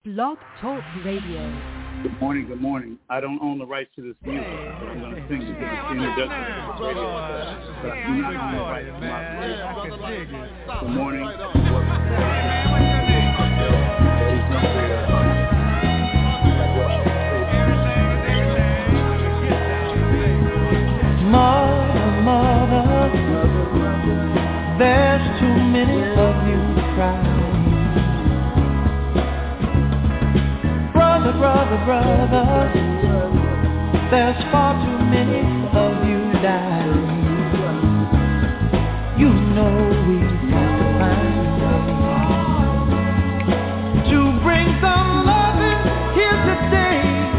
Blog Talk Radio. Good morning, good morning. I don't own the rights to this music, so I'm going to sing because it's the introduction to this radio. But I do not own the rights to my music. Good morning. Mother, there's too many of you crying. Brother, there's far too many of you dying. You know we've got to find a way to bring some loving here today.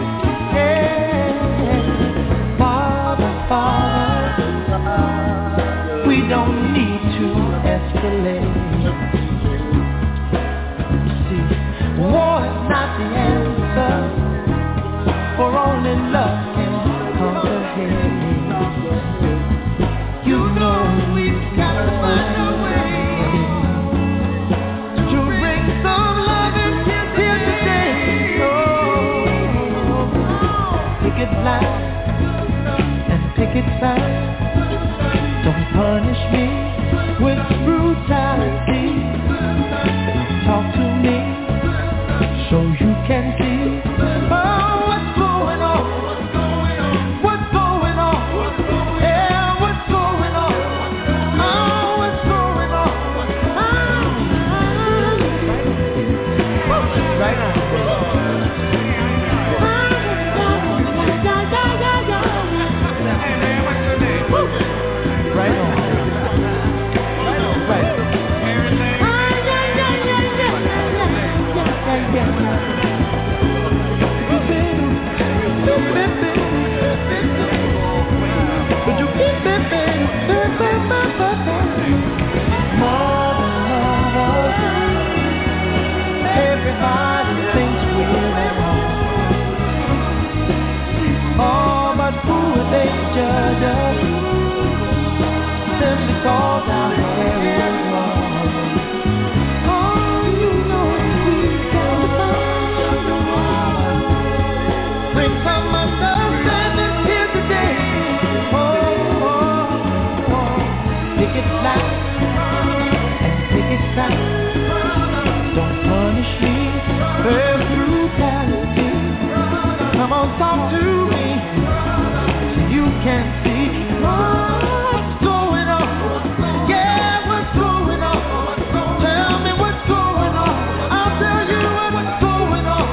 Yeah. Father, we don't need to escalate. See, war is not the answer, for only love can conquer hate. You know we've got to find a way to bring some loving here today. Oh, picket line and picket sign. Don't punish me with brutality. Talk to me so you can see. What's going on? What's going on? Yeah, what's going on? Oh, what's going on? Right on. Right on. Right. Everybody thinks we're wrong. Oh, but who would they judge us? Simply cause our hair is long. Oh, you know we've got to find. Bring some understanding here today. Pick it line and pick it sign. Don't punish me for brutality. Come on, talk to me so you can see what's going on. Yeah, what's going on? Tell me what's going on. I'll tell you what's going on.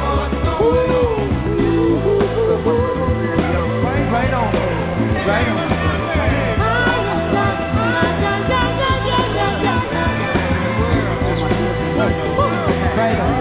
Ooh. Right on, right on. Right on.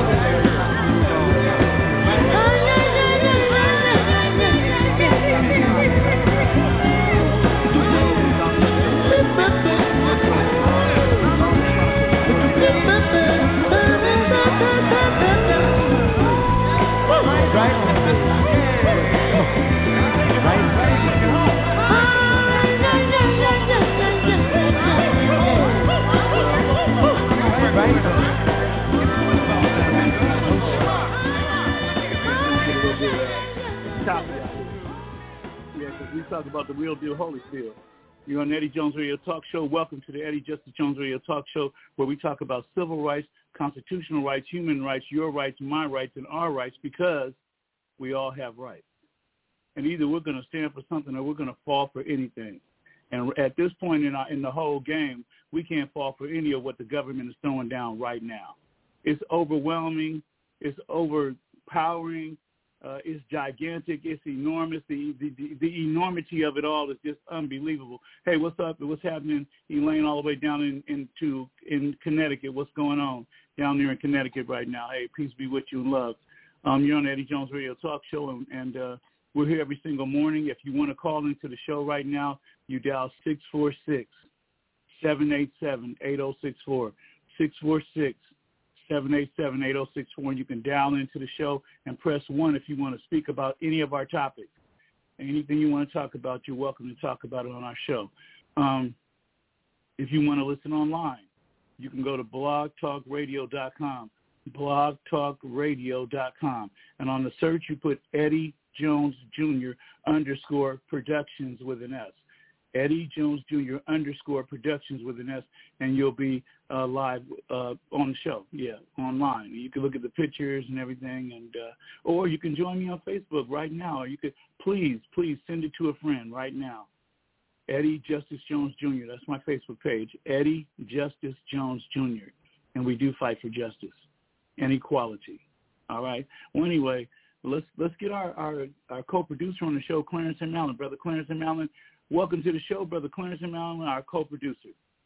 We talk about the real deal Holyfield. You're on the Eddie Jones Radio Talk Show. Welcome to the Eddie Justice Jones Radio Talk Show, where we talk about civil rights, constitutional rights, human rights, your rights, my rights, and our rights, because we all have rights. And either we're going to stand for something or we're going to fall for anything. And at this point in the whole game, we can't fall for any of what the government is throwing down right now. It's overwhelming. It's overpowering. It's gigantic. It's enormous. The enormity of it all is just unbelievable. Hey, what's up? What's happening? Elaine, all the way down in Connecticut. What's going on down there in Connecticut right now? Hey, peace be with you and love. You're on the Eddie Jones Radio Talk Show, and we're here every single morning. If you want to call into the show right now, you dial 646-787-8064. 646-787-8064, and you can dial into the show and press 1 if you want to speak about any of our topics. Anything you want to talk about, you're welcome to talk about it on our show. If you want to listen online, you can go to blogtalkradio.com. blogtalkradio.com. And on the search, you put Eddie Jones Jr. _ Productions with an S. Eddie Jones Jr. _ Productions with an S, and you'll be live on the show, online. You can look at the pictures and everything, and or you can join me on Facebook right now, or you could please send it to a friend right now. Eddie Justice Jones Jr., that's my Facebook page, Eddie Justice Jones Jr., and we do fight for justice and equality. All right? Well, anyway, let's get our co-producer on the show, Clarence M. Allen. Brother Clarence M. Allen, welcome to the show, Brother Clarence M. Allen, our co-producer.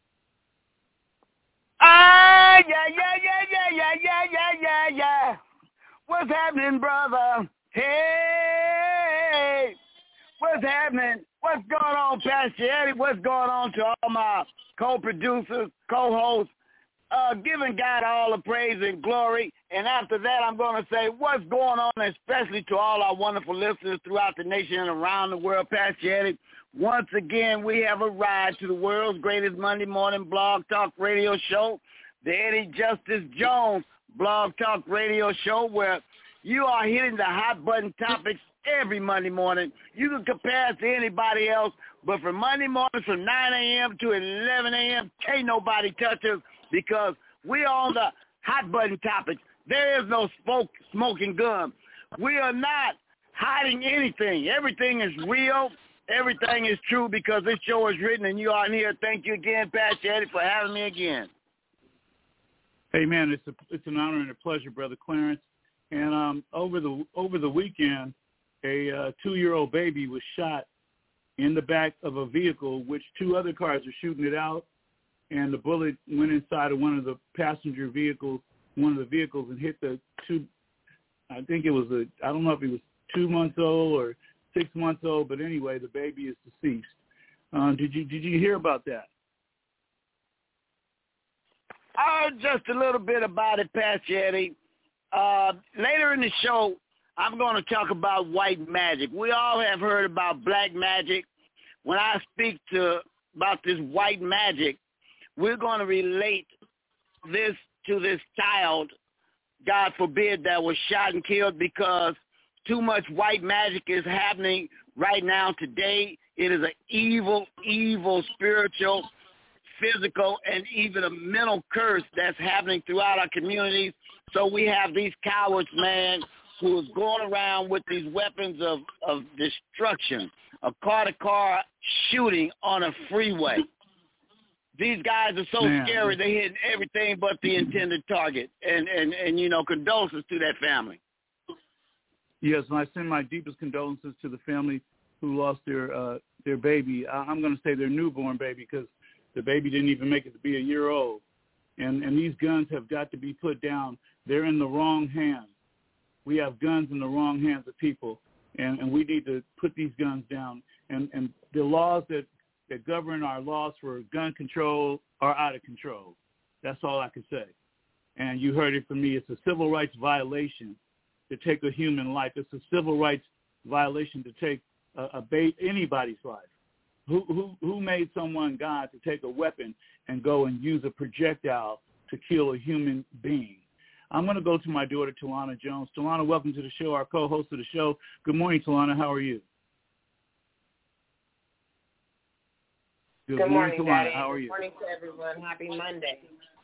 Yeah. What's happening, brother? Hey, what's happening? What's going on, Pastor Eddie? What's going on to all my co-producers, co-hosts? Giving God all the praise and glory. And after that, I'm going to say what's going on, especially to all our wonderful listeners throughout the nation and around the world, Pastor Eddie. Once again, we have arrived to the world's greatest Monday morning blog talk radio show, the Eddie Justice Jones blog talk radio show, where you are hitting the hot button topics every Monday morning. You can compare us to anybody else, but from Monday morning from 9 a.m. to 11 a.m., can't nobody touch us because we are on the hot button topics. There is no smoking gun. We are not hiding anything. Everything is real. Everything is true because this show is written and you are here. Thank you again, Pastor Eddie, for having me again. Hey, man, it's an honor and a pleasure, Brother Clarence. And over the weekend, a 2-year-old baby was shot in the back of a vehicle, which 2 other cars were shooting it out, and the bullet went inside of one of the passenger vehicles, and hit the I don't know if he was 2 months old or 6 months old, but anyway, the baby is deceased. Did you hear about that? Just a little bit about it, Pastor Eddie. Later in the show, I'm going to talk about white magic. We all have heard about black magic. When I speak about this white magic, we're going to relate this to this child, God forbid, that was shot and killed because too much white magic is happening right now today. It is an evil, spiritual, physical, and even a mental curse that's happening throughout our communities. So we have these cowards, man, who is going around with these weapons of destruction, a car-to-car shooting on a freeway. These guys are so scary, they're hitting everything but the intended target. And condolences to that family. Yes, and I send my deepest condolences to the family who lost their baby. I'm going to say their newborn baby because the baby didn't even make it to be a year old. And these guns have got to be put down. They're in the wrong hands. We have guns in the wrong hands of people, and we need to put these guns down. And the laws that govern our laws for gun control are out of control. That's all I can say. And you heard it from me. It's a civil rights violation to take a human life. It's a civil rights violation to take anybody's life. Who made someone, God, to take a weapon and go and use a projectile to kill a human being? I'm going to go to my daughter, Talana Jones. Talana, welcome to the show, our co-host of the show. Good morning, Talana. How are you? Good morning, Talana. Daddy. How are you? Good morning to everyone. Happy Monday.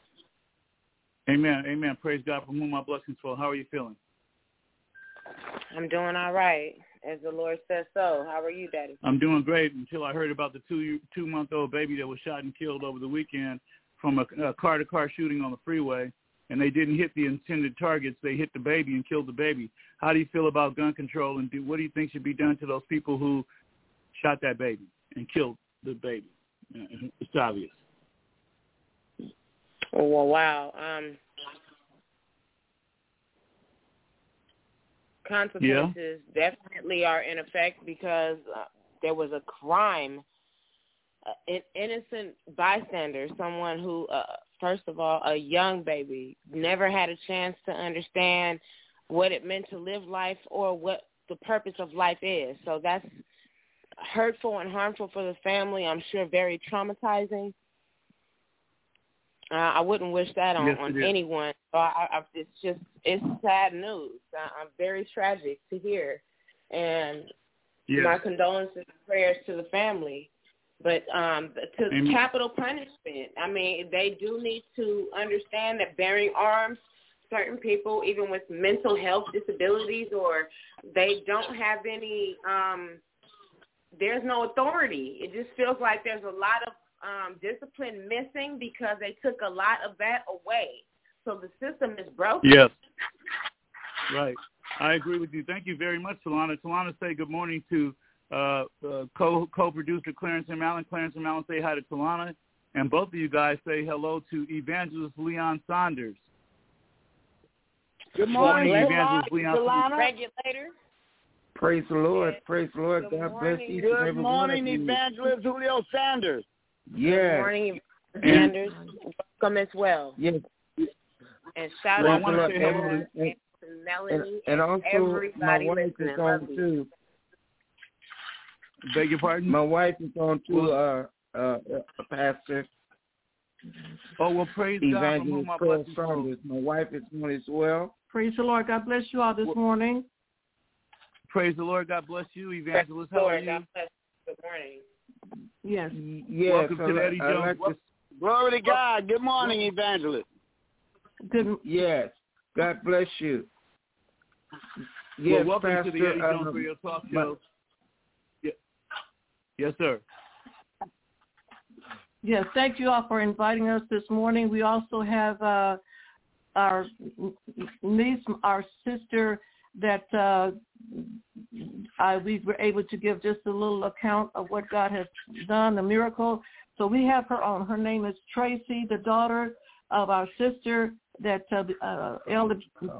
Amen. Amen. Praise God, from whom my blessings flow. How are you feeling? I'm doing all right, as the Lord says so. How are you, Daddy? I'm doing great until I heard about the 2-month-old baby that was shot and killed over the weekend from a car-to-car shooting on the freeway, and they didn't hit the intended targets. They hit the baby and killed the baby. How do you feel about gun control, and what do you think should be done to those people who shot that baby and killed the baby? It's obvious. Well, wow. Consequences definitely are in effect because there was a crime. An innocent bystander, someone who, first of all, a young baby, never had a chance to understand what it meant to live life or what the purpose of life is. So that's hurtful and harmful for the family. I'm sure very traumatizing. I wouldn't wish that on anyone. So it's sad news. I'm very tragic to hear, and my condolences and prayers to the family. But to capital punishment, I mean, they do need to understand that bearing arms, certain people, even with mental health disabilities, or they don't have any, there's no authority. It just feels like there's a lot of discipline missing because they took a lot of that away. So the system is broken. Yes. Right. I agree with you. Thank you very much, Talana. Talana, say good morning to co-producer Clarence M. Allen. Clarence M. Allen, say hi to Talana. And both of you guys say hello to Evangelist Leon Saunders. Good morning, Evangelist Leon Saunders. Regulator. Praise the Lord. Praise the Lord. Good God bless you. Good morning, Evangelist Julio Sanders. Yes. Good morning, Sanders. Welcome as well. Yes. And shout out to Melanie and also everybody my wife listening. is on too. Beg your pardon? My wife is on too, Pastor. Oh, well, praise God from whom I bless you. My wife is on as well. Praise the Lord. God bless you all this morning. Praise the Lord. God bless you, Evangelist. How are you? God bless you. Good morning. Yes. Yes. Welcome to the Eddie Jones. Glory to God. Good morning, Evangelist. Good. Yes. God bless you. Yes, well, welcome Pastor, to the Eddie Jones Radio Talk Show. Yes, sir. Yes, thank you all for inviting us this morning. We also have our niece, our sister, that we were able to give just a little account of what God has done, the miracle. So we have her on. Her name is Tracy, the daughter of our sister that Elder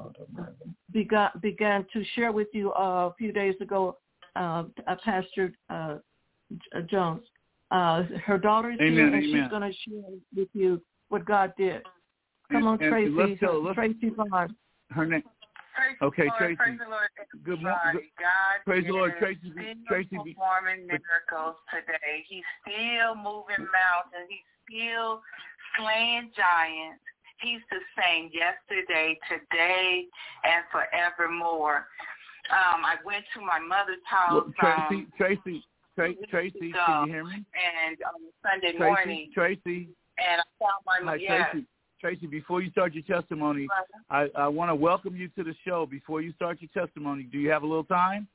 began to share with you a few days ago, Pastor Jones. Her daughter is here, and she's going to share with you what God did. Come on, Tracy. Tracy Vaughn. Her name. Okay, Tracy. Praise the Lord. Good morning. God praise the Lord, Tracy. Tracy performing miracles today. He's still moving mountains. He's still slaying giants. He's the same yesterday, today, and forevermore. I went to my mother's house. Tracy, can you hear me? And on Sunday morning. Tracy. And I found my mother. Tracy, before you start your testimony, I want to welcome you to the show. Before you start your testimony, do you have a little time?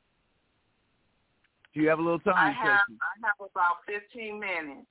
Tracy? I have about 15 minutes.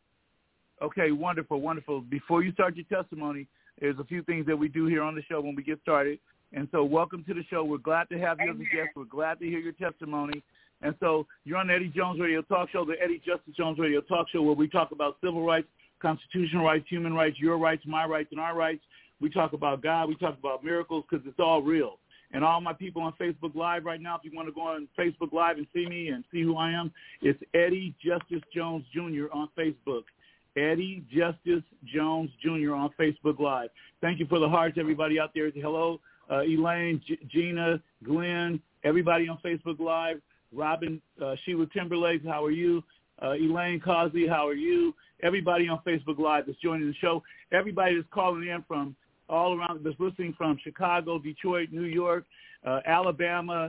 Okay, wonderful. Before you start your testimony, there's a few things that we do here on the show when we get started. And so welcome to the show. We're glad to have you as a guest. We're glad to hear your testimony. And so you're on the Eddie Jones Radio Talk Show, the Eddie Justice Jones Radio Talk Show, where we talk about civil rights, constitutional rights, human rights, your rights, my rights, and our rights. We talk about God. We talk about miracles because it's all real. And all my people on Facebook Live right now, if you want to go on Facebook Live and see me and see who I am, it's Eddie Justice Jones Jr. on Facebook. Eddie Justice Jones Jr. on Facebook Live. Thank you for the hearts, everybody out there. Hello, Elaine, Gina, Glenn, everybody on Facebook Live. Robin, Sheila Timberlake, how are you? Elaine Causey, how are you? Everybody on Facebook Live that's joining the show. Everybody that's calling in from all around, that's listening from Chicago, Detroit, New York, Alabama,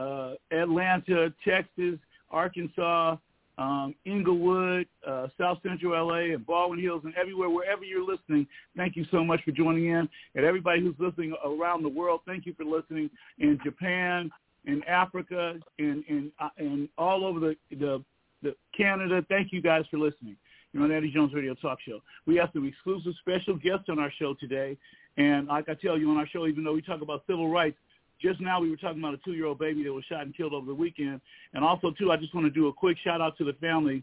Atlanta, Texas, Arkansas, Inglewood, South Central LA, and Baldwin Hills, and everywhere, wherever you're listening. Thank you so much for joining in. And everybody who's listening around the world, thank you for listening in Japan, in Africa, in all over the Canada. Thank you guys for listening. You're on Eddie Jones Radio Talk Show. We have some exclusive special guests on our show today. And like I tell you on our show, even though we talk about civil rights, just now we were talking about a 2-year-old baby that was shot and killed over the weekend. And also, too, I just want to do a quick shout-out to the family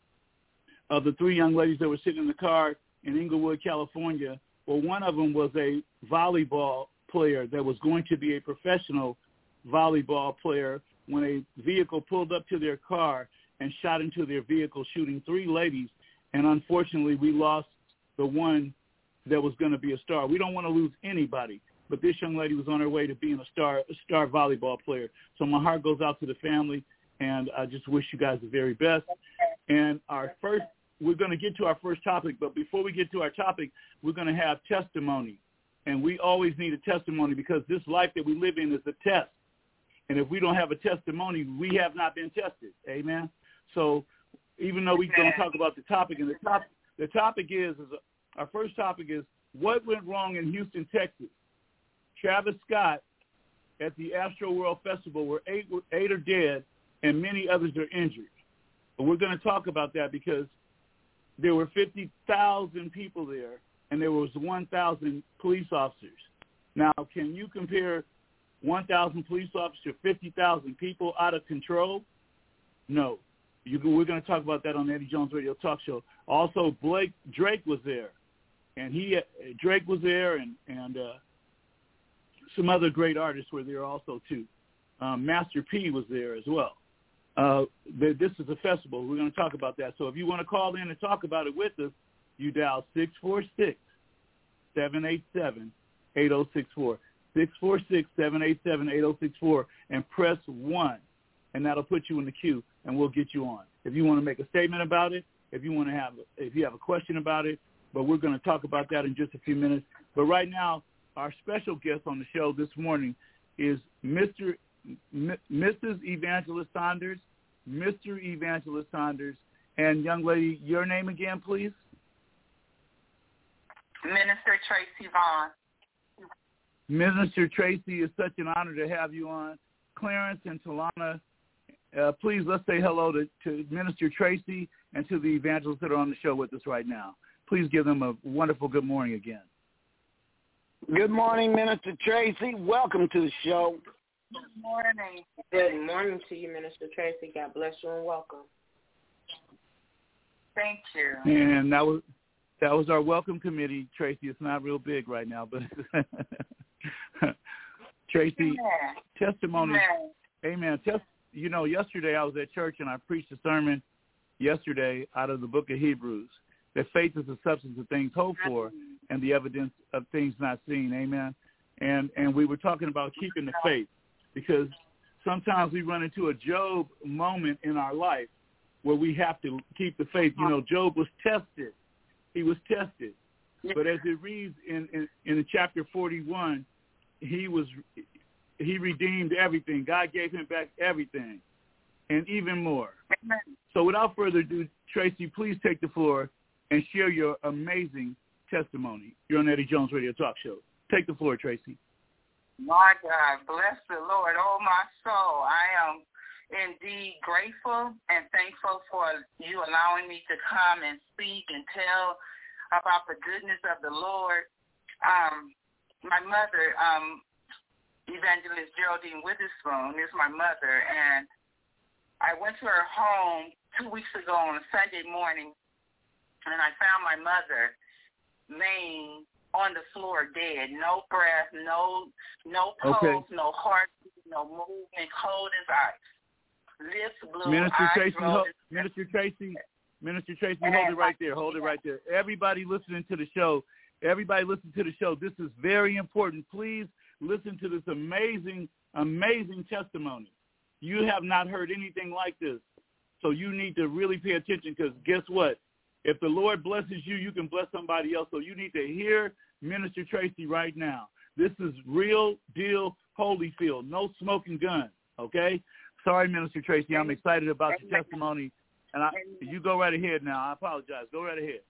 of the 3 young ladies that were sitting in the car in Inglewood, California. Well, one of them was a volleyball player that was going to be a professional volleyball player when a vehicle pulled up to their car and shot into their vehicle, shooting 3 ladies. And unfortunately, we lost the one that was going to be a star. We don't want to lose anybody, but this young lady was on her way to being a star volleyball player. So my heart goes out to the family, and I just wish you guys the very best. And our we're going to get to our first topic, but before we get to our topic, we're going to have testimony. And we always need a testimony because this life that we live in is a test. And if we don't have a testimony, we have not been tested. Amen? So even though we're going to talk about the topic, and the topic is our first topic is what went wrong in Houston, Texas. Travis Scott at the Astro World Festival where eight are dead and many others are injured. But we're going to talk about that because there were 50,000 people there and there was 1,000 police officers. Now, can you compare 1,000 police officers to 50,000 people out of control? No. We're going to talk about that on the Eddie Jones Radio Talk Show. Also, Drake was there, and Drake was there, and some other great artists were there also too. Master P was there as well. This is a festival. We're going to talk about that. So if you want to call in and talk about it with us, you dial 646-787-8064. 646-787-8064 and press 1, and that'll put you in the queue, and we'll get you on. If you want to make a statement about it, if you have a question about it, but we're going to talk about that in just a few minutes. But right now, our special guest on the show this morning is Mrs. Evangelist Saunders, Mr. Evangelist Saunders, and young lady, your name again, please? Minister Tracy Vaughn. Minister Tracy, it's such an honor to have you on. Clarence and Talana, please let's say hello to Minister Tracy and to the evangelists that are on the show with us right now. Please give them a wonderful good morning again. Good morning, Minister Tracy. Welcome to the show. Good morning. Good morning to you, Minister Tracy. God bless you and welcome. Thank you. And that was our welcome committee, Tracy. It's not real big right now, but Tracy, Amen. Testimony. Amen. Yesterday I was at church and I preached a sermon yesterday out of the book of Hebrews, that faith is the substance of things hoped for and the evidence of things not seen. Amen. And we were talking about keeping the faith, because sometimes we run into a Job moment in our life where we have to keep the faith. Job was tested. He was tested. But as it reads in chapter 41, he redeemed everything. God gave him back everything and even more. So without further ado, Tracy, please take the floor and share your amazing testimony. You're on Eddie Jones Radio Talk Show. Take the floor, Tracy. My God, bless the Lord, oh my soul. I am indeed grateful and thankful for you allowing me to come and speak and tell about the goodness of the Lord. My mother, Evangelist Geraldine Witherspoon, is my mother, and I went to her home 2 weeks ago on a Sunday morning, and I found my mother laying on the floor dead, no breath, no pulse, no heartbeat, no movement, cold as ice. Lips blue, Minister eyes Tracy, rolled. Minister Tracy, hold it right there. Everybody listening to the show, this is very important. Please listen to this amazing, amazing testimony. You have not heard anything like this, so you need to really pay attention, because guess what? If the Lord blesses you, you can bless somebody else. So you need to hear Minister Tracy right now. This is real deal Holyfield, no smoking gun, okay? Sorry, Minister Tracy, I'm excited about your testimony. And you go right ahead now. I apologize. Go right ahead.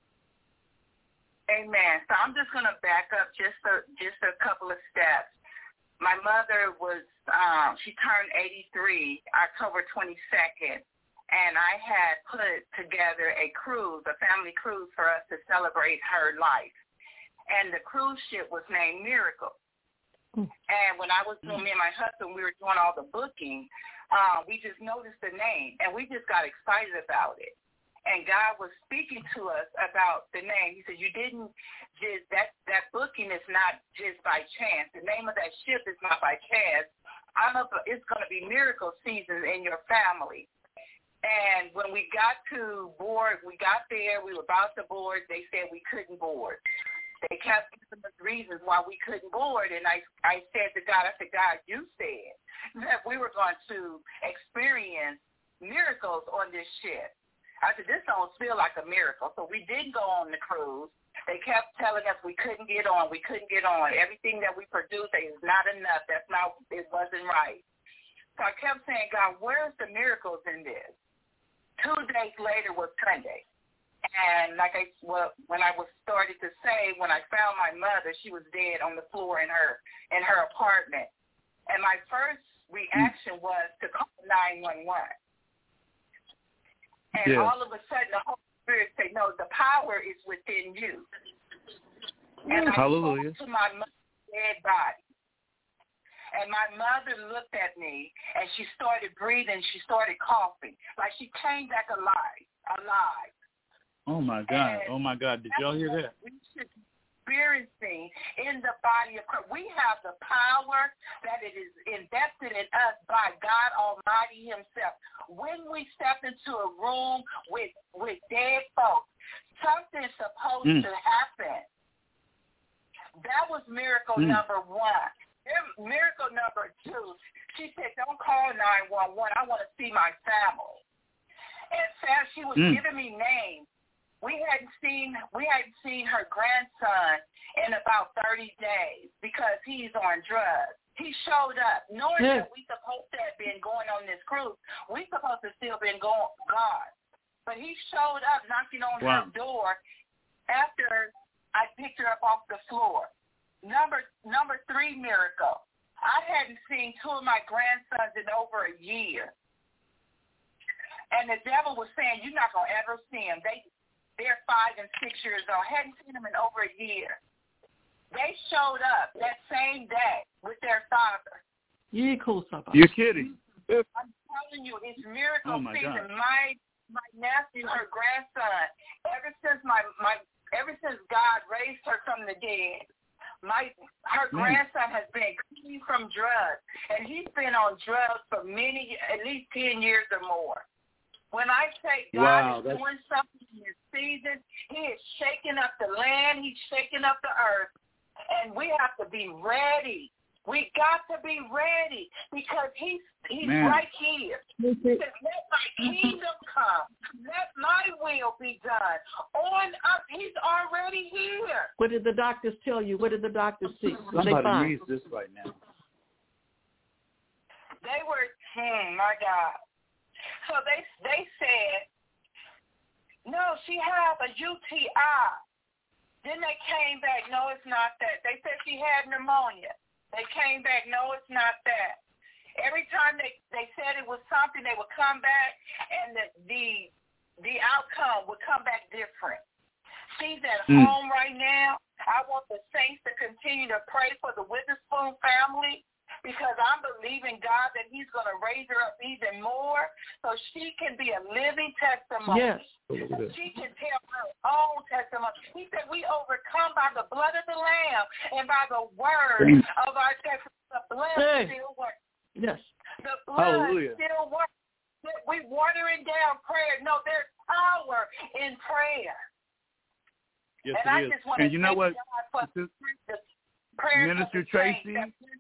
Amen. So I'm just going to back up just a couple of steps. My mother was, she turned 83 October 22nd, and I had put together a family cruise for us to celebrate her life. And the cruise ship was named Miracle. And when I was doing, me and my husband, we were doing all the booking, we just noticed the name, and we just got excited about it. And God was speaking to us about the name. He said, you didn't just, that booking is not just by chance. The name of that ship is not by chance. It's going to be miracle season in your family. And when we got to board, we got there, we were about to board, they said we couldn't board. They kept giving us reasons why we couldn't board, and I said to God, God, you said that we were going to experience miracles on this ship. I said, this don't feel like a miracle. So we didn't go on the cruise. They kept telling us we couldn't get on. Everything that we produced is not enough. It wasn't right. So I kept saying, God, where's the miracles in this? 2 days later was Sunday. And when I was started to say, when I found my mother, she was dead on the floor in her apartment. And my first reaction was to call 911. And all of a sudden, the Holy Spirit said, no, the power is within you. And I spoke to my mother's dead body. And my mother looked at me, and she started breathing. She started coughing. Like she came back alive. Oh, my God. Oh, my God. Did y'all hear that? We should be experiencing in the body of Christ. We have the power that it is invested in us by God Almighty himself. When we step into a room with dead folks, something's supposed to happen. That was miracle number 1. Miracle number 2, she said, don't call 911. I want to see my family. And she was giving me names. We hadn't seen her grandson in about 30 days because he's on drugs. He showed up, knowing that we supposed to have been going on this cruise. We supposed to still been gone. But he showed up knocking on her door after I picked her up off the floor. Number 3 miracle. I hadn't seen 2 of my grandsons in over a year. And the devil was saying, you're not going to ever see them. They're 5 and 6 years old. Hadn't seen them in over a year. They showed up that same day with their father. You're kidding. I'm telling you, it's miracle season. My nephew, her grandson, ever since God raised her from the dead, her grandson has been clean from drugs, and he's been on drugs for at least 10 years or more. When I say God is doing something in this season, he is shaking up the land, he's shaking up the earth, and we have to be ready. We got to be ready because he's right here. He says, let my kingdom come. Let my will be done. On up, he's already here. What did the doctors tell you? What did the doctors see? Somebody needs this right now. They were, my God. So they said, no, she has a UTI. Then they came back, no, it's not that. They said she had pneumonia. They came back, no, it's not that. Every time they said it was something, they would come back, and the outcome would come back different. She's at home right now. I want the saints to continue to pray for the Witherspoon family, because I'm believing God that he's going to raise her up even more so she can be a living testimony. Yes. She can tell her own testimony. He said we overcome by the blood of the Lamb and by the word of our testimony. The blood still works. Yes. The blood still works. We watering down prayer. No, there's power in prayer. Yes, and it I is. just want and to you know what? the prayer Minister Tracy.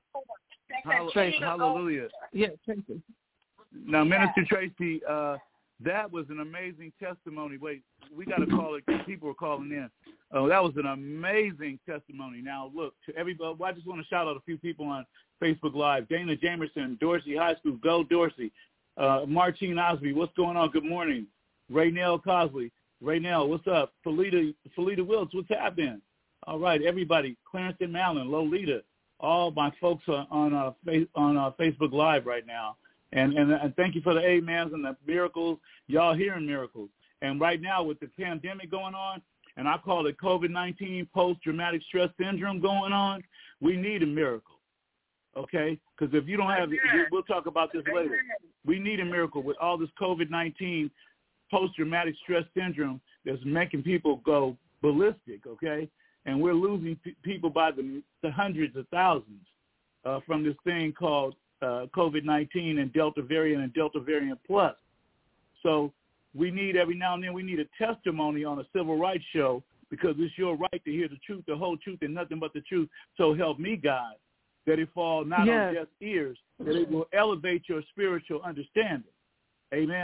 Hallelujah. Yeah, Tracy. Now, Minister Tracy, that was an amazing testimony. Wait, we got to call it because people are calling in. Oh, that was an amazing testimony. Now, look, to everybody, I just want to shout out a few people on Facebook Live. Dana Jamerson, Dorsey High School, go Dorsey. Martine Osby, what's going on? Good morning. Raynell Cosley. Raynell, what's up? Felita Wills, what's happening? All right, everybody. Clarence and Mallon, Lolita. All my folks are on Facebook Live right now. And thank you for the amens and the miracles. Y'all hearing miracles. And right now with the pandemic going on, and I call it COVID-19 post-traumatic stress syndrome going on, we need a miracle, okay? Because if you don't have it, we'll talk about this later. We need a miracle with all this COVID-19 post-traumatic stress syndrome that's making people go ballistic, okay? And we're losing people by the hundreds of thousands from this thing called COVID-19 and Delta variant and Delta variant plus. So we need every now and then, we need a testimony on a civil rights show because it's your right to hear the truth, the whole truth, and nothing but the truth. So help me, God, that it fall not on deaf ears, that it will elevate your spiritual understanding. Amen.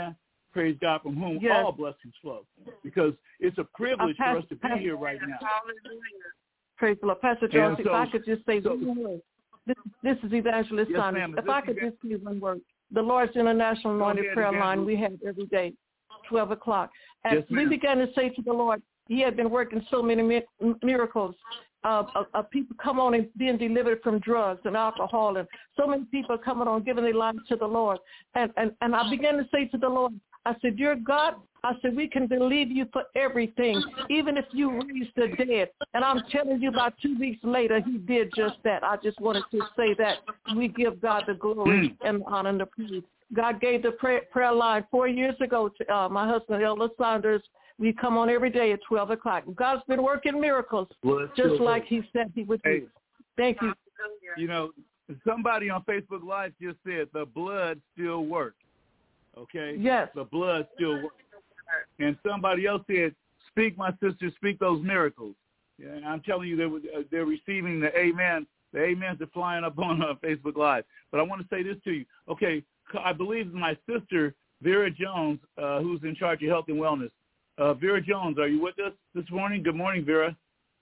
praise God, from whom all blessings flow. Because it's a privilege for us to be here right now. Praise the Lord. Pastor Jones, if I could just say one word. This is Evangelist Sonia. If I could just say one word. The Lord's International Anointed Prayer Line we have every day, 12 o'clock. And we began to say to the Lord, He had been working so many miracles. People come on and being delivered from drugs and alcohol, and so many people coming on giving their lives to the Lord. And I began to say to the Lord, I said, dear God, I said, we can believe you for everything, even if you raise the dead. And I'm telling you, about 2 weeks later, He did just that. I just wanted to say that we give God the glory and the honor and the praise. God gave the prayer line 4 years ago to my husband, Elder Saunders. We come on every day at 12 o'clock. God's been working miracles, just like He said He would do. Thank you. You know, somebody on Facebook Live just said the blood still works. Okay? Yes. The blood still works. And somebody else said, speak, my sister, speak those miracles. Yeah, and I'm telling you, they're receiving the amen. The amens are flying up on Facebook Live. But I want to say this to you. Okay, I believe my sister, Vera Jones, who's in charge of health and wellness. Vera Jones, are you with us this morning? Good morning, Vera.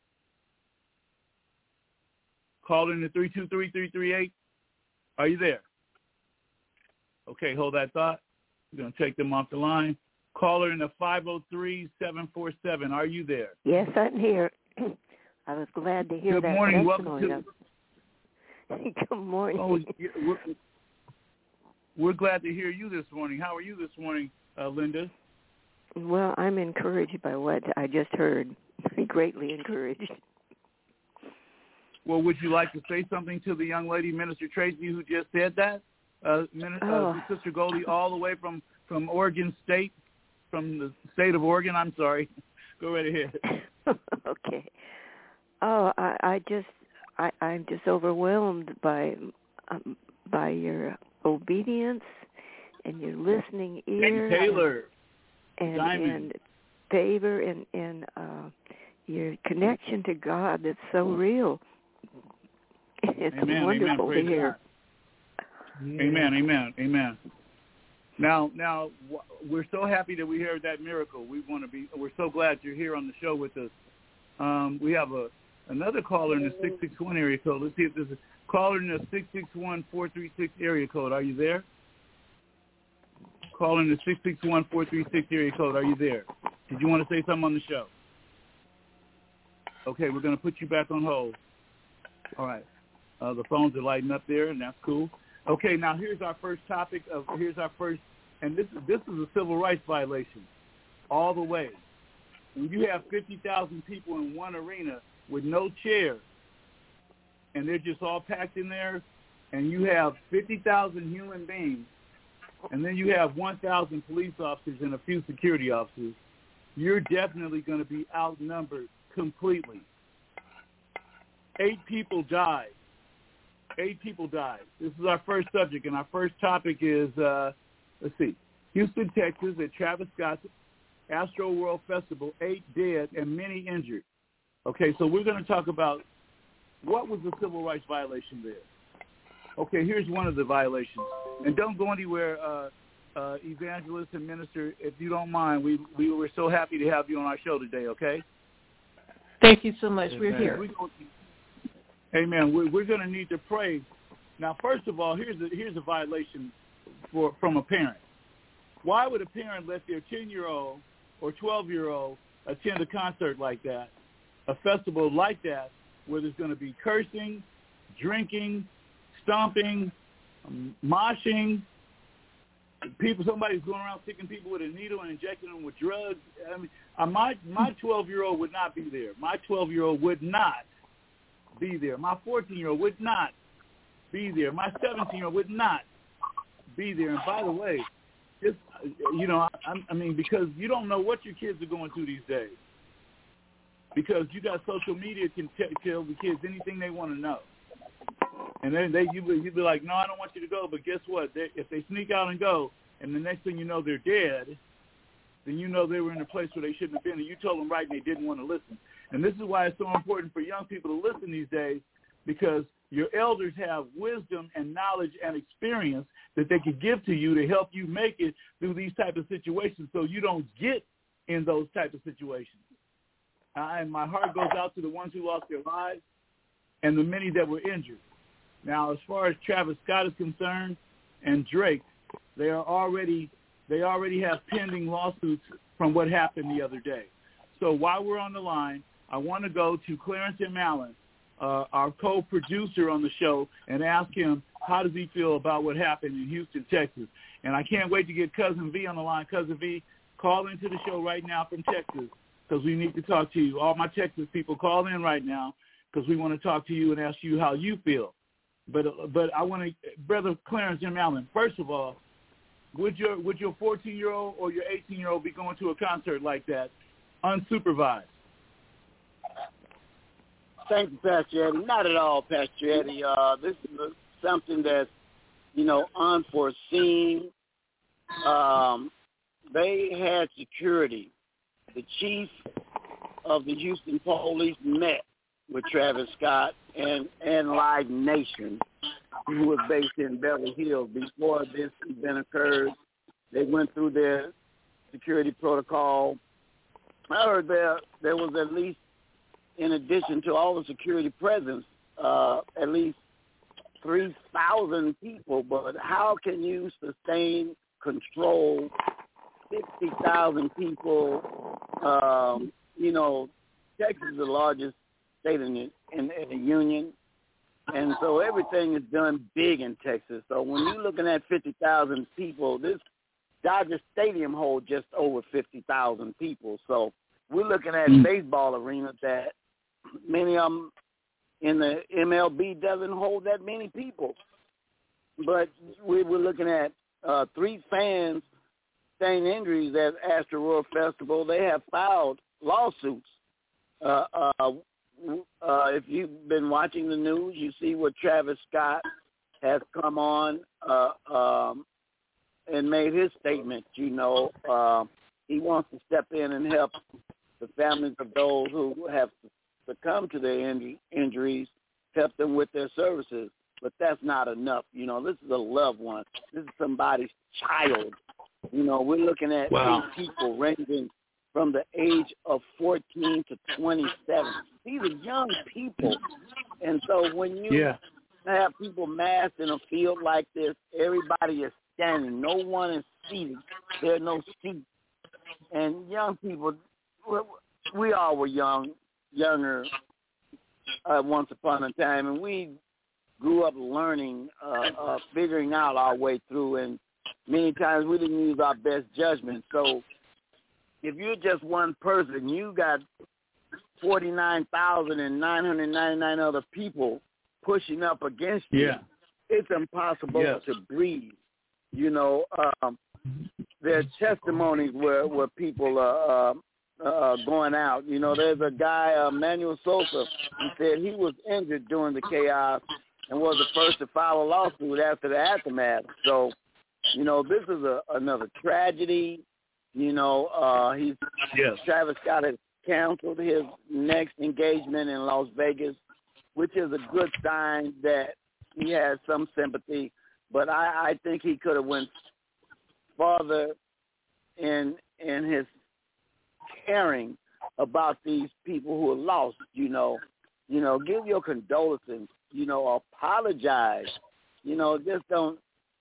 Call in to 323-338. Are you there? Okay, hold that thought. We're going to take them off the line. Caller in the 503-747. Are you there? Yes, I'm here. I was glad to hear that. Good morning. Welcome to. Good morning. Oh, we're glad to hear you this morning. How are you this morning, Linda? Well, I'm encouraged by what I just heard. Greatly encouraged. Well, would you like to say something to the young lady, Minister Tracy, who just said that? Sister Goldie, all the way from Oregon State, from the state of Oregon. I'm sorry. Go right ahead. Okay. Oh, I'm just overwhelmed by your obedience and your listening ear. And Taylor. And favor and your connection to God that's so real. It's wonderful to hear. Amen. Now, we're so happy that we heard that miracle. We're so glad you're here on the show with us. We have another caller in the 661 area code. Let's see if there's a caller in the 661-436 area code. Are you there? Caller in the 661-436 area code. Are you there? Did you want to say something on the show? Okay, we're going to put you back on hold. All right. The phones are lighting up there, and that's cool. Okay, now here's our first topic. And this is a civil rights violation, all the way. When you have 50,000 people in one arena with no chairs, and they're just all packed in there, and you have 50,000 human beings, and then you have 1,000 police officers and a few security officers, you're definitely going to be outnumbered completely. 8 people died. 8 people died. This is our first subject, and our first topic is, Houston, Texas, at Travis Scott's Astro World Festival, 8 dead and many injured. Okay, so we're going to talk about what was the civil rights violation there. Okay, here's one of the violations. And don't go anywhere, evangelist and minister, if you don't mind. We were so happy to have you on our show today, okay? Thank you so much. We're here. Amen. We're going to need to pray. Now, first of all, here's a violation from a parent. Why would a parent let their 10-year-old or 12-year-old attend a concert like that, a festival like that, where there's going to be cursing, drinking, stomping, moshing, somebody's going around sticking people with a needle and injecting them with drugs? I mean, my 12-year-old would not be there. My 12-year-old would not be there. My 14-year-old would not be there. My 17-year-old would not be there. And by the way, just, because you don't know what your kids are going through these days. Because you got social media can tell the kids anything they want to know. And then you'd be like, no, I don't want you to go. But guess what? If they sneak out and go, and the next thing you know they're dead, then you know they were in a place where they shouldn't have been, and you told them right and they didn't want to listen. And this is why it's so important for young people to listen these days, because Your elders have wisdom and knowledge and experience that they could give to you to help you make it through these type of situations so you don't get in those type of situations. And my heart goes out to the ones who lost their lives and the many that were injured. Now, as far as Travis Scott is concerned and Drake, they already have pending lawsuits from what happened the other day. So while we're on the line, I want to go to Clarence M. Allen, our co-producer on the show, and ask him how does he feel about what happened in Houston, Texas. And I can't wait to get Cousin V on the line. Cousin V, call into the show right now from Texas because we need to talk to you. All my Texas people, call in right now because we want to talk to you and ask you how you feel. But I want to, Brother Clarence M. Allen, first of all, would your 14-year-old or your 18-year-old be going to a concert like that unsupervised? Thank you, Pastor Eddie. Not at all, Pastor Eddie. This is something that's, unforeseen. They had security. The chief of the Houston police met with Travis Scott and Live Nation, who was based in Beverly Hills. Before this event occurred, they went through their security protocol. I heard there was at least, in addition to all the security presence, at least 3,000 people. But how can you sustain, control 60,000 people? Texas is the largest state in the union, and so everything is done big in Texas. So when you're looking at 50,000 people, this Dodger Stadium holds just over 50,000 people. So we're looking at baseball arenas that many of them in the MLB doesn't hold that many people. But we were looking at 3 fans sustained injuries at Astro World Festival. They have filed lawsuits. If you've been watching the news, you see what Travis Scott has come on and made his statement. He wants to step in and help the families of those who have succumbed to their injuries, help them with their services. But that's not enough. This is a loved one. This is somebody's child. We're looking at these people ranging from the age of 14 to 27. These are young people. And so when you have people massed in a field like this, everybody is standing. No one is seated. There are no seats. And young people, we all were younger once upon a time, and we grew up learning, figuring out our way through, and many times we didn't use our best judgment. So if you're just one person, you got 49,999 other people pushing up against you. It's impossible to breathe. There are testimonies where people are going out. There's a guy, Manuel Sosa, who said he was injured during the chaos and was the first to file a lawsuit after the aftermath. So, this is another tragedy. Travis Scott has canceled his next engagement in Las Vegas, which is a good sign that he has some sympathy. But I think he could have went farther in his caring about these people who are lost. Give your condolences. Apologize. Just don't.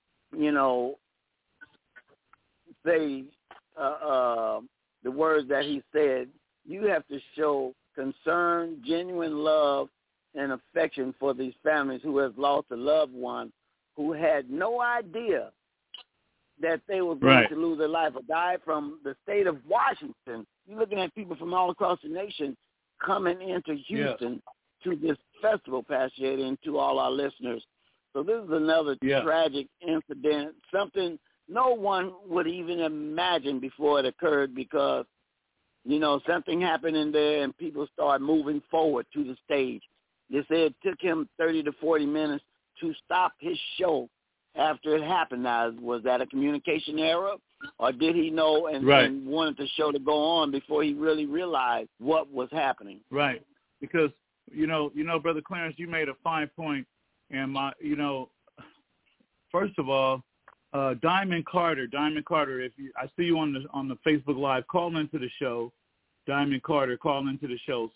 Say the words that he said. You have to show concern, genuine love, and affection for these families who have lost a loved one who had no idea that they were going to lose their life. A guy from the state of Washington. You're looking at people from all across the nation coming into Houston to this festival, Pastor Eddie, and to all our listeners. So this is another tragic incident, something no one would even imagine before it occurred because, something happened in there and people started moving forward to the stage. They said it took him 30 to 40 minutes to stop his show after it happened. Now, was that a communication error or did he know and wanted the show to go on before he really realized what was happening? Right. Because, Brother Clarence, you made a fine point And first of all, Diamond Carter, I see you on the Facebook Live, call into the show. Diamond Carter, call into the show,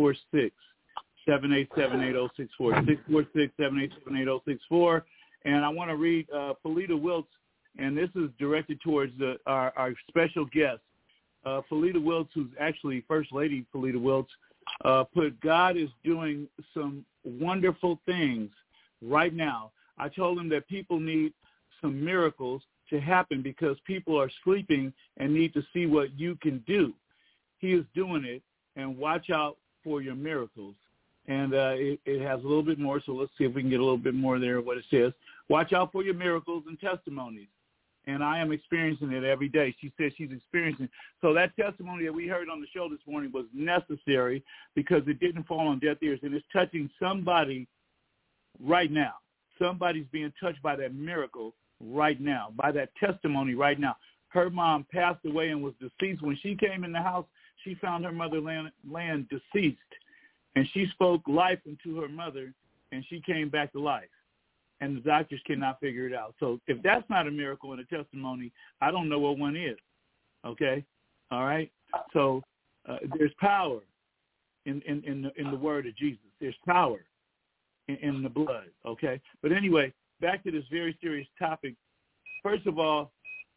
646-787-8064, 646-787-8064. And I want to read Felita Wiltz, and this is directed towards our special guest. Felita Wiltz, who's actually First Lady Felita Wiltz, put, God is doing some wonderful things right now. I told him that people need some miracles to happen because people are sleeping and need to see what you can do. He is doing it, and watch out for your miracles. And it has a little bit more, so let's see if we can get a little bit more there of what it says. Watch out for your miracles and testimonies. And I am experiencing it every day. She says she's experiencing it. So that testimony that we heard on the show this morning was necessary because it didn't fall on deaf ears, and it's touching somebody right now. Somebody's being touched by that miracle right now, by that testimony right now. Her mom passed away and was deceased. When she came in the house, she found her mother laying deceased. And she spoke life into her mother, and she came back to life. And the doctors cannot figure it out. So if that's not a miracle and a testimony, I don't know what one is. Okay? All right? So there's power in the word of Jesus. There's power in the blood. Okay? But anyway, back to this very serious topic. First of all,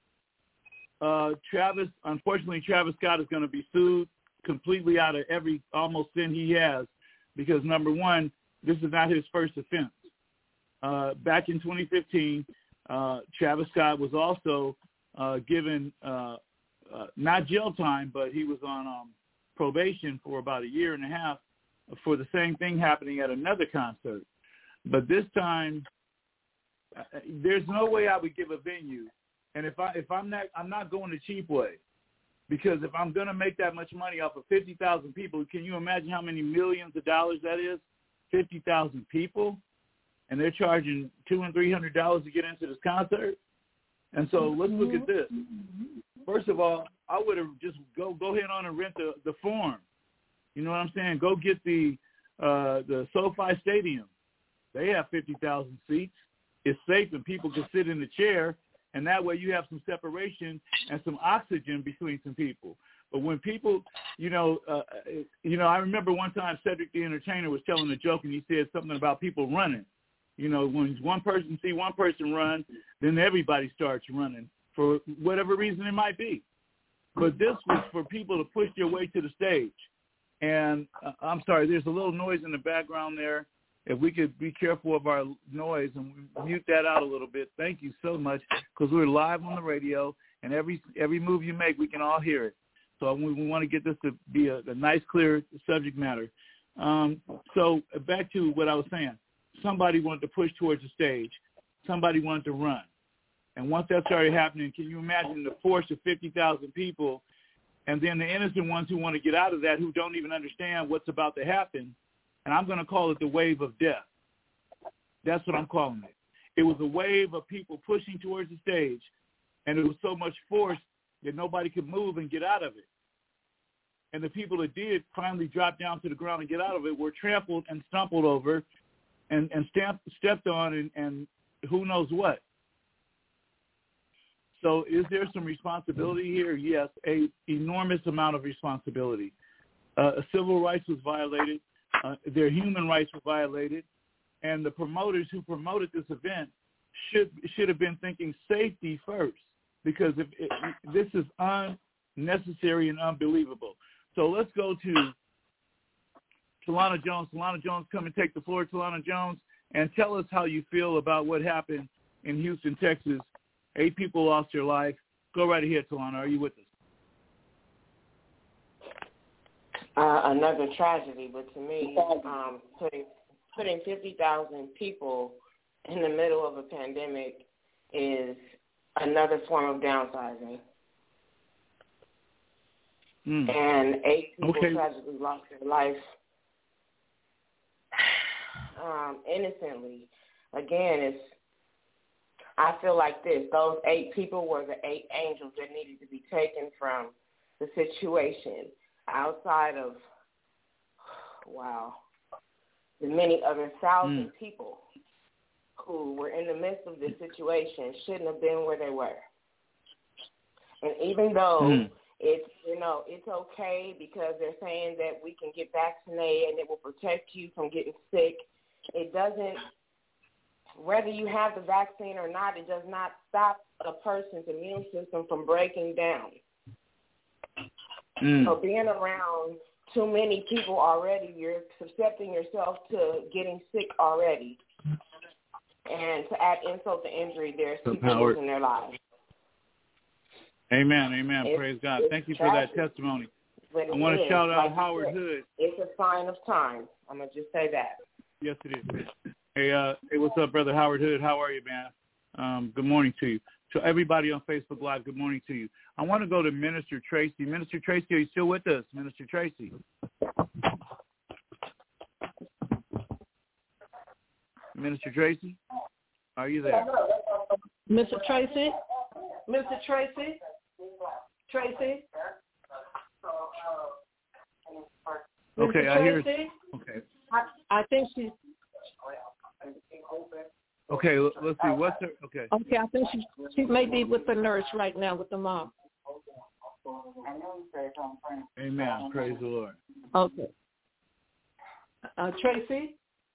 unfortunately, Travis Scott is going to be sued completely out of every almost sin he has because, number one, this is not his first offense. Back in 2015, Travis Scott was also given not jail time, but he was on probation for about a year and a half for the same thing happening at another concert. But this time, there's no way I would give a venue. And I'm not going the cheap way, because if I'm going to make that much money off of 50,000 people, can you imagine how many millions of dollars that is? 50,000 people, and they're charging $200 and $300 to get into this concert. And so let's look at this. First of all, I would have just go ahead on and rent the Forum. You know what I'm saying? Go get the SoFi Stadium. They have 50,000 seats. It's safe and people can sit in the chair. And that way you have some separation and some oxygen between some people. But when people, I remember one time Cedric the Entertainer was telling a joke, and he said something about people running. When one person see one person run, then everybody starts running for whatever reason it might be. But this was for people to push their way to the stage. And I'm sorry, there's a little noise in the background there. If we could be careful of our noise and mute that out a little bit, thank you so much, because we're live on the radio, and every move you make, we can all hear it. So we want to get this to be a nice, clear subject matter. So back to what I was saying. Somebody wanted to push towards the stage. Somebody wanted to run. And once that started happening, can you imagine the force of 50,000 people, and then the innocent ones who want to get out of that, who don't even understand what's about to happen? And I'm going to call it the wave of death. That's what I'm calling it. It was a wave of people pushing towards the stage, and it was so much force that nobody could move and get out of it. And the people that did finally drop down to the ground and get out of it were trampled and stumbled over and stepped on and who knows what. So is there some responsibility here? Yes, an enormous amount of responsibility. Civil rights was violated. Their human rights were violated, and the promoters who promoted this event should have been thinking safety first, because this is unnecessary and unbelievable. So let's go to Talana Jones. Talana Jones, come and take the floor. Talana Jones, and tell us how you feel about what happened in Houston, Texas. 8 people lost their life. Go right ahead, Talana. Are you with us? Another tragedy, but to me, putting 50,000 people in the middle of a pandemic is another form of downsizing. And 8 people tragically lost their life innocently. Again, I feel like this. Those 8 people were the 8 angels that needed to be taken from the situation. Outside of, the many other thousand people who were in the midst of this situation shouldn't have been where they were. And even though it's, it's okay because they're saying that we can get vaccinated and it will protect you from getting sick, it doesn't, whether you have the vaccine or not, it does not stop a person's immune system from breaking down. So being around too many people already, you're subjecting yourself to getting sick already. And to add insult to injury, there's people losing their lives. Amen, amen. Praise God. Thank you for that testimony. I want to shout out Howard Hood. It's a sign of times. I'm going to just say that. Yes, it is. Hey, what's up, Brother Howard Hood? How are you, man? Good morning to you. To everybody on Facebook Live, good morning to you. I want to go to Minister Tracy. Minister Tracy, are you still with us? Minister Tracy. Minister Tracy, are you there? Mr. Tracy? Mr. Tracy? Tracy? Okay, Mr. I hear. Okay. I think she's. Okay, let's see. What's her? Okay. Okay, I think she may be with the nurse right now with the mom. Amen. Praise the Lord. Okay. Tracy?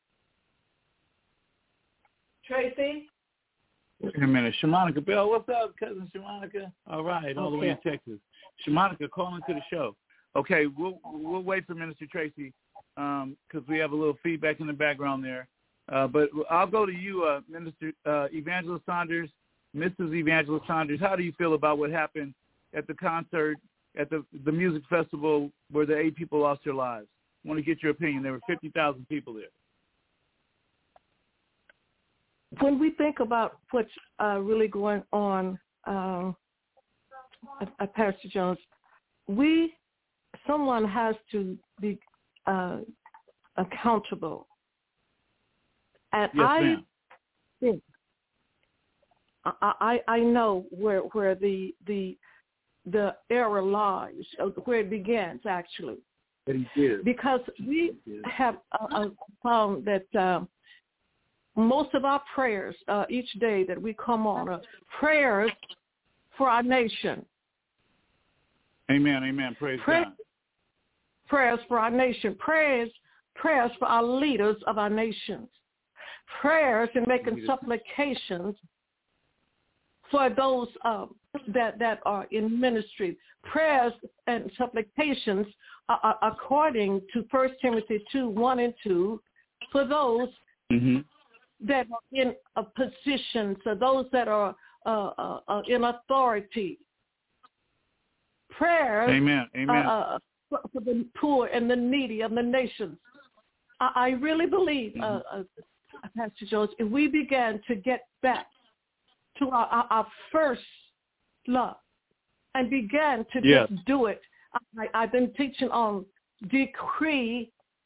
Tracy? Wait a minute. Shamanica Bell, what's up, cousin Shamanica? All right, all the way in Texas. Shamanica, calling to the show. Okay, we'll wait for Minister Tracy because we have a little feedback in the background there. But I'll go to you, Minister Evangelist Saunders, Mrs. Evangelist Saunders. How do you feel about what happened at the concert, at the music festival where the 8 people lost their lives? I want to get your opinion. There were 50,000 people there. When we think about what's really going on, Pastor Jones, someone has to be accountable. And yes, ma'am. think I know where the error lies, where it begins actually. Because we have found that most of our prayers each day that we come on are prayers for our nation. Amen, amen. Praise God. Prayers for our nation. Prayers for our leaders of our nations. Prayers and making supplications for those that are in ministry. Prayers and supplications according to 1 Timothy 2:1-2 for those that are in a position, for those that are in authority. Prayers amen, amen. For the poor and the needy of the nations. I really believe, Pastor Jones, if we began to get back to our first love and began to just do it. I've been teaching on declare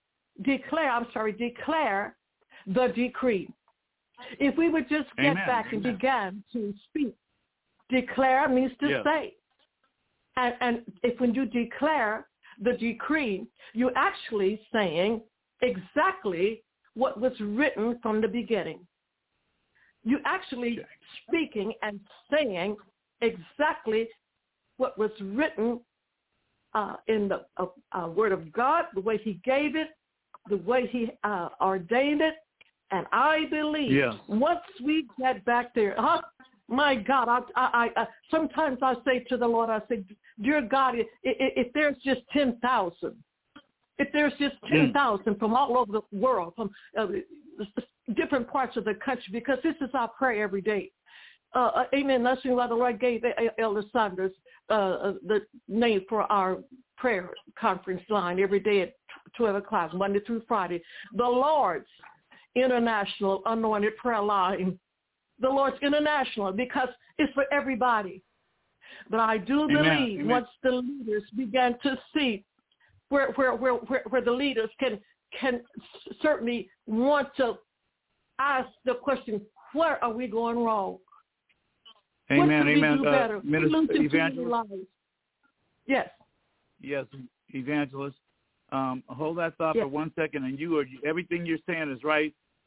the decree. If we would just get back and began to speak, declare means to say. And if when you declare the decree, you're actually saying exactly what was written from the beginning. You're actually speaking and saying exactly what was written in the Word of God, the way he gave it, the way he ordained it. And I believe once we get back there, my God, I sometimes I say to the Lord, I say, dear God, if there's just 10,000, if there's just 10,000 from all over the world, from different parts of the country, because this is our prayer every day. Amen. That's why the Lord gave Elder Saunders the name for our prayer conference line every day at 12 o'clock, Monday through Friday. The Lord's International Anointed Prayer Line. The Lord's International, because it's for everybody. But I do believe once the leaders began to see where the leaders can certainly want to ask the question, where are we going wrong? Amen, amen. Minister Evangelist. Yes. Yes, Evangelist. Hold that thought for 1 second, and everything you're saying is right.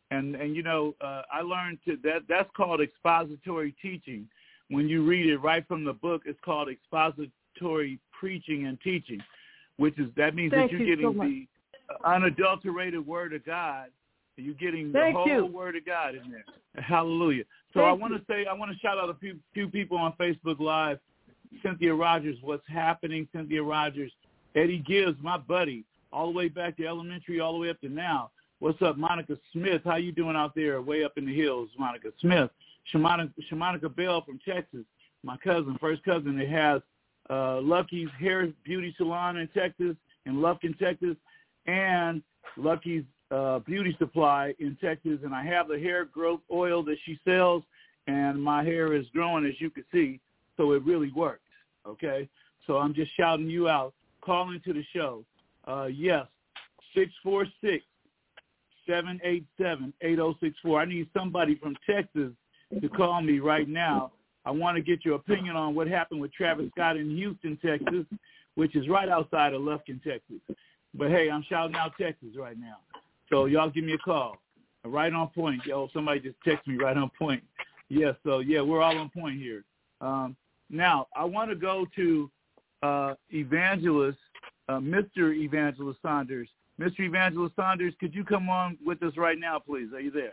And you know, I learned that's called expository teaching. When you read it right from the book, it's called expository preaching and teaching, that means that you're getting the unadulterated word of God. You're getting the whole word of God in there. Hallelujah. So I want to shout out a few people on Facebook Live. Cynthia Rogers, what's happening? Cynthia Rogers. Eddie Gibbs, my buddy, all the way back to elementary, all the way up to now. What's up, Monica Smith? How you doing out there way up in the hills, Monica Smith? Shamanica Bell from Texas, my cousin, first cousin that has Lucky's Hair Beauty Salon in Texas, in Lufkin, Texas, and Lucky's Beauty Supply in Texas. And I have the hair growth oil that she sells, and my hair is growing, as you can see, so it really works, okay? So I'm just shouting you out. Call into the show. Yes, 646-787-8064. I need somebody from Texas to call me right now. I want to get your opinion on what happened with Travis Scott in Houston, Texas, which is right outside of Lufkin, Texas. But, hey, I'm shouting out Texas right now. So y'all give me a call. Right on point. Yo, somebody just text me right on point. Yeah, so, yeah, we're all on point here. Now, I want to go to Evangelist, Mr. Evangelist Saunders. Mr. Evangelist Saunders, could you come on with us right now, please? Are you there?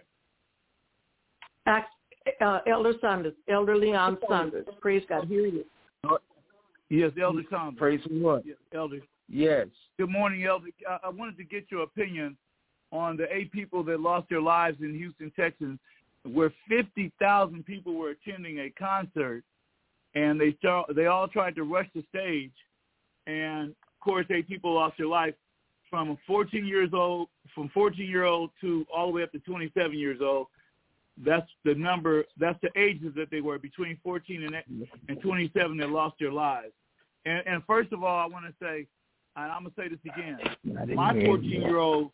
Elder Saunders, Elder Leon Saunders. Praise God. Hear you. Yes, Elder Saunders. Praise the Lord. Yes, Elder. Yes. Good morning, Elder. I wanted to get your opinion on the 8 people that lost their lives in Houston, Texas, where 50,000 people were attending a concert, and they all tried to rush the stage, and of course 8 people lost their life from 14-year-old to all the way up to 27 years old. That's the number. That's the ages that they were, between 14 and 27, that lost their lives. And first of all, I want to say, and I'm gonna say this again: my 14-year-old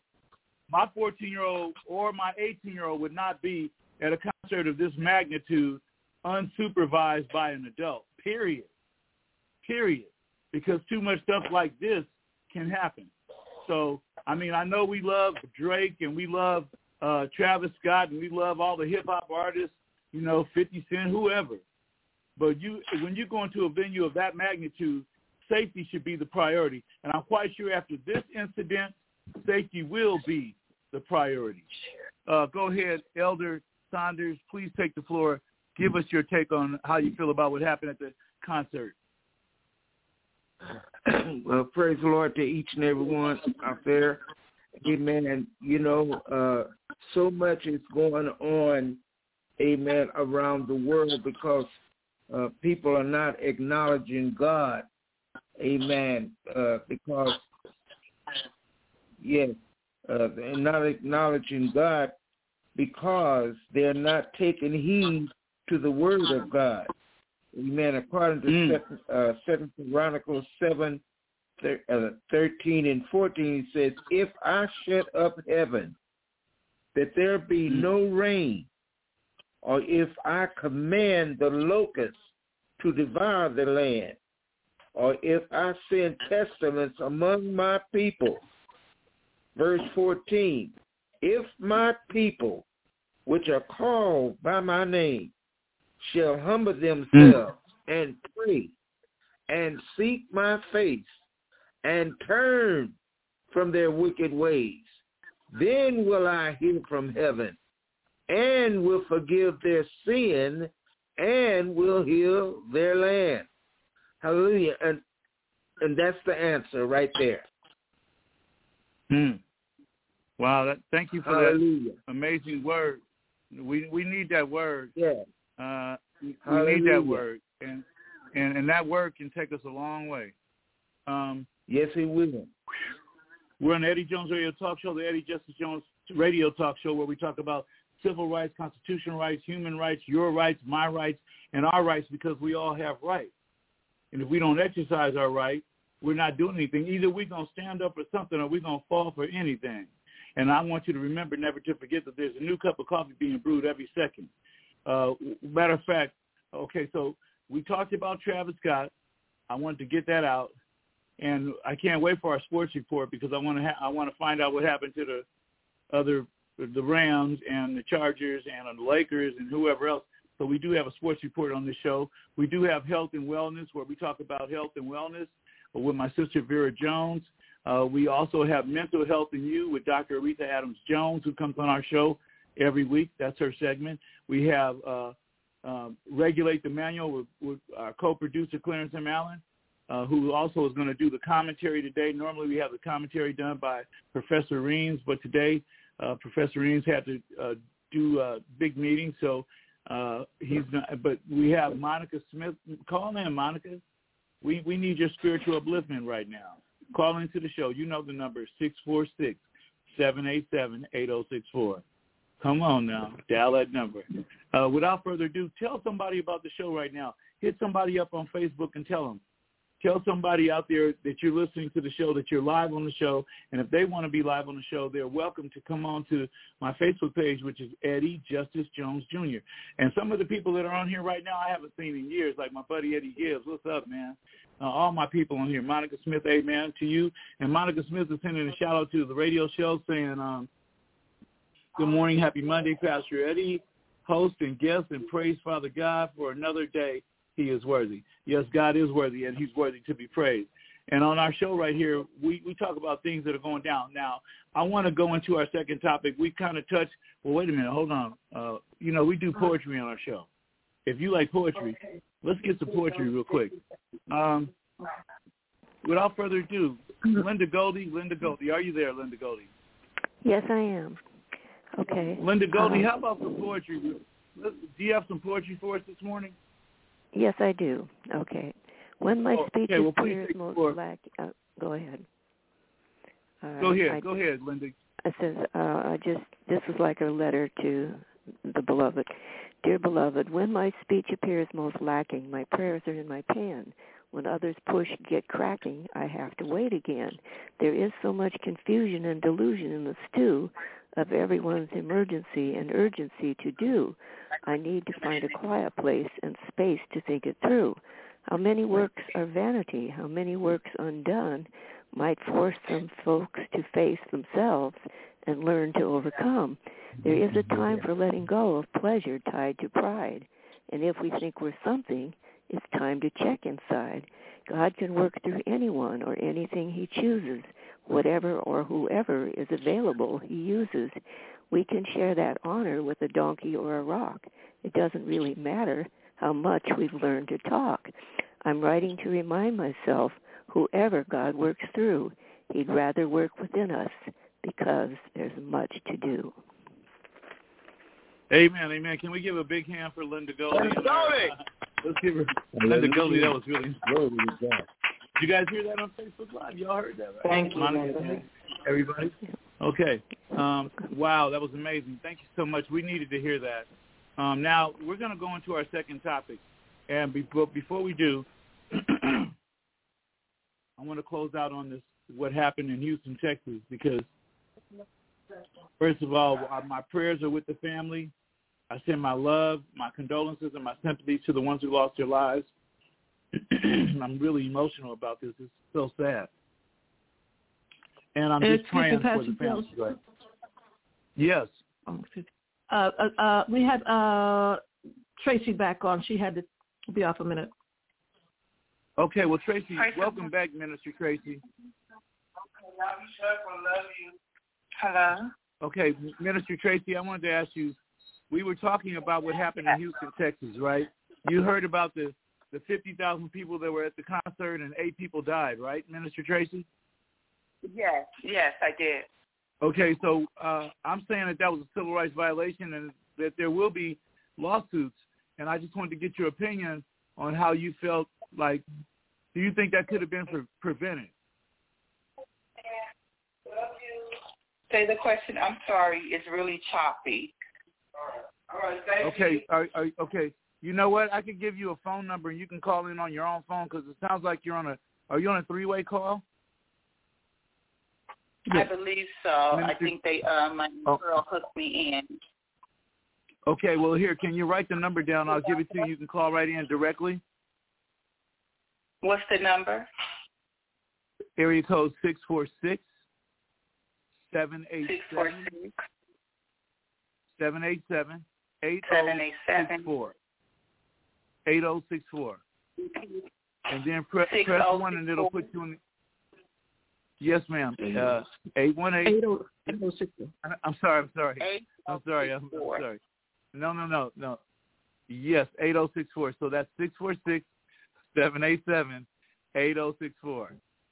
or my 18-year-old would not be at a concert of this magnitude unsupervised by an adult. Period. Because too much stuff like this can happen. So, I mean, I know we love Drake and we love Travis Scott and we love all the hip-hop artists, 50 Cent, whoever. But when you go into a venue of that magnitude, safety should be the priority. And I'm quite sure after this incident, safety will be the priority. Go ahead, Elder Saunders. Please take the floor. Give us your take on how you feel about what happened at the concert. Well, praise the Lord to each and every one out there. Amen. So much is going on, amen, around the world because people are not acknowledging God. Amen. Because, yes, they're not acknowledging God because they're not taking heed to the word of God. Amen. According to 2 Chronicles 7, 13 and 14, it says, if I shut up heaven, that there be no rain, or if I command the locusts to devour the land, or if I send pestilence among my people. Verse 14, if my people, which are called by my name, shall humble themselves and pray and seek my face and turn from their wicked ways, then will I hear from heaven and will forgive their sin and will heal their land. Hallelujah. And that's the answer right there. Wow. Thank you for Hallelujah. that amazing word. We need that word. Yeah. We need that word. And that word can take us a long way. Yes, it will. We're on the Eddie Jones Radio Talk Show, the Eddie Justice Jones Radio Talk Show, where we talk about civil rights, constitutional rights, human rights, your rights, my rights, and our rights, because we all have rights. And if we don't exercise our right, we're not doing anything. Either we're going to stand up for something or we're going to fall for anything. And I want you to remember, never to forget, that there's a new cup of coffee being brewed every second. Matter of fact, okay, so we talked about Travis Scott. I wanted to get that out. And I can't wait for our sports report because I want to find out what happened to the other the Rams and the Chargers and on the Lakers and whoever else. So we do have a sports report on this show. We do have health and wellness, where we talk about health and wellness with my sister Vera Jones. We also have mental health and you with Dr. Aretha Adams-Jones, who comes on our show every week. That's her segment. We have Regulate the Manual with our co-producer Clarence M. Allen, who also is going to do the commentary today. Normally we have the commentary done by Professor Reams, but today Professor Reams had to do a big meeting, so he's not. But we have Monica Smith. Call in, Monica. We need your spiritual upliftment right now. Call into the show. You know the number, 646-787-8064. Come on now. Dial that number. Without further ado, tell somebody about the show right now. Hit somebody up on Facebook and tell them. Tell somebody out there that you're listening to the show, that you're live on the show, and if they want to be live on the show, they're welcome to come on to my Facebook page, which is Eddie Justice Jones Jr. And some of the people that are on here right now I haven't seen in years, like my buddy Eddie Gibbs. What's up, man? All my people on here. Monica Smith, amen to you. And Monica Smith is sending a shout-out to the radio show saying, good morning, happy Monday, Pastor Eddie, host and guest, and praise Father God for another day. He is worthy. Yes, God is worthy, and he's worthy to be praised. And on our show right here, we talk about things that are going down. Now, I want to go into our second topic. We kind of touched, well, wait a minute, hold on. We do poetry on our show. If you like poetry, let's get to poetry real quick. Without further ado, Linda Goldie, are you there, Linda Goldie? Yes, I am. Okay. Linda Goldie, how about some poetry? Do you have some poetry for us this morning? Yes, I do. Okay. When my speech appears most lacking, go ahead. Go ahead, Linda. It says, this is like a letter to the beloved. Dear beloved, when my speech appears most lacking, my prayers are in my pen. When others push, get cracking, I have to wait again. There is so much confusion and delusion in the stew of everyone's emergency and urgency to do. I need to find a quiet place and space to think it through. How many works are vanity, how many works undone might force some folks to face themselves and learn to overcome. There is a time for letting go of pleasure tied to pride. And if we think we're something, it's time to check inside. God can work through anyone or anything he chooses. Whatever or whoever is available, he uses. We can share that honor with a donkey or a rock. It doesn't really matter how much we've learned to talk. I'm writing to remind myself, whoever God works through, he'd rather work within us because there's much to do. Amen, amen. Can we give a big hand for Linda Goldie? Let's give her Linda Goldie. That was really good. Did you guys hear that on Facebook Live? Y'all heard that, right? Thank you, Monica, everybody. Okay. Wow, that was amazing. Thank you so much. We needed to hear that. Now, we're going to go into our second topic. And before we do, I want to close out on this, what happened in Houston, Texas, because, first of all, my prayers are with the family. I send my love, my condolences, and my sympathy to the ones who lost their lives. I'm really emotional about this. It's so sad. And I'm just praying for the family. Right? Yes. We had Tracy back on. She had to be off a minute. Okay, well, Tracy, welcome back, Minister Tracy. Hello. Okay, Minister Tracy, I wanted to ask you, we were talking about what happened in Houston, Texas, right? You heard about the 50,000 people that were at the concert and 8 people died, right, Minister Tracy? Yes, I did. Okay, so I'm saying that was a civil rights violation and that there will be lawsuits, and I just wanted to get your opinion on how you felt. Like, do you think that could have been prevented? Say the question. I'm sorry. It's really choppy. All right. Thank you. Okay. You know what? I could give you a phone number, and you can call in on your own phone because it sounds like you're on are you on a 3-way call? Yes. I believe so. I think my girl hooked me in. Okay, well, here, can you write the number down? I'll give it to you. You can call right in directly. What's the number? Area code 646-787. 787-8064. 8064. And then press 1 and it'll put you in. Yes, ma'am. 818. I'm sorry. I'm sorry. No. Yes, 8064. So that's 646-787-8064.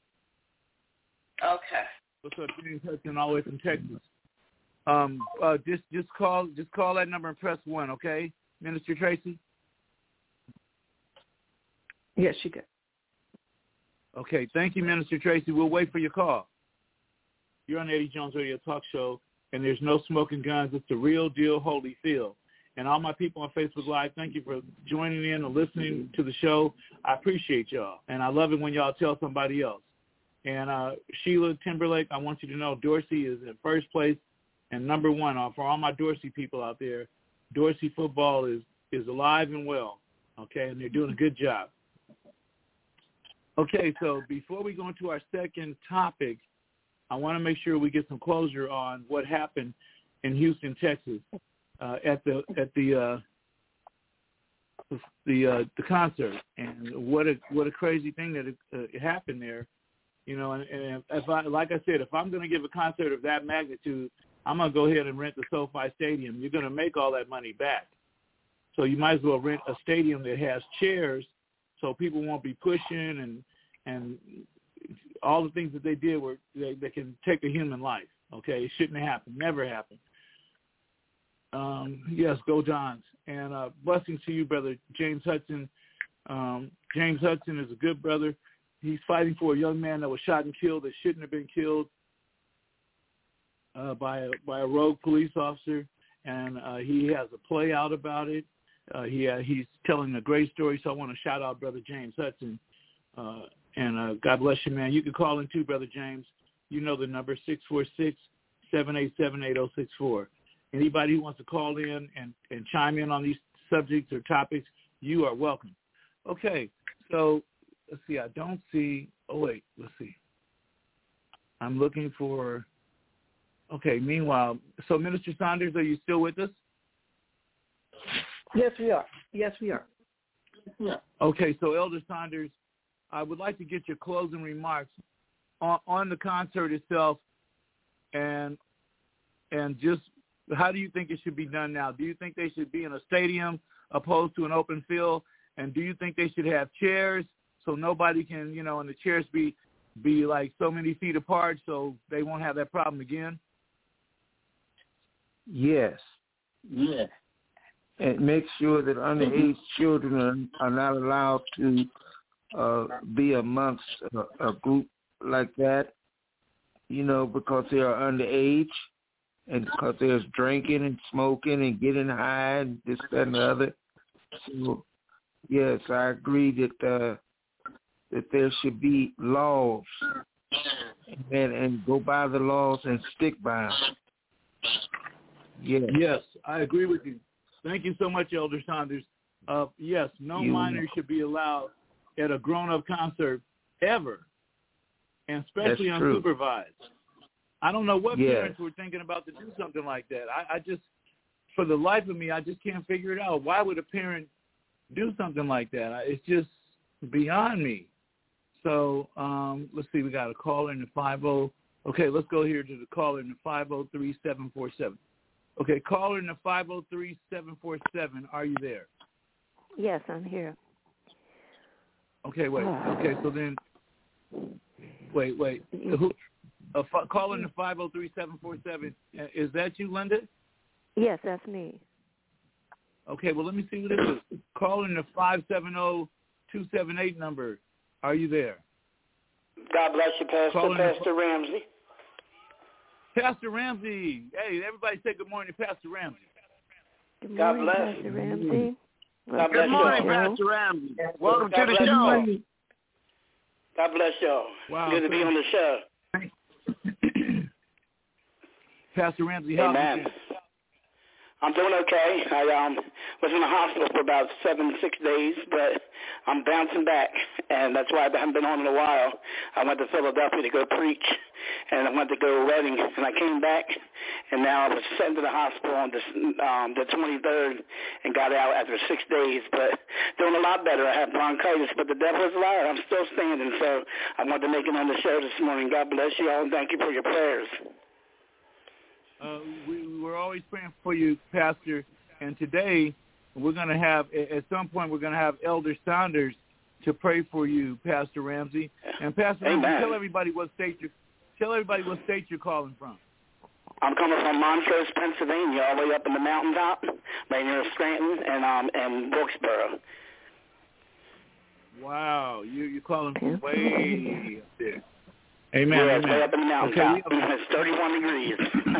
Okay. What's up, James Hudson, all the way from Texas? Just call that number and press 1, okay, Minister Tracy? Yes, she could. Okay, thank you, Minister Tracy. We'll wait for your call. You're on the Eddie Jones Radio Talk Show, and there's no smoking guns. It's the real deal, Holyfield. And all my people on Facebook Live, thank you for joining in and listening to the show. I appreciate y'all, and I love it when y'all tell somebody else. And Sheila Timberlake, I want you to know Dorsey is in first place and number 1. For all my Dorsey people out there, Dorsey football is alive and well, okay, and they're doing a good job. Okay, so before we go into our second topic, I want to make sure we get some closure on what happened in Houston, Texas, at the concert, and what a crazy thing that it happened there, you know. And if I'm going to give a concert of that magnitude, I'm going to go ahead and rent the SoFi Stadium. You're going to make all that money back, so you might as well rent a stadium that has chairs, so people won't be pushing and all the things that they did were they can take a human life. Okay, it shouldn't have happened, never happened. Yes, go Dons. And blessings to you, Brother James Hudson. James Hudson is a good brother. He's fighting for a young man that was shot and killed that shouldn't have been killed by a rogue police officer, and he has a play out about it. He's telling a great story, so I want to shout out Brother James Hudson. And God bless you, man. You can call in too, Brother James. You know the number, 646-787-8064. Anybody who wants to call in and chime in on these subjects or topics, you are welcome. Okay, so let's see. I don't see – oh, wait, let's see. I'm looking for – okay, meanwhile, so Minister Saunders, are you still with us? Yes, we are. Yeah. Okay, so Elder Saunders, I would like to get your closing remarks on the concert itself, and just how do you think it should be done now? Do you think they should be in a stadium opposed to an open field? And do you think they should have chairs so nobody can, you know, and the chairs be like so many feet apart so they won't have that problem again? Yes. Yeah. And make sure that underage children are not allowed to be amongst a group like that, you know, because they are underage and because there's drinking and smoking and getting high and this, that, and the other. So, yes, I agree that there should be laws and go by the laws and stick by them. Yes, I agree with you. Thank you so much, Elder Saunders. Yes, no minors should be allowed at a grown-up concert ever, and especially unsupervised. I don't know what parents were thinking about to do something like that. I just, for the life of me, I just can't figure it out. Why would a parent do something like that? It's just beyond me. So let's see. We got a caller in the 50. Okay, let's go here to the caller in the 503-747. Okay, caller in the 503-747. Are you there? Yes, I'm here. Okay, wait. Okay, so then, wait. Caller in the 503-747. Is that you, Linda? Yes, that's me. Okay, well, let me see what it is. Caller in the 570-278 number. Are you there? God bless you, Pastor Ramsey. Pastor Ramsey. Hey, everybody say good morning to Pastor Ramsey. Good morning, God bless Pastor Ramsey. Good morning, Pastor Ramsey. Welcome to the show. God bless y'all. Wow, good to be on the show. Pastor Ramsey, how are you? I'm doing okay. I was in the hospital for about 6 days, but I'm bouncing back, and that's why I haven't been on in a while. I went to Philadelphia to go preach, and I went to go to a wedding, and I came back, and now I was sent to the hospital on the 23rd and got out after 6 days, but doing a lot better. I have bronchitis, but the devil is a liar. I'm still standing, so I wanted to make it on the show this morning. God bless you all, and thank you for your prayers. We're always praying for you, Pastor. And today we're going to have, at some point, we're going to have Elder Saunders to pray for you, Pastor Ramsey. And Pastor Ramsey, tell everybody what state you're calling from. I'm coming from Montrose, Pennsylvania, all the way up in the mountaintop, right near Scranton and Wilkesboro. Wow, you're calling from way up there. Amen. Yeah, amen. Way up in the mountaintop. It's 31 degrees.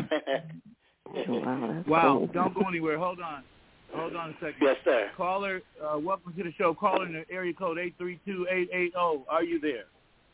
Wow. Don't go anywhere. Hold on a second. Yes, sir. Caller, welcome to the show. Caller in the area code 832-880. Are you there?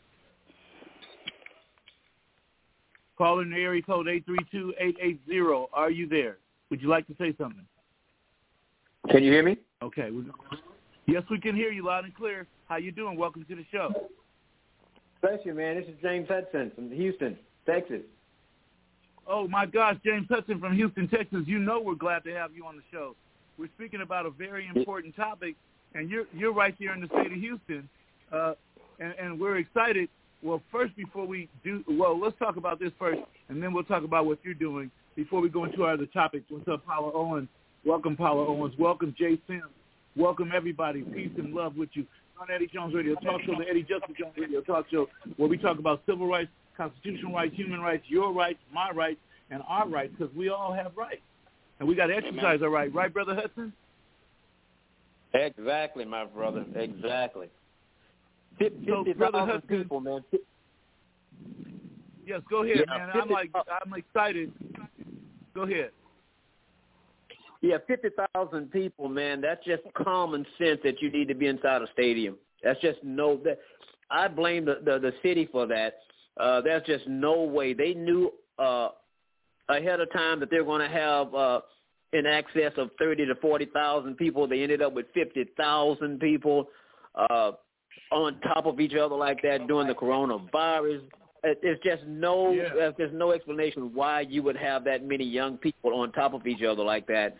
Caller in the area code 832-880. Are you there? Would you like to say something? Can you hear me? Okay. Yes, we can hear you loud and clear. How you doing? Welcome to the show. Bless you, man. This is James Hudson from Houston, Texas. Oh, my gosh, James Hudson from Houston, Texas. You know we're glad to have you on the show. We're speaking about a very important topic, and you're right there in the state of Houston, and we're excited. Well, first, before we do, let's talk about this first, and then we'll talk about what you're doing before we go into our other topics. What's up, Paula Owens? Welcome, Paula Owens. Welcome, Jay Sims. Welcome, everybody. Peace and love with you. On Eddie Jones Radio Talk Show, the Eddie Justice Jones Radio Talk Show, where we talk about civil rights, constitutional rights, human rights, your rights, my rights, and our rights, because we all have rights. And we got to exercise our right. Right, Brother Hudson? Exactly, my brother. Exactly. 50,000 people, man. Yes, go ahead, man. I'm excited. Go ahead. Yeah, 50,000 people, man. That's just common sense that you need to be inside a stadium. That's just that. I blame the city for that. There's just no way. They knew ahead of time that they're going to have in excess of 30 to 40,000 people. They ended up with 50,000 people on top of each other like that during the coronavirus. There's just there's no explanation why you would have that many young people on top of each other like that.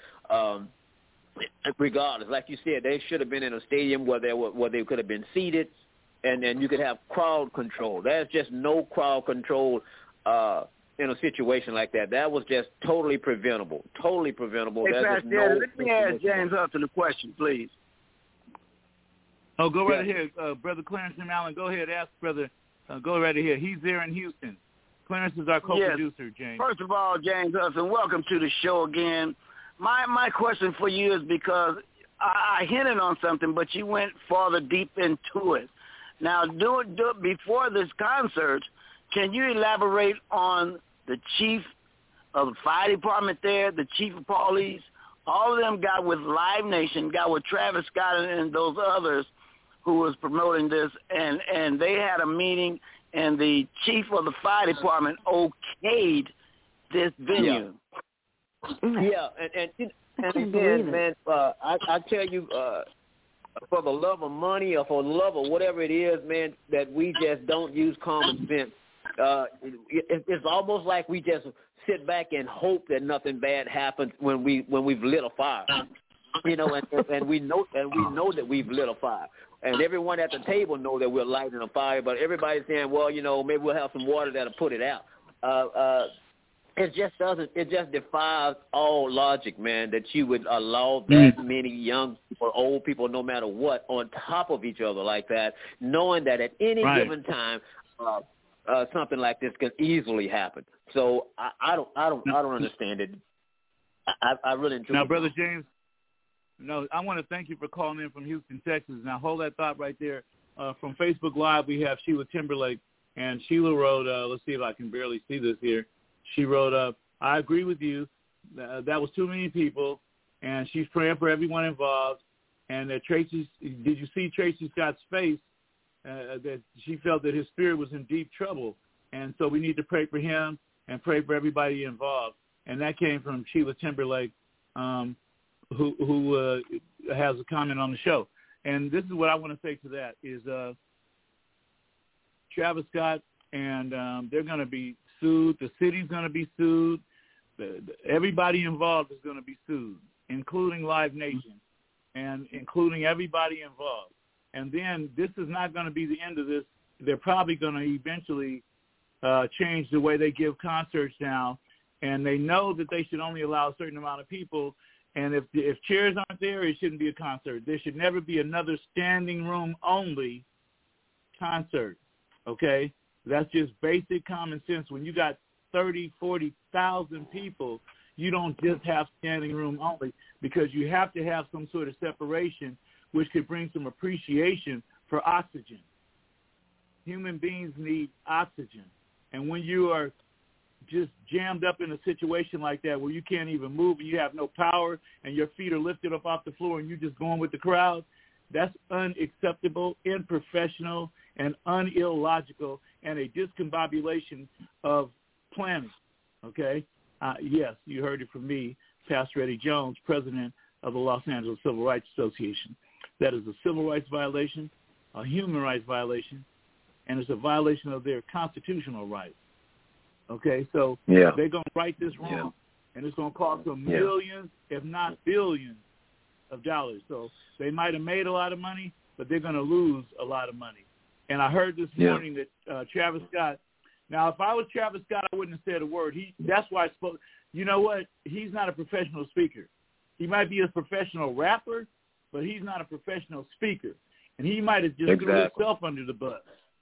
Regardless, like you said, they should have been in a stadium where they could have been seated, and then you could have crowd control. There's just no crowd control in a situation like that. That was just totally preventable. Totally preventable. Hey, Pastor, let me ask James Hudson a question, please. Oh, go right ahead, Brother Clarence M. Allen. Go ahead, ask Brother. Go right ahead. He's there in Houston. Clarence is our co-producer, James. First of all, James Hudson, welcome to the show again. My question for you is because I hinted on something, but you went farther deep into it. Now, before this concert, can you elaborate on the chief of the fire department there, the chief of police? All of them got with Live Nation, got with Travis Scott and those others who was promoting this, and they had a meeting, and the chief of the fire department okayed this venue. Yeah, and again, man, I tell you, for the love of money or for the love of whatever it is, man, that we just don't use common sense. It's almost like we just sit back and hope that nothing bad happens when we've lit a fire. You know, and we know that we've lit a fire. And everyone at the table know that we're lighting a fire, but everybody's saying, well, you know, maybe we'll have some water that'll put it out. It just defies all logic, man, that you would allow that many young or old people, no matter what, on top of each other like that, knowing that at any given time, something like this can easily happen. So I don't understand it. I really enjoy it. Now, Brother James, I want to thank you for calling in from Houston, Texas. Now, hold that thought right there. From Facebook Live, we have Sheila Timberlake, and Sheila wrote, let's see if I can barely see this here. She wrote, I agree with you. That was too many people, and she's praying for everyone involved. And did you see Tracy Scott's face? That she felt that his spirit was in deep trouble. And so we need to pray for him and pray for everybody involved. And that came from Sheila Timberlake. who has a comment on the show. And this is what I want to say to that is Travis Scott, and they're going to be sued. The city's going to be sued. Everybody involved is going to be sued, including Live Nation and including everybody involved. And then this is not going to be the end of this. They're probably going to eventually change the way they give concerts now, and they know that they should only allow a certain amount of people. And if chairs aren't there, it shouldn't be a concert. There should never be another standing room only concert, okay? That's just basic common sense. When you got 30, 40,000 people, you don't just have standing room only, because you have to have some sort of separation, which could bring some appreciation for oxygen. Human beings need oxygen. And when you are just jammed up in a situation like that where you can't even move and you have no power and your feet are lifted up off the floor and you're just going with the crowd, that's unacceptable, unprofessional, and unillogical, and a discombobulation of planning, okay? Yes, you heard it from me, Pastor Eddie Jones, president of the Los Angeles Civil Rights Association. That is a civil rights violation, a human rights violation, and it's a violation of their constitutional rights. Okay, so they're going to right this wrong, and it's going to cost them millions, if not billions, of dollars. So they might have made a lot of money, but they're going to lose a lot of money. And I heard this morning that Travis Scott, now if I was Travis Scott, I wouldn't have said a word. That's why I spoke. You know what? He's not a professional speaker. He might be a professional rapper, but he's not a professional speaker. And he might have just threw himself under the bus.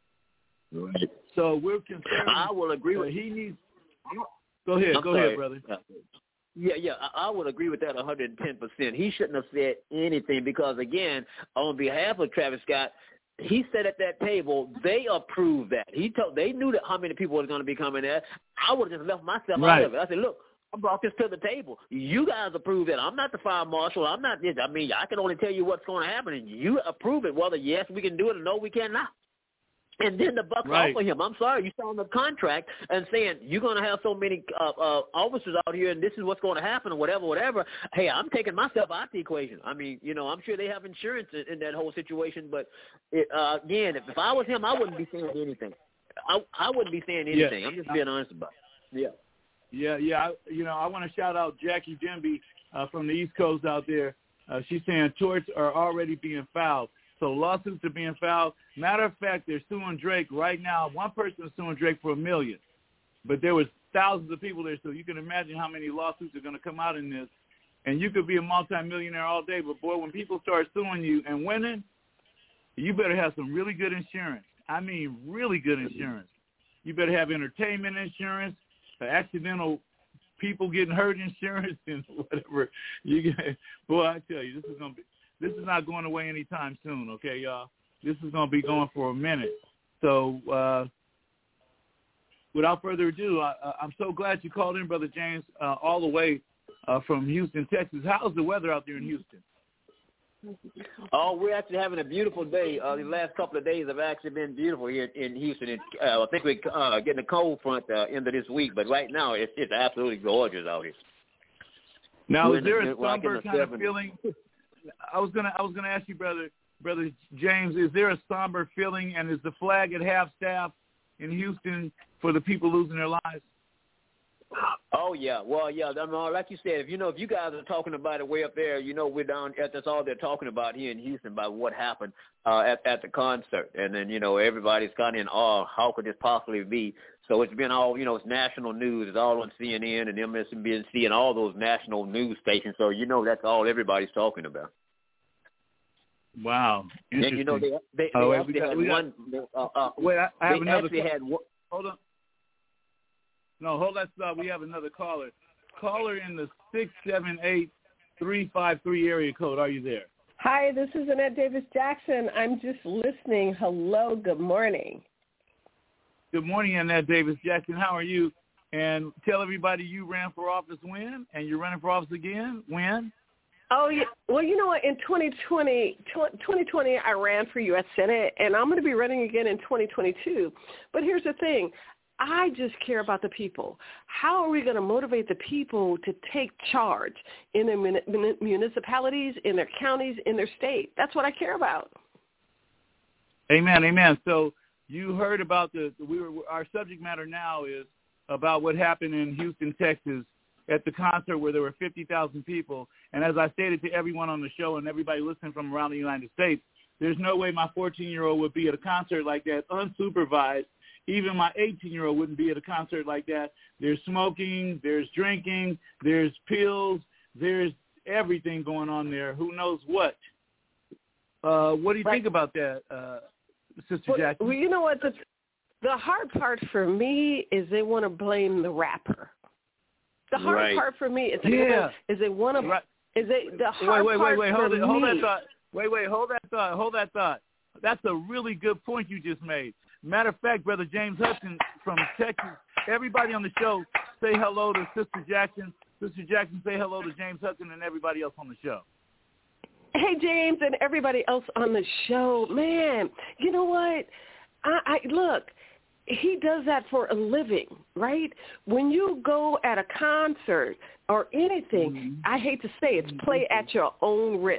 Right. So we're concerned. I will agree with he needs. Go ahead, brother. Yeah, I would agree with that 110%. He shouldn't have said anything because, again, on behalf of Travis Scott, he said at that table they approved that. They knew that how many people were going to be coming there. I would have just left myself out of it. I said, look, I brought this to the table. You guys approve it. I'm not the fire marshal. I'm not this. I mean, I can only tell you what's going to happen, and you approve it, whether yes we can do it or no we cannot. And then the buck's off for him. I'm sorry, you signed the contract and saying you're going to have so many officers out here and this is what's going to happen or whatever. Hey, I'm taking myself out the equation. I mean, I'm sure they have insurance in that whole situation. But, again, if I was him, I wouldn't be saying anything. I wouldn't be saying anything. I'm just being honest about it. Yeah. I want to shout out Jackie Denby from the East Coast out there. She's saying torts are already being filed. So lawsuits are being filed. Matter of fact, they're suing Drake right now. One person is suing Drake for $1 million, but there was thousands of people there, so you can imagine how many lawsuits are going to come out in this. And you could be a multimillionaire all day, but, boy, when people start suing you and winning, you better have some really good insurance. I mean really good insurance. You better have entertainment insurance, accidental people getting hurt insurance, and whatever. Boy, I tell you, this is not going away anytime soon, okay, y'all? This is going to be going for a minute. So without further ado, I'm so glad you called in, Brother James, all the way from Houston, Texas. How's the weather out there in Houston? Oh, we're actually having a beautiful day. The last couple of days have actually been beautiful here in Houston. I think we're getting a cold front end of this week, but right now it's absolutely gorgeous out here. Now, is there a sunburn kind of feeling? I was gonna ask you, brother James, is there a somber feeling, and is the flag at half-staff in Houston for the people losing their lives? Oh yeah, well yeah. I mean, like you said, if you guys are talking about it way up there, we're down. That's all they're talking about here in Houston about what happened at the concert, and then everybody's kind of in awe. How could this possibly be? So it's been all it's national news. It's all on CNN and MSNBC and all those national news stations. So that's all everybody's talking about. Wow. Interesting. And they actually had one. Wait, I have another. Hold on. No, hold that thought. We have another caller. Caller in the 678-353 area code. Are you there? Hi, this is Annette Davis Jackson. I'm just listening. Hello, good morning. Good morning, Annette Davis Jackson. How are you? And tell everybody you ran for office when, and you're running for office again when? Oh, yeah. Well, you know what? In 2020, I ran for U.S. Senate, and I'm going to be running again in 2022. But here's the thing. I just care about the people. How are we going to motivate the people to take charge in their municipalities, in their counties, in their state? That's what I care about. Amen, amen. So you heard about our subject matter now is about what happened in Houston, Texas, at the concert where there were 50,000 people. And as I stated to everyone on the show and everybody listening from around the United States, there's no way my 14-year-old would be at a concert like that unsupervised. Even my 18-year-old wouldn't be at a concert like that. There's smoking, there's drinking, there's pills, there's everything going on there. Who knows what? What do you think about that, Sister Jackson? Well, you know what? The hard part for me is they want to blame the rapper. The hard part for me is they want to. Is it the hard part for me? Hold that thought. Hold that thought. That's a really good point you just made. Matter of fact, Brother James Hudson from Texas, everybody on the show, say hello to Sister Jackson. Sister Jackson, say hello to James Hudson and everybody else on the show. Hey, James and everybody else on the show. Man, you know what? I look, he does that for a living, right? When you go at a concert or anything, I hate to say it's play at your own risk.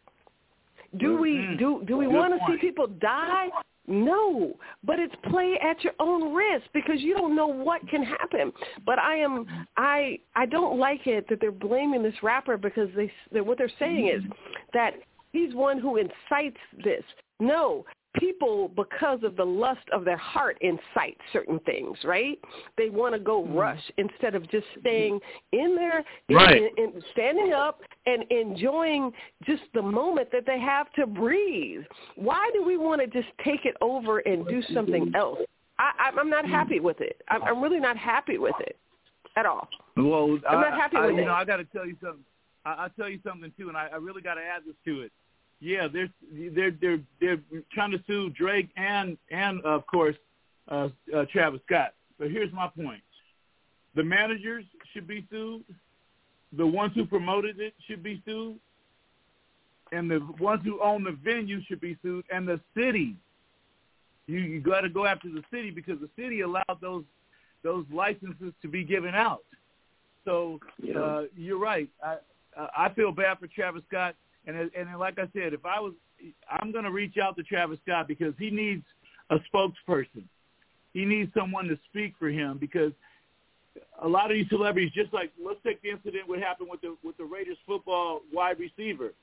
Do we want to see people die? No, but it's play at your own risk because you don't know what can happen. But I don't like it that they're blaming this rapper because what they're saying is that he's one who incites this. No, people, because of the lust of their heart, incite certain things, right? They want to go rush instead of just staying in there, and standing up and enjoying just the moment that they have to breathe. Why do we want to just take it over and do something else? I'm not happy with it. I'm really not happy with it at all. Well, I'm not happy with it. You know, I got to tell you something. I'll tell you something, too, and I really got to add this to it. Yeah, they're trying to sue Drake and of course Travis Scott. But here's my point: the managers should be sued, the ones who promoted it should be sued, and the ones who own the venue should be sued, and the city. You got to go after the city because the city allowed those licenses to be given out. So you're right. I feel bad for Travis Scott. And like I said, I'm going to reach out to Travis Scott because he needs a spokesperson. He needs someone to speak for him because a lot of these celebrities, just like let's take the incident what happened with the Raiders football wide receiver.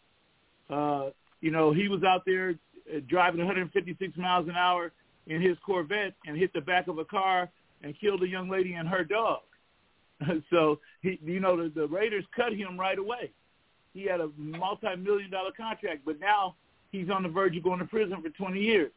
You know, he was out there driving 156 miles an hour in his Corvette and hit the back of a car and killed a young lady and her dog. So the Raiders cut him right away. He had a multi-million-dollar contract, but now he's on the verge of going to prison for 20 years.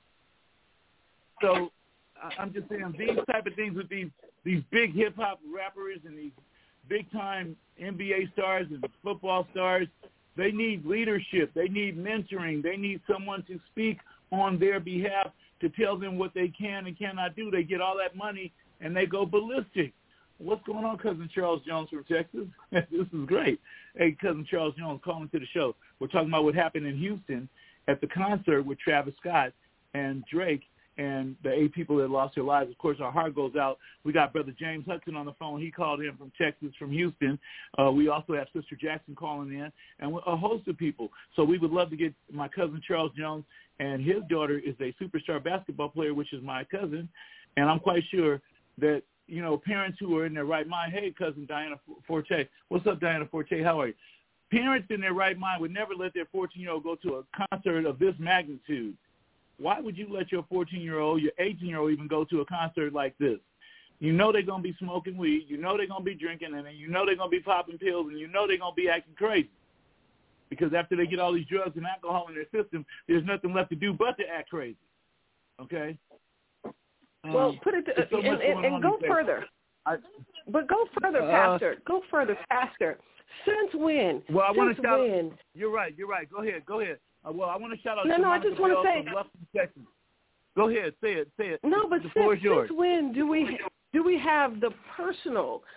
So I'm just saying these type of things with these big hip-hop rappers and these big-time NBA stars and football stars, they need leadership. They need mentoring. They need someone to speak on their behalf to tell them what they can and cannot do. They get all that money, and they go ballistic. What's going on, Cousin Charles Jones from Texas? This is great. Hey, Cousin Charles Jones, calling to the show. We're talking about what happened in Houston at the concert with Travis Scott and Drake and the 8 people that lost their lives. Of course, our heart goes out. We got Brother James Hudson on the phone. He called in from Texas, from Houston. We also have Sister Jackson calling in and a host of people. So we would love to get my cousin Charles Jones, and his daughter is a superstar basketball player, which is my cousin. And I'm quite sure that parents who are in their right mind, hey, Cousin Diana Forte. What's up, Diana Forte? How are you? Parents in their right mind would never let their 14-year-old go to a concert of this magnitude. Why would you let your 14-year-old, your 18-year-old even go to a concert like this? You know they're going to be smoking weed. You know they're going to be drinking, and you know they're going to be popping pills, and you know they're going to be acting crazy. Because after they get all these drugs and alcohol in their system, there's nothing left to do but to act crazy. Okay? Well, put it and go further. But go further, Pastor. Go further, Pastor. Since when? Well, I want to shout. You're right. Go ahead. Well, I want to shout out. No, I just want to say. Texas. Go ahead. Say it. No, but since when do we have the personal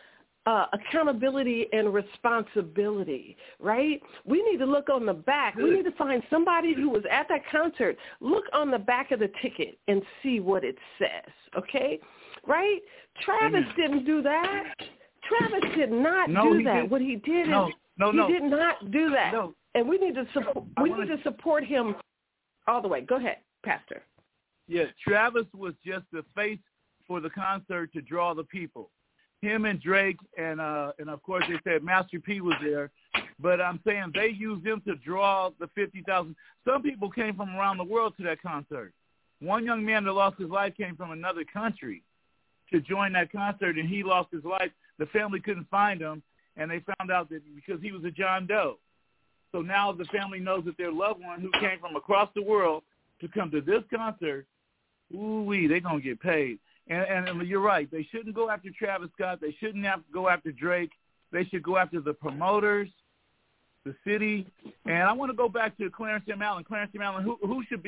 accountability and responsibility, right? We need to look on the back. We need to find somebody who was at that concert. Look on the back of the ticket and see what it says, okay? Right? Travis didn't do that. Travis did not do that. What he did is he did not do that. No. And we need to support him all the way. Go ahead, Pastor. Yeah, Travis was just the face for the concert to draw the people. Him and Drake and of course they said Master P was there, but I'm saying they used him to draw the 50,000. Some people came from around the world to that concert. One young man that lost his life came from another country to join that concert, and he lost his life. The family couldn't find him, and they found out that because he was a John Doe. So now the family knows that their loved one who came from across the world to come to this concert, ooh-wee, they're going to get paid. And you're right. They shouldn't go after Travis Scott. They shouldn't have to go after Drake. They should go after the promoters, the city. And I want to go back to Clarence M. Allen. Clarence M. Allen, who should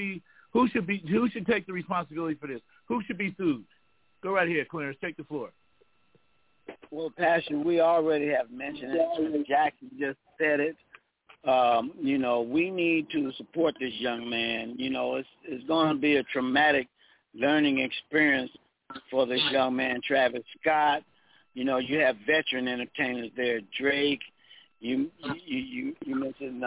take the responsibility for this? Who should be sued? Go right ahead, Clarence. Take the floor. Well, Pastor, we already have mentioned it. Jackson just said it. We need to support this young man. It's going to be a traumatic learning experience for this young man, Travis Scott. You have veteran entertainers there, Drake. You mentioned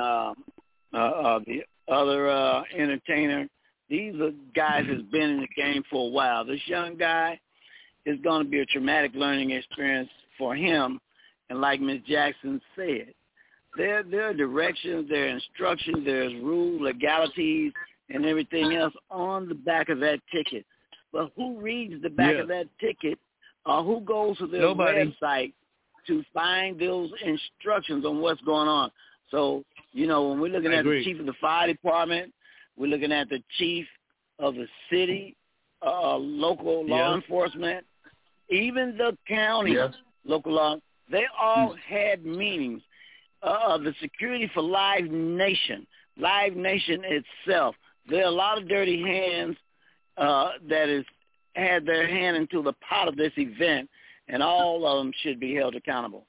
the other entertainer. These are guys that's been in the game for a while. This young guy is going to be a traumatic learning experience for him. And like Ms. Jackson said, there are directions, there are instructions, there's rules, legalities, and everything else on the back of that ticket. But who reads the back of that ticket, or who goes to their website to find those instructions on what's going on? So, when we're looking at the chief of the fire department, we're looking at the chief of the city, local law enforcement, even the county local law, they all had meetings. The security for Live Nation itself, there are a lot of dirty hands that has had their hand into the pot of this event, and all of them should be held accountable.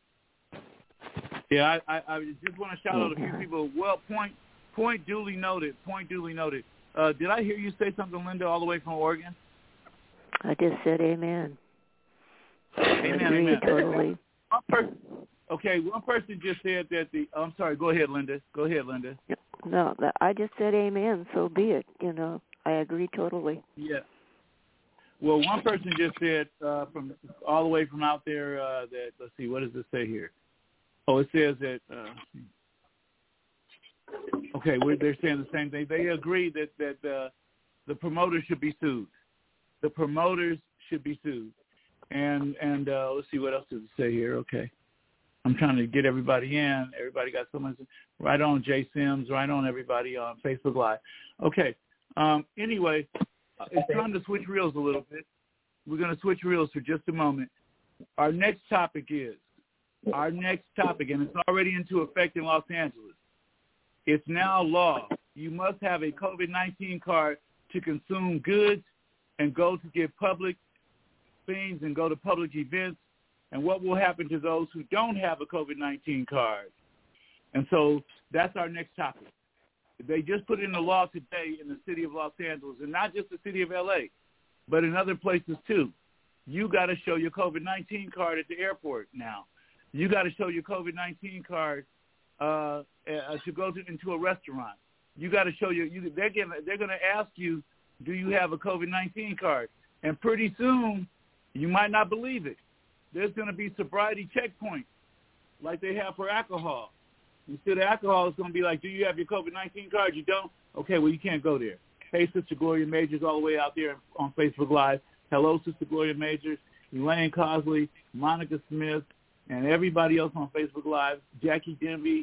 Yeah, I just want to shout out a few people. Well, point duly noted. Did I hear you say something, Linda, all the way from Oregon? I just said amen. Amen. Totally. One person just said that I'm sorry, go ahead, Linda. No, I just said amen, so be it. I agree totally. Yeah. Well, one person just said from all the way from out there that, let's see, what does it say here? Oh, it says that, they're saying the same thing. They agree that the promoters should be sued. The promoters should be sued. And let's see, what else does it say here? Okay. I'm trying to get everybody in. Everybody got someone right on, Jay Sims, right on everybody on Facebook Live. Okay. Anyway, it's time to switch reels a little bit. We're going to switch reels for just a moment. Our next topic, and it's already into effect in Los Angeles. It's now law. You must have a COVID-19 card to consume goods and go to get public things and go to public events. And what will happen to those who don't have a COVID-19 card? And so that's our next topic. They just put in the law today in the city of Los Angeles, and not just the city of L.A., but in other places too. You got to show your COVID-19 card at the airport now. You got to show your COVID-19 card to go into a restaurant. You got to show they're going to ask you, do you have a COVID-19 card? And pretty soon, you might not believe it, there's going to be sobriety checkpoints like they have for alcohol. Instead of alcohol, it's going to be like, do you have your COVID-19 card? You don't? Okay, well, you can't go there. Hey, Sister Gloria Majors, all the way out there on Facebook Live. Hello, Sister Gloria Majors, Elaine Cosley, Monica Smith, and everybody else on Facebook Live, Jackie Denby,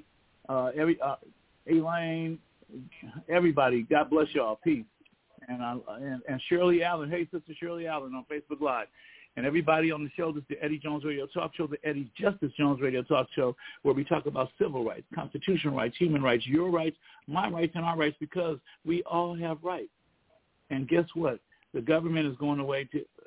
Elaine, everybody. God bless y'all. Peace. And Shirley Allen. Hey, Sister Shirley Allen on Facebook Live. And everybody on the show, this is the Eddie Jones Radio Talk Show, the Eddie Justice Jones Radio Talk Show, where we talk about civil rights, constitutional rights, human rights, your rights, my rights, and our rights, because we all have rights. And guess what? The government is going away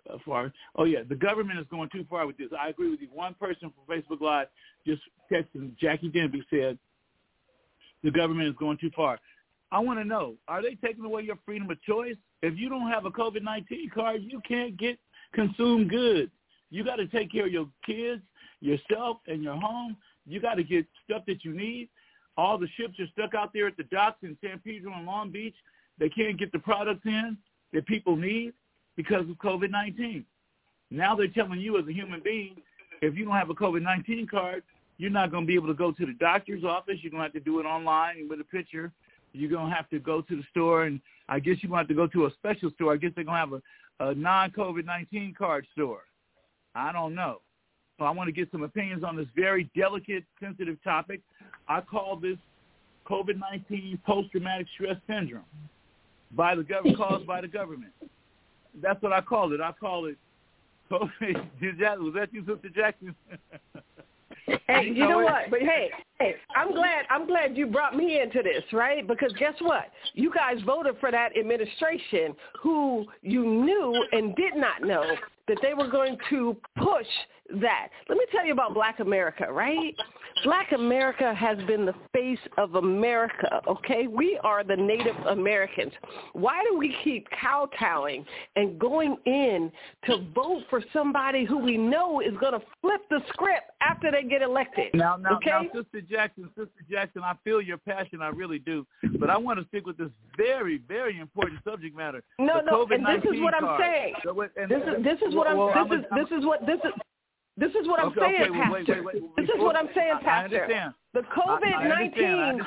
far. Oh, yeah, the government is going too far with this. I agree with you. One person from Facebook Live just texted, Jackie Denby said, the government is going too far. I want to know, are they taking away your freedom of choice? If you don't have a COVID-19 card, you can't consume goods. You got to take care of your kids, yourself, and your home. You got to get stuff that you need. All the ships are stuck out there at the docks in San Pedro and Long Beach. They can't get the products in that people need because of COVID-19. Now they're telling you as a human being, if you don't have a COVID-19 card, you're not going to be able to go to the doctor's office. You're going to have to do it online with a picture. You're going to have to go to the store, and I guess you're going to have to go to a special store. I guess they're going to have a non-COVID-19 card store. I don't know. So I want to get some opinions on this very delicate, sensitive topic. I call this COVID-19 post-traumatic stress syndrome caused by the government. That's what I call it. I call it COVID. Was that you, Sister Jackson? Hey, you know what? But hey, I'm glad you brought me into this, right? Because guess what? You guys voted for that administration who you knew and did not know that they were going to push that. Let me tell you about Black America, right? Black America has been the face of America, okay? We are the Native Americans. Why do we keep kowtowing and going in to vote for somebody who we know is going to flip the script after they get elected? Now, okay? Sister Jackson, I feel your passion, I really do. But I want to stick with this very, very important subject matter. No, and this is what I'm saying. This is what I'm saying, Pastor. This is what I'm saying, Pastor. The COVID-19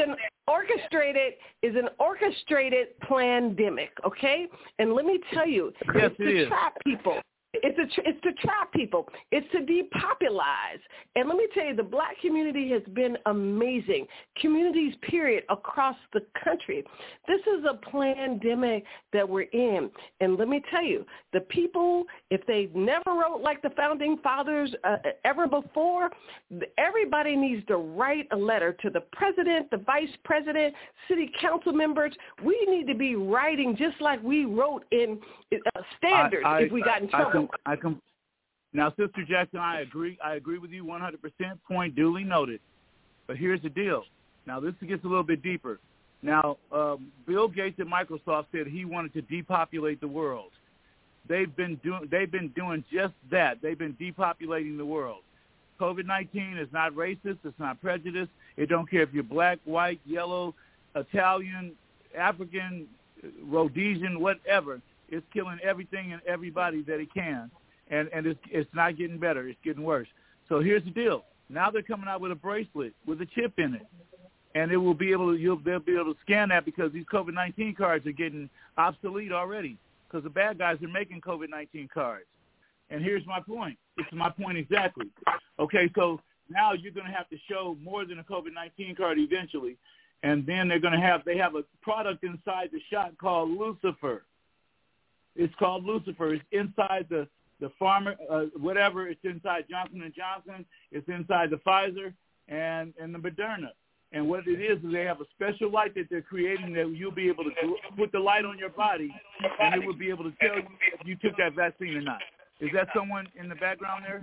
is an orchestrated pandemic, okay? And let me tell you, it's to trap people. It's to trap people. It's to depopulize. And let me tell you, the Black community has been amazing. Communities, period, across the country. This is a pandemic that we're in. And let me tell you, the people, if they've never wrote like the Founding Fathers ever before, everybody needs to write a letter to the president, the vice president, city council members. We need to be writing just like we wrote in standards if we got in trouble. Now, Sister Jackson, I agree with you 100%. Point duly noted. But here's the deal. Now, this gets a little bit deeper. Now, Bill Gates at Microsoft said he wanted to depopulate the world. They've been doing just that. They've been depopulating the world. COVID-19 is not racist. It's not prejudiced. It don't care if you're black, white, yellow, Italian, African, Rhodesian, whatever. It's killing everything and everybody that it can, and it's not getting better. It's getting worse. So here's the deal. Now they're coming out with a bracelet with a chip in it, and they'll be able to scan that because these COVID-19 cards are getting obsolete already because the bad guys are making COVID-19 cards. And here's my point. It's my point exactly. Okay, so now you're going to have to show more than a COVID-19 card eventually, and then they have a product inside the shot called Lucifer. It's called Lucifer. It's inside the pharma, whatever. It's inside Johnson & Johnson. It's inside the Pfizer and the Moderna. And what it is they have a special light that they're creating that you'll be able to put the light on your body, and it will be able to tell you if you took that vaccine or not. Is that someone in the background there?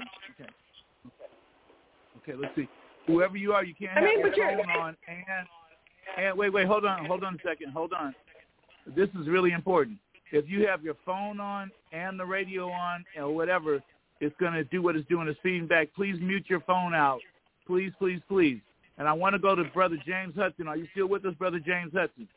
Okay, let's see. Whoever you are, you can't have your phone on. And wait, hold on a second. Hold on. This is really important. If you have your phone on and the radio on or whatever, it's going to do what it's doing. It's feeding back. Please mute your phone out. Please, please, please. And I want to go to Brother James Hudson. Are you still with us, Brother James Hudson?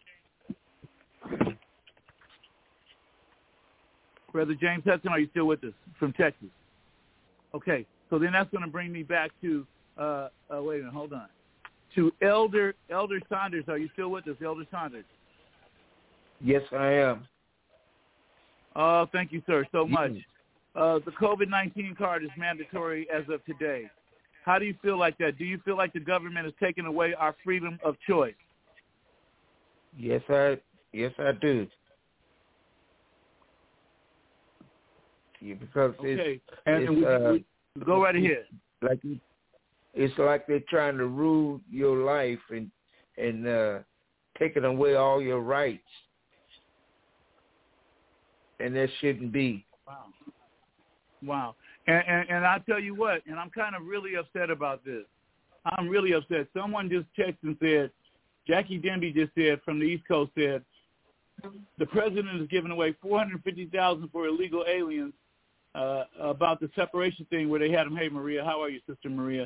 Brother James Hudson, are you still with us from Texas? Okay, so then that's going to bring me back to, wait a minute, hold on. To Elder Saunders. Are you still with us, Elder Saunders? Yes, I am. Oh, thank you, sir, so much. The COVID-19 card is mandatory as of today. How do you feel like that? Do you feel like the government is taking away our freedom of choice? Yes, I do. Yeah, because okay, and go right ahead. It's like they're trying to rule your life and taking away all your rights. And that shouldn't be. Wow. And I tell you what, and I'm kind of really upset about this. I'm really upset. Someone just texted and said, Jackie Denby just said from the East Coast said, the president is giving away $450,000 for illegal aliens about the separation thing where they had them. Hey, Maria, how are you, Sister Maria?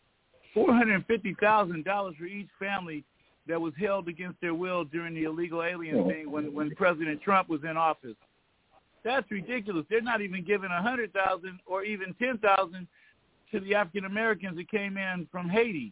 $450,000 for each family that was held against their will during the illegal alien thing when President Trump was in office. That's ridiculous. They're not even giving $100,000 or even $10,000 to the African Americans that came in from Haiti.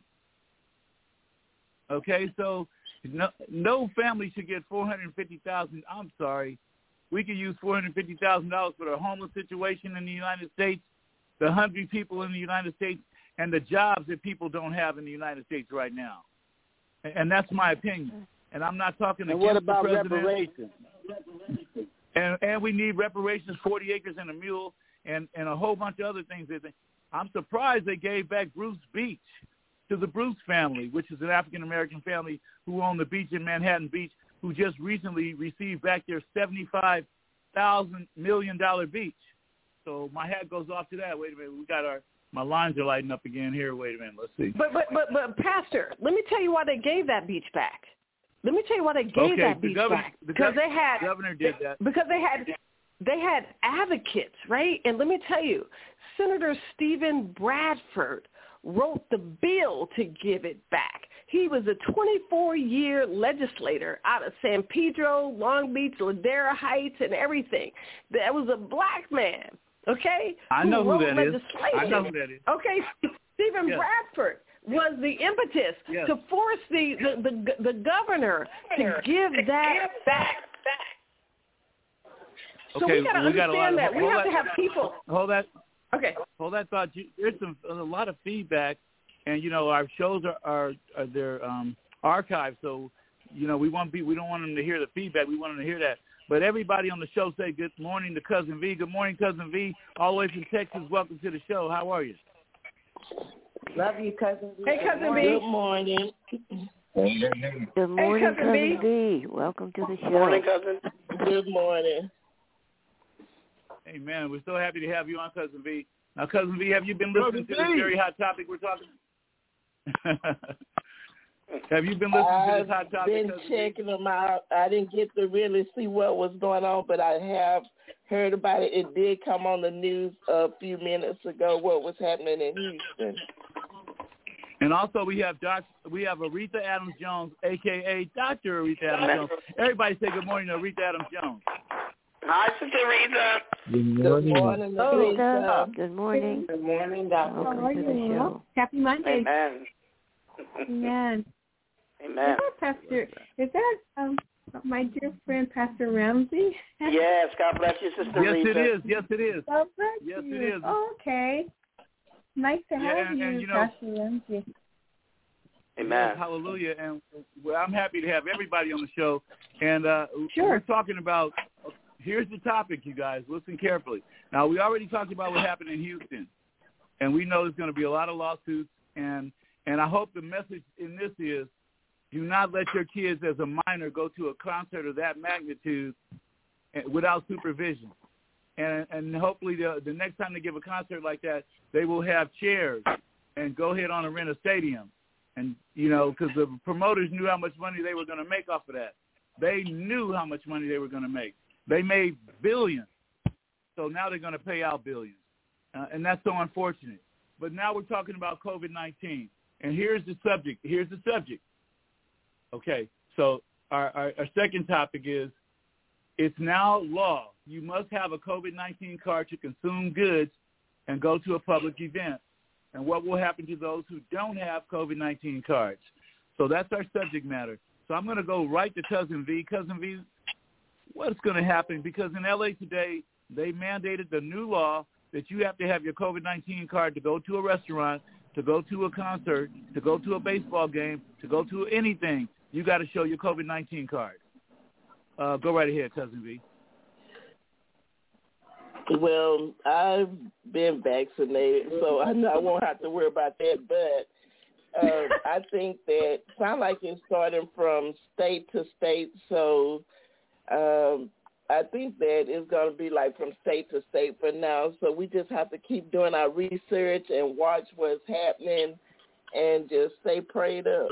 Okay, so no family should get $450,000. I'm sorry. We could use $450,000 for the homeless situation in the United States, the hungry people in the United States, and the jobs that people don't have in the United States right now. And that's my opinion. And I'm not talking against what about the president. reparations? And we need reparations, 40 acres and a mule, and a whole bunch of other things. I'm surprised they gave back Bruce Beach to the Bruce family, which is an African-American family who own the beach in Manhattan Beach, who just recently received back their $75,000 million beach. So my hat goes off to that. Wait a minute. We got my lines are lighting up again here. Wait a minute. Let's see. But Pastor, let me tell you why they gave that beach back. Let me tell you why they gave that beach back. Because the governor did that. Because they had advocates, right? And let me tell you, Senator Stephen Bradford wrote the bill to give it back. He was a 24-year legislator out of San Pedro, Long Beach, Ladera Heights, and everything. That was a black man, okay? I know who that is. I know who that is. Okay, Stephen Bradford was the impetus to force the governor to give that back. So okay, we got to understand that. We have to have people. Hold that. Okay. Hold that thought. There's a lot of feedback, and our shows are they're archived. So we don't want them to hear the feedback. We want them to hear that. But everybody on the show say good morning to Cousin V. Good morning, Cousin V. All the way from Texas. Welcome to the show. How are you? Love you, Cousin V. Hey, Cousin V. Good morning. Good morning, Cousin V. Welcome to the show. Good morning, Cousin. Good morning. Hey, man, we're so happy to have you on, Cousin V. Now, Cousin V, have you been listening to this very hot topic we're talking? Have you been listening to this hot topic? I've been checking them out. I didn't get to really see what was going on, but I have heard about it. It did come on the news a few minutes ago, what was happening in Houston. And also we have Aretha Adams Jones, a.k.a. Dr. Aretha Adams Jones. Everybody say good morning to Aretha Adams Jones. Hi, Sister Aretha. Good morning. Good morning, Aretha. Good morning. Good morning, Doctor. Welcome to the show. Happy Monday. Amen. Amen. Amen. Pastor, is that my dear friend, Pastor Ramsey? Yes, God bless you, Sister Aretha. Yes, it is. Yes, it is. God bless yes, you. it is. Oh, okay. Nice to have you, Pastor Ramsey. Amen. Yes, hallelujah. And I'm happy to have everybody on the show. And we're talking about, here's the topic, you guys. Listen carefully. Now, we already talked about what happened in Houston. And we know there's going to be a lot of lawsuits. And I hope the message in this is, do not let your kids as a minor go to a concert of that magnitude without supervision. And hopefully the next time they give a concert like that, they will have chairs and go ahead on and rent a stadium. And, because the promoters knew how much money they were going to make off of that. They knew how much money they were going to make. They made billions. So now they're going to pay out billions. And that's so unfortunate. But now we're talking about COVID-19. And here's the subject. Okay, so our second topic is, it's now law. You must have a COVID-19 card to consume goods and go to a public event. And what will happen to those who don't have COVID-19 cards? So that's our subject matter. So I'm going to go right to Cousin V. Cousin V, what's going to happen? Because in L.A. today, they mandated the new law that you have to have your COVID-19 card to go to a restaurant, to go to a concert, to go to a baseball game, to go to anything. You got to show your COVID-19 card. Go right ahead, Cousin V. Well, I've been vaccinated, so I know I won't have to worry about that. But I think that sounds like it's starting from state to state. So I think that it's going to be like from state to state for now. So we just have to keep doing our research and watch what's happening and just stay prayed up.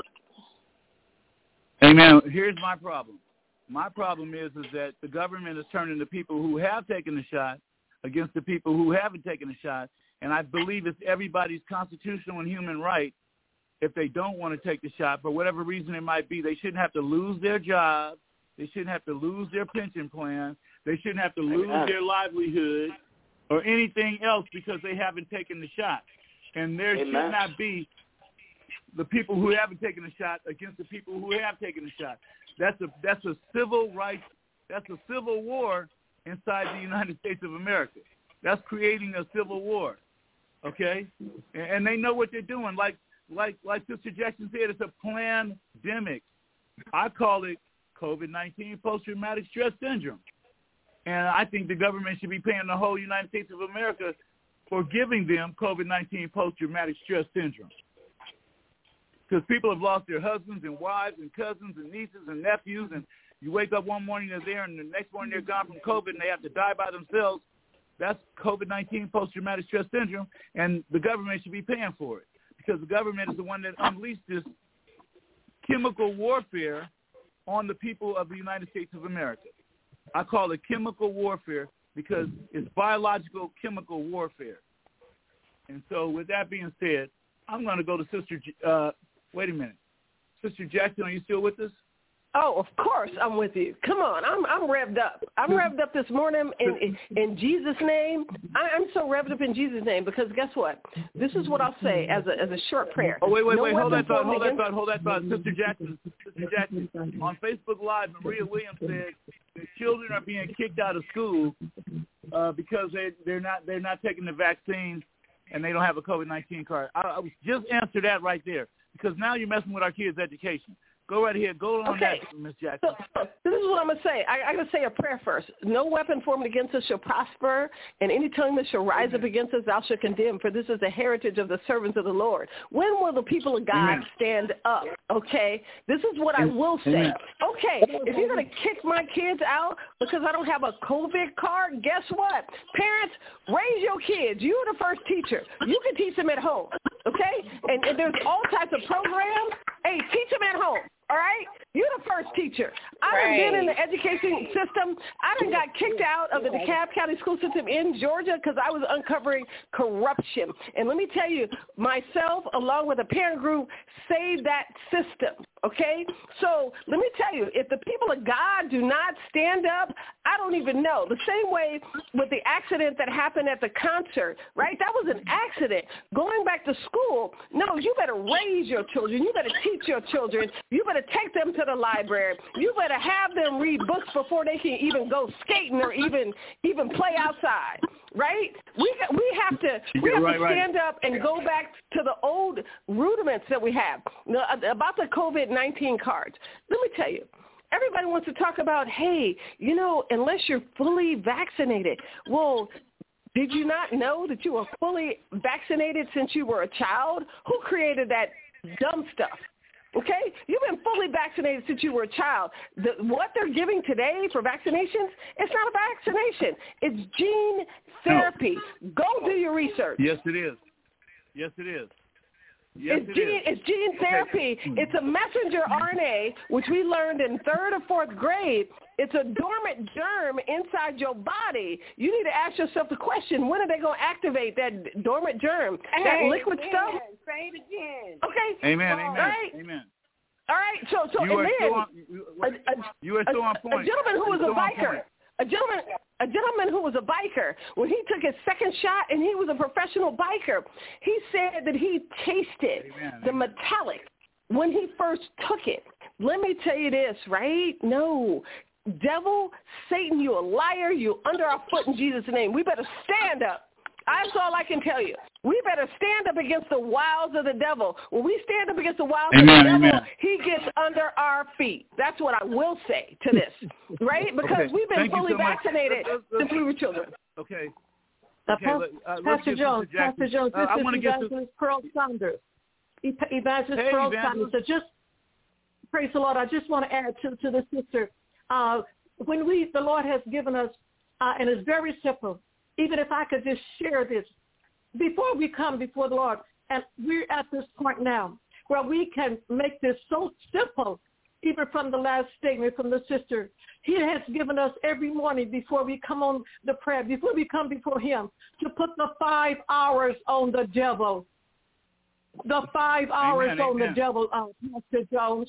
Amen. Here's my problem. My problem is that the government is turning the people who have taken the shot against the people who haven't taken the shot. And I believe it's everybody's constitutional and human right. If they don't want to take the shot, for whatever reason it might be, they shouldn't have to lose their job. They shouldn't have to lose their pension plan. They shouldn't have to lose their livelihood or anything else because they haven't taken the shot. And there should not be the people who haven't taken the shot against the people who have taken the shot. That's a civil rights. That's a civil war inside the United States of America. That's creating a civil war. Okay, and they know what they're doing. Like Sister Jackson said, it's a pandemic. I call it COVID-19 post-traumatic stress syndrome. And I think the government should be paying the whole United States of America for giving them COVID-19 post-traumatic stress syndrome. Because people have lost their husbands and wives and cousins and nieces and nephews, and you wake up one morning they're there, and the next morning they're gone from COVID, and they have to die by themselves. That's COVID-19 post-traumatic stress syndrome, and the government should be paying for it because the government is the one that unleashed this chemical warfare on the people of the United States of America. I call it chemical warfare because it's biological chemical warfare. And so with that being said, I'm going to go to Sister wait a minute. Sister Jackson, are you still with us? Oh, of course I'm with you. Come on, I'm revved up. I'm revved up this morning in Jesus' name. I'm so revved up in Jesus' name because guess what? This is what I'll say as a short prayer. Oh, wait. Hold that thought. Sister Jackson, on Facebook Live, Maria Williams said that children are being kicked out of school because they're not taking the vaccine and they don't have a COVID-19 card. I was just answer that right there because now you're messing with our kids' education. Go right ahead. Go on that, Ms. Jackson. So this is what I'm going to say. I got to say a prayer first. No weapon formed against us shall prosper, and any tongue that shall rise up against us thou shalt condemn, for this is the heritage of the servants of the Lord. When will the people of God stand up? Okay? This is what I will say. Okay, if you're going to kick my kids out because I don't have a COVID card, guess what? Parents, raise your kids. You're the first teacher. You can teach them at home, okay? And there's all types of programs. Hey, teach them at home. All right? You're the first teacher. I've been in the education system. I done got kicked out of the DeKalb County school system in Georgia because I was uncovering corruption. And let me tell you, myself, along with a parent group, saved that system. Okay? So let me tell you, if the people of God do not stand up, I don't even know. The same way with the accident that happened at the concert, right? That was an accident. Going back to school, no, you better raise your children. You better teach your children. You better take them to the library. You better have them read books before they can even go skating or even play outside, right? We have to stand up and go back to the old rudiments that we have. Now, about the COVID-19 cards, let me tell you, everybody wants to talk about, hey, unless you're fully vaccinated. Well, did you not know that you were fully vaccinated since you were a child? Who created that dumb stuff? Okay? You've been fully vaccinated since you were a child. What they're giving today for vaccinations, it's not a vaccination. It's gene therapy. Go do your research. Yes, it is. It's gene therapy. It's a messenger RNA, which we learned in 3rd or 4th grade. It's a dormant germ inside your body. You need to ask yourself the question, when are they going to activate that dormant germ, that liquid stuff? Say it again. Okay. Amen. Right? Amen. All right. So you are so on point. A gentleman who was a biker. A gentleman who was a biker, when he took his second shot and he was a professional biker, he said that he tasted the metallic when he first took it. Let me tell you this, right? No. Devil, Satan, you a liar. You under our foot in Jesus' name. We better stand up. That's all I can tell you. We better stand up against the wiles of the devil. When we stand up against the wiles of the devil, he gets under our feet. That's what I will say to this, right? Because we've been fully vaccinated since we were children. Okay. Pastor Jones, this is Evangelist Pearl Saunders. Evangelist Pearl Saunders. So just, praise the Lord, I just want to add to the sister. when the Lord has given us, and it's very simple, even if I could just share this, before we come before the Lord, and we're at this point now where we can make this so simple, even from the last statement from the sister. He has given us every morning before we come on the prayer, before we come before him, to put the 5 hours on the devil. The 5 hours on the devil, Pastor Jones.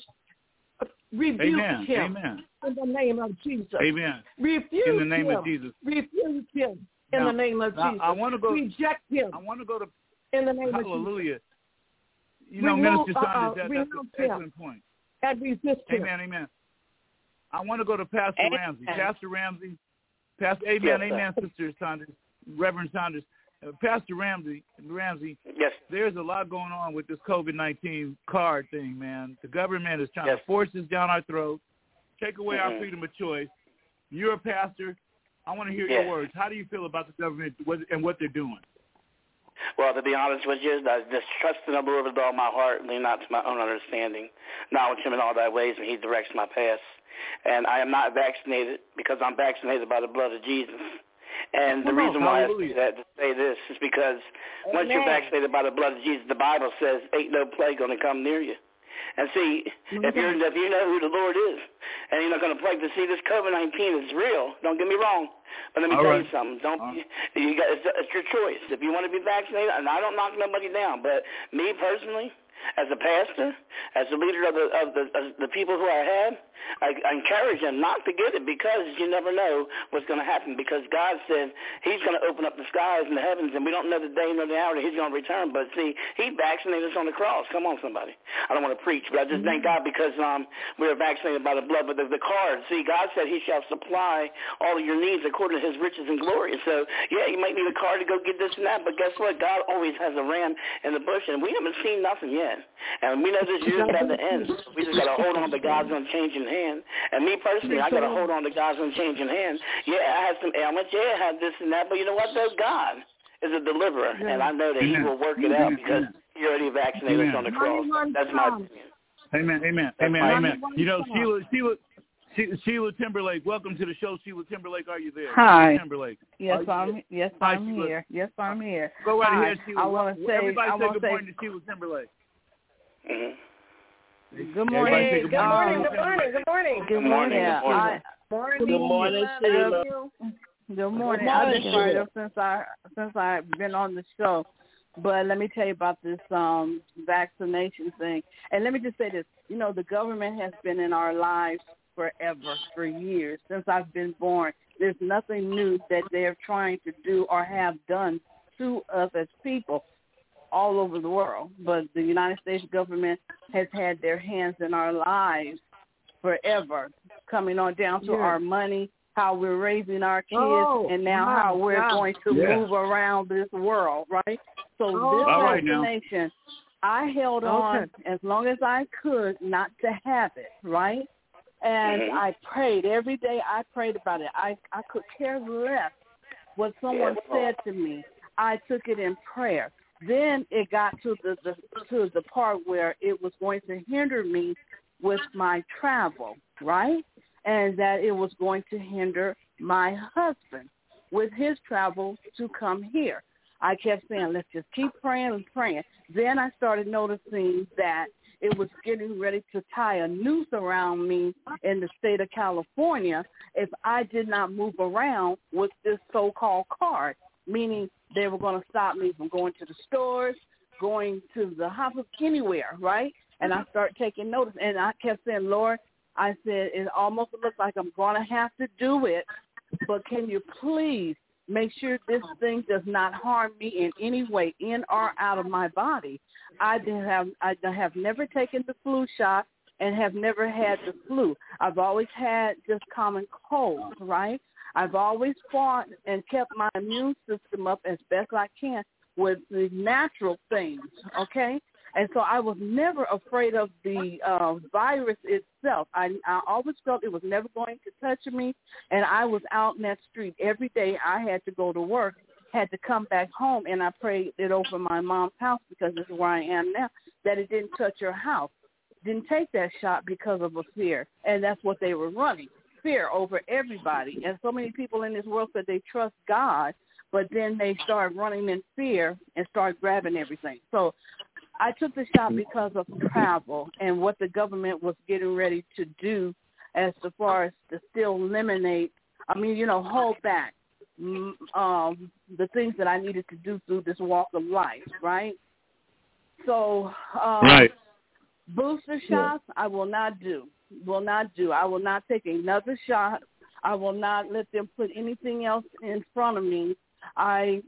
Rebuke him in the name of Jesus. Amen. Refuse in the name him. of Jesus. Refuse him in the name of Jesus. I want to go. Reject him. I want to go to in the name Hallelujah. of Jesus. You know, Minister Saunders, that's an excellent point. And resist him. Amen. I want to go to Pastor Ramsey. Pastor Ramsey. Amen, Sister Saunders, Reverend Saunders. Pastor Ramsey, yes. There's a lot going on with this COVID-19 card thing, man. The government is trying to force this down our throats, take away our freedom of choice. You're a pastor. I want to hear your words. How do you feel about the government and what they're doing? Well, to be honest with you, I just trust in the Lord with all my heart, lean not to my own understanding. Knowledge him in all thy ways, and he directs my paths. And I am not vaccinated because I'm vaccinated by the blood of Jesus. And the reason why I say this is because once you're vaccinated by the blood of Jesus, the Bible says ain't no plague going to come near you. And see, if you know who the Lord is, and you're not going to plague to see this COVID-19 is real, don't get me wrong. But let me tell you something. It's your choice. If you want to be vaccinated, and I don't knock nobody down, but me personally, as a pastor, as a leader of the people who I have, I encourage them not to get it because you never know what's going to happen, because God said he's going to open up the skies and the heavens, and we don't know the day nor the hour that he's going to return. But see, he vaccinated us on the cross. Come on, somebody. I don't want to preach, but I just thank God because we are vaccinated by the blood. But the card, see, God said he shall supply all of your needs according to his riches and glory. So, yeah, you might need a card to go get this and that, but guess what? God always has a ram in the bush, and we haven't seen nothing yet. And we know this year's about to end. We just got to hold on to God's unchanging hand. And me personally, I got to hold on to God's unchanging hand. Yeah, I had some ailments. Yeah, I had this and that. But you know what, though? God is a deliverer. And I know that he will work it out because he already vaccinated us on the cross. That's my opinion. Amen. You know, Sheila Timberlake, welcome to the show. Sheila Timberlake, are you there? Hi. Sheila Timberlake. Yes, I'm here. Yes, I'm here. Go right ahead, Sheila. I want to say, everybody say good morning to Sheila Timberlake. Good morning. Good morning. Good morning. Sheila. Good morning. I've been fired up since I've been on the show. But let me tell you about this vaccination thing. And let me just say this. You know, the government has been in our lives forever, for years, since I've been born. There's nothing new that they're trying to do or have done to us as people all over the world. But the United States government has had their hands in our lives forever, coming on down to our money, how we're raising our kids, and now how we're going to move around this world, right? So this vaccination, I held on as long as I could not to have it, right? And I prayed every day. I prayed about it. I could care less what someone said to me. I took it in prayer. Then it got to the part where it was going to hinder me with my travel, right? And that it was going to hinder my husband with his travel to come here. I kept saying, let's just keep praying and praying. Then I started noticing that it was getting ready to tie a noose around me in the state of California if I did not move around with this so-called card, meaning they were going to stop me from going to the stores, going to the hospital, anywhere, right? And I started taking notice, and I kept saying, Lord, I said, it almost looks like I'm going to have to do it, but can you please make sure this thing does not harm me in any way, in or out of my body? I have never taken the flu shot and have never had the flu. I've always had just common cold, right? I've always fought and kept my immune system up as best I can with the natural things, okay? And so I was never afraid of the virus itself. I always felt it was never going to touch me, and I was out in that street every day. I had to go to work, had to come back home, and I prayed it over my mom's house because this is where I am now, that it didn't touch her house. Didn't take that shot because of a fear, and that's what they were running. fear over everybody. And so many people in this world said they trust God, but then they start running in fear and start grabbing everything. So I took the shot because of travel and what the government was getting ready to do as far as to still eliminate, hold back the things that I needed to do through this walk of life, right? So booster shots, I will not do. I will not take another shot. I will not let them put anything else in front of me. I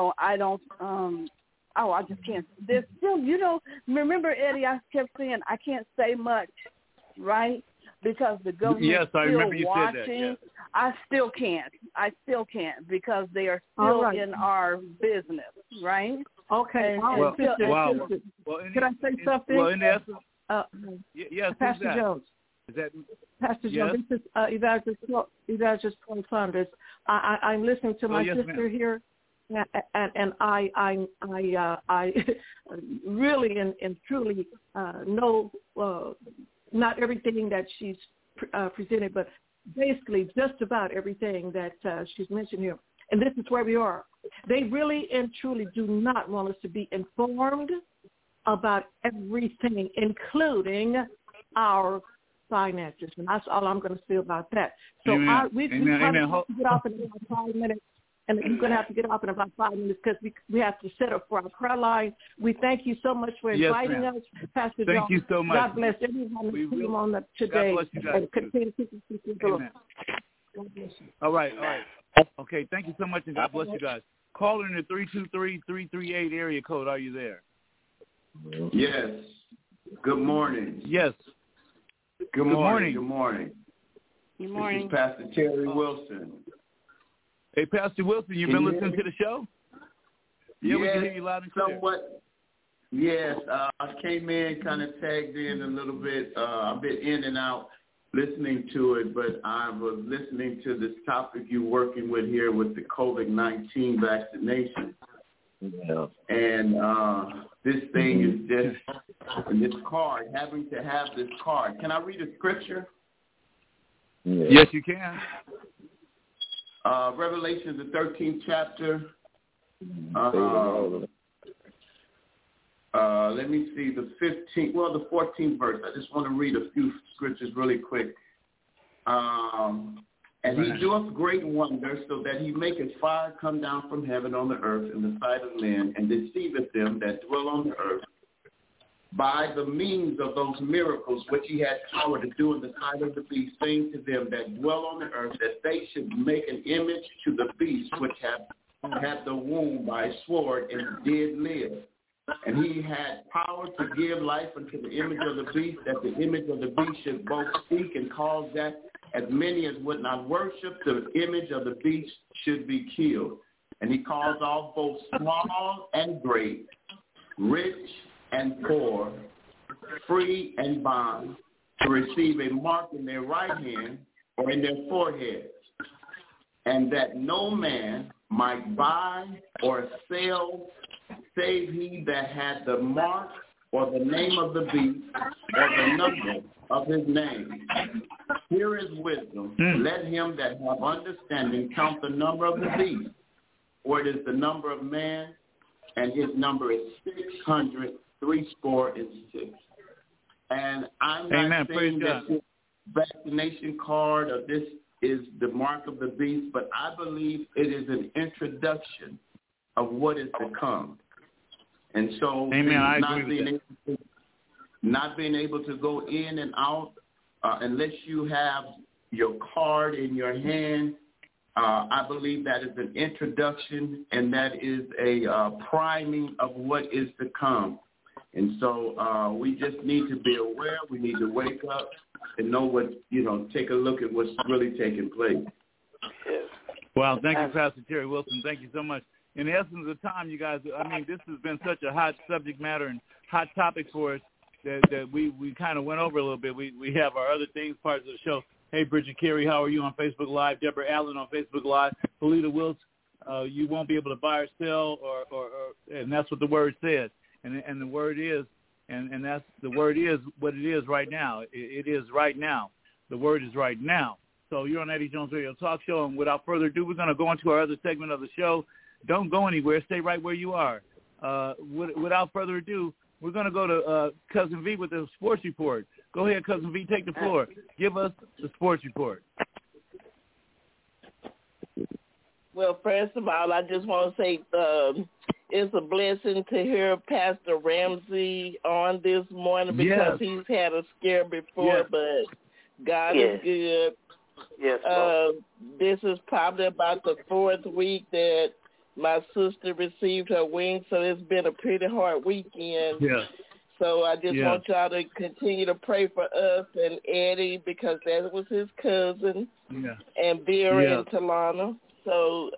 just can't. There's still, remember, Eddie, I kept saying I can't say much, right? Because the government's still watching. Said that, yes. I still can't because they are still in our business, right? Okay. Can I say something? Well, in essence, yes, Pastor Jones. Pastor Jones, this is Evangelist Paul Saunders. I'm listening to my sister here, and I really and truly know not everything that she's presented, but basically just about everything that she's mentioned here. And this is where we are. They really and truly do not want us to be informed about everything, including our finances. And that's all I'm going to say about that. So we probably have to get off in about 5 minutes. And you're going to have to get off in about 5 minutes because we have to set up for our prayer line. We thank you so much for inviting us, Pastor Jones. Thank you so much. God bless everyone who came on today. God bless you guys. Continue to keep God bless you. All right. Okay, thank you so much, and God bless you guys. Call in the 323-338 area code. Are you there? Yes. Good morning. Yes. Good morning. Good morning. This is Pastor Terry Wilson. Hey, Pastor Wilson, you've been listening to the show? Yeah, we can hear you loud and clear. Somewhat. Yes, I came in, kind of tagged in a little bit. I've been in and out listening to it, but I was listening to this topic you're working with here with the COVID-19 vaccination. Yeah. And this thing is just, and this card, having to have this card. Can I read a scripture? Yes, you can. Revelation, the 13th chapter. Let me see, the 14th verse. I just want to read a few scriptures really quick. And he doeth great wonders, so that he maketh fire come down from heaven on the earth in the sight of men, and deceiveth them that dwell on the earth, by the means of those miracles which he had power to do in the sight of the beast, saying to them that dwell on the earth, that they should make an image to the beast which had the wound by a sword and did live. And he had power to give life unto the image of the beast, that the image of the beast should both speak and cause that as many as would not worship the image of the beast should be killed. And he caused all, both small and great, rich and poor, free and bond, to receive a mark in their right hand or in their foreheads, and that no man might buy or sell save he that had the mark or the name of the beast or the number of his name. Here is wisdom. Let him that have understanding count the number of the beast, for it is the number of man, and his number is 666. And I'm not saying that this vaccination card or this is the mark of the beast, but I believe it is an introduction of what is to come. And so not being able to go in and out unless you have your card in your hand, I believe that is an introduction, and that is a priming of what is to come. And so we just need to be aware. We need to wake up and know what, take a look at what's really taking place. Well, thank you, Pastor Terry Wilson. Thank you so much. In the essence of time, you guys, this has been such a hot subject matter and hot topic for us that we kind of went over a little bit. We have our other things, parts of the show. Hey, Bridget Carey, how are you on Facebook Live? Deborah Allen on Facebook Live. Felita Wills, you won't be able to buy or sell, or and that's what the word says. And the word is, and that's the word is what it is right now. It is right now. The word is right now. So So you're on Eddie Jones Radio Talk Show, and without further ado, we're going to go into our other segment of the show. Don't go anywhere. Stay right where you are. Without further ado, we're going to go to Cousin V with the sports report. Go ahead, Cousin V, take the floor. Give us the sports report. Well, first of all, I just want to say it's a blessing to hear Pastor Ramsey on this morning because he's had a scare before, but God is good. Yes. This is probably about the 4th week that my sister received her wings, so it's been a pretty hard weekend. Yeah. So I just want y'all to continue to pray for us and Eddie because that was his cousin, and Vera and Talana. So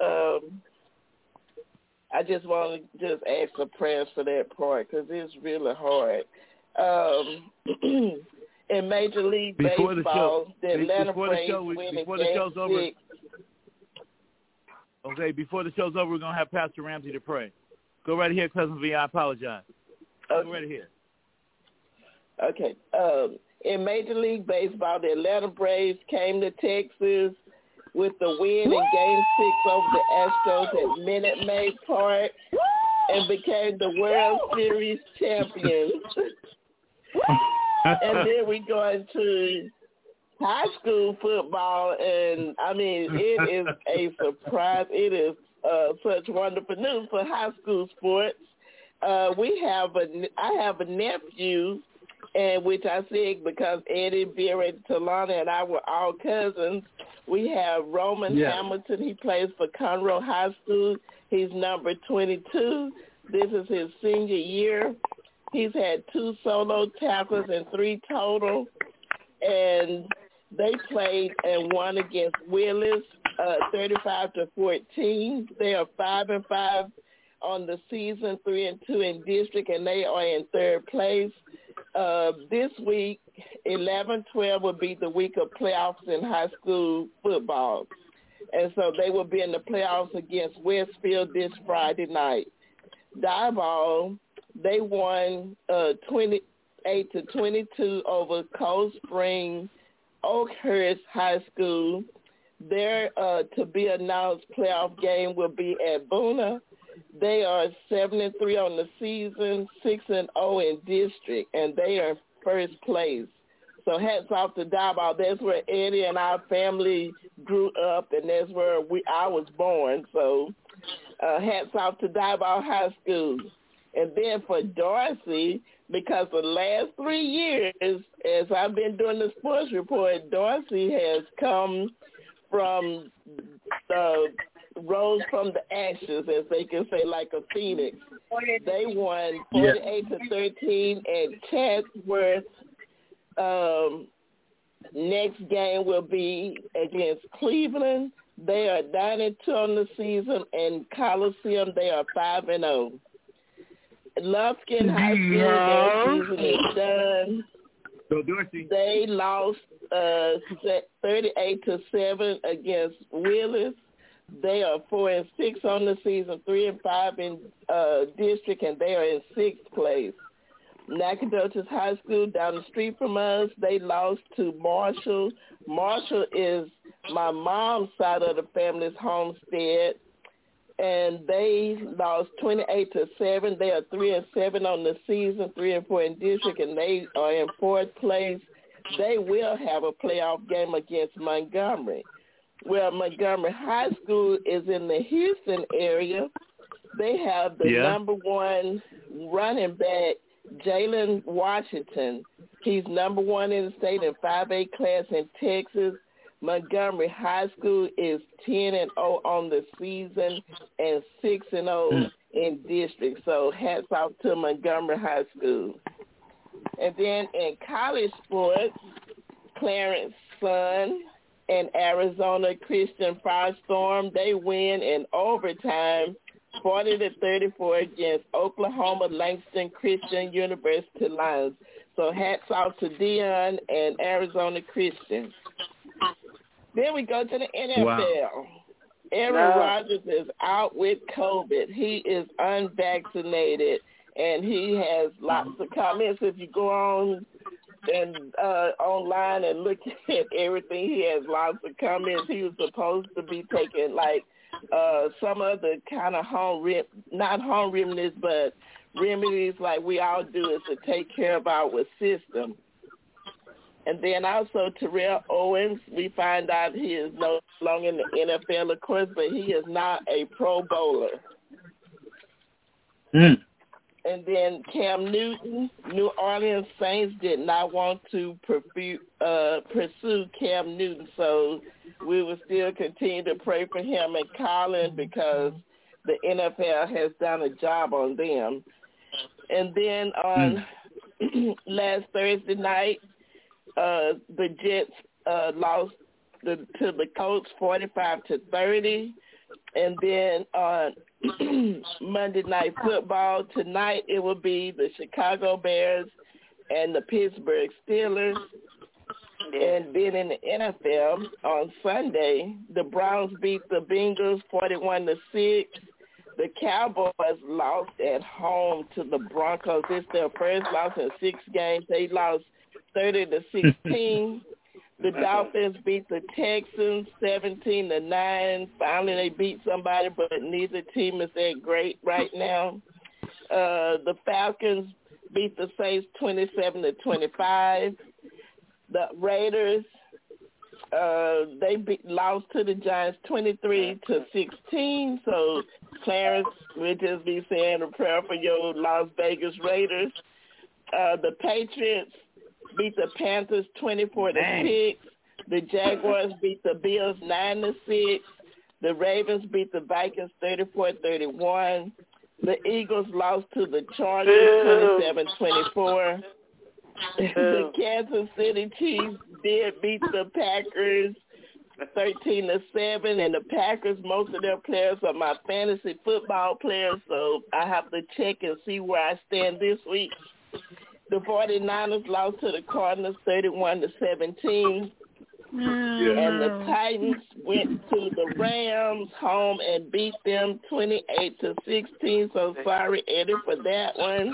I just want to just ask for prayers for that part because it's really hard. In Major League Baseball, the Atlanta Braves winning Game 6. Okay, before the show's over, we're going to have Pastor Ramsey to pray. Go right ahead, Cousin V. I apologize. Go right ahead. Okay. In Major League Baseball, the Atlanta Braves came to Texas with the win in Game 6 over the Astros at Minute Maid Park and became the World Series champions. And then we go into high school football, and, I mean, it is a surprise. It is such wonderful news for high school sports. I have a nephew, and which I said because Eddie, Vera, Talana, and I were all cousins. We have Roman Hamilton. He plays for Conroe High School. He's number 22. This is his senior year. He's had 2 solo tackles and 3 total. And they played and won against Willis 35-14. They are 5-5 on the season, 3-2 in district, and they are in 3rd place. This week, 11-12 will be the week of playoffs in high school football. And so they will be in the playoffs against Westfield this Friday night. Diboll, they won 28-22 over Cold Spring Oakhurst High School. Their to-be-announced playoff game will be at Boona. They are 7-3 on the season, 6-0 in district, and they are 1st place. So hats off to Diboll. That's where Eddie and our family grew up, and that's where I was born. So hats off to Diboll High School. And then for Dorsey, because the last 3 years, as I've been doing the sports report, Dorsey has come from rose from the ashes, as they can say, like a phoenix. They won 48-13 at Chatsworth. Next game will be against Cleveland. They are 9-2 on the season, and Coliseum they are 5-0. Lufkin High School, their season is done. So Dorsey. They lost 38-7 against Willis. They are 4-6 on the season, 3-5 in district, and they are in 6th place. Nacogdoches High School down the street from us, they lost to Marshall. Marshall is my mom's side of the family's homestead, and they lost 28-7. They are 3-7 on the season, 3-4 in district, and they are in 4th place. They will have a playoff game against Montgomery. Well, Montgomery High School is in the Houston area. They have the number 1 running back, Jalen Washington. He's number 1 in the state in 5A class in Texas. Montgomery High School is 10-0 on the season and 6-0 in district. So hats off to Montgomery High School. And then in college sports, Clarence Sun and Arizona Christian Firestorm, they win in overtime 40-34 against Oklahoma Langston Christian University Lions. So hats off to Dion and Arizona Christian. Then we go to the NFL. Wow. Aaron Rodgers is out with COVID. He is unvaccinated, and he has lots of comments. If you go on and online and looking at everything. He has lots of comments. He was supposed to be taking like some of the kind of not home remedies, but remedies like we all do is to take care of our system. And then also Terrell Owens, we find out he is no longer in the NFL, of course, but he is not a Pro Bowler. Mm. And then Cam Newton, New Orleans Saints did not want to pursue Cam Newton, so we will still continue to pray for him and Colin because the NFL has done a job on them. And then on last Thursday night, the Jets lost to the Colts 45-30. And then on Monday Night Football tonight, it will be the Chicago Bears and the Pittsburgh Steelers. And then in the NFL on Sunday, the Browns beat the Bengals 41-6. The Cowboys lost at home to the Broncos. It's their first loss in 6 games. They lost 30-16. The Dolphins beat the Texans 17-9. Finally, they beat somebody, but neither team is that great right now. The Falcons beat the Saints 27-25. The Raiders, they lost to the Giants 23-16. So, Clarence, we'll just be saying a prayer for your Las Vegas Raiders. The Patriots beat the Panthers 24-6. The Jaguars beat the Bills 9-6. The Ravens beat the Vikings 34-31. The Eagles lost to the Chargers 27-24. The Kansas City Chiefs did beat the Packers 13-7, and the Packers, most of their players are my fantasy football players, so I have to check and see where I stand this week. The 49ers lost to the Cardinals 31-17. And the Titans went to the Rams home and beat them 28-16. So sorry, Eddie, for that one.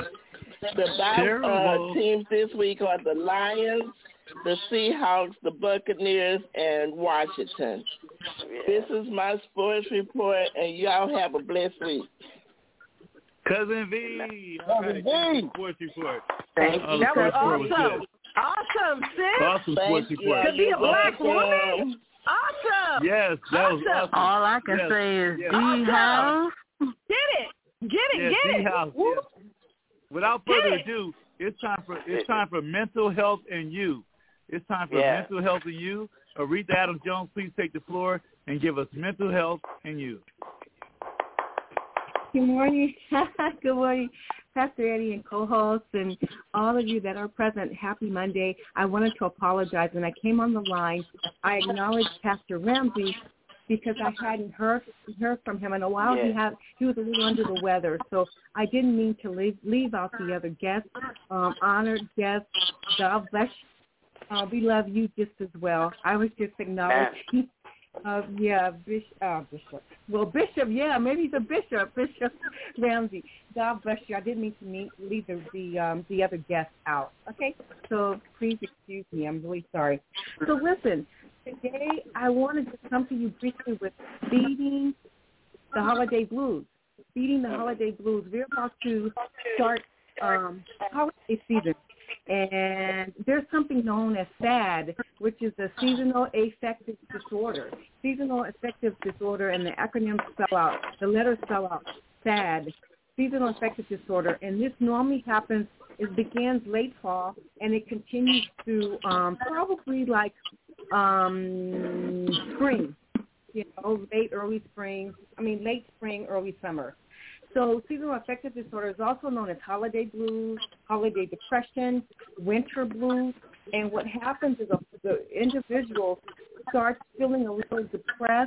The teams this week are the Lions, the Seahawks, the Buccaneers, and Washington. This is my sports report, and y'all have a blessed week. Cousin V. Cousin V. Sports report. Thank you. That was awesome. Awesome, sis. Awesome sports report. To be a black woman. Awesome. Yes, that was awesome. All I can say is D-House. Get it. D-House. Yes. Without further ado, it's time for mental health and you. It's time for mental health and you. Aretha Adams Jones, please take the floor and give us mental health and you. Good morning. Good morning, Pastor Eddie and co-hosts and all of you that are present. Happy Monday. I wanted to apologize. When I came on the line, I acknowledged Pastor Ramsey because I hadn't heard from him in a while. He was a little under the weather, so I didn't mean to leave out the other guests, honored guests. God bless you. We love you just as well. I was just acknowledging. Bishop. Well, Bishop, maybe he's a bishop. Bishop Ramsey. God bless you. I didn't mean to leave the other guests out. Okay, so please excuse me. I'm really sorry. So listen, today I wanted to come to you briefly with beating the holiday blues. Beating the holiday blues. We're about to start holiday season. And there's something known as SAD, which is a seasonal affective disorder. Seasonal affective disorder, and the acronyms spell out, the letters spell out SAD, seasonal affective disorder. And this normally happens, it begins late fall, and it continues to probably like spring, late spring, early summer. So seasonal affective disorder is also known as holiday blues, holiday depression, winter blues. And what happens is the individual starts feeling a little depressed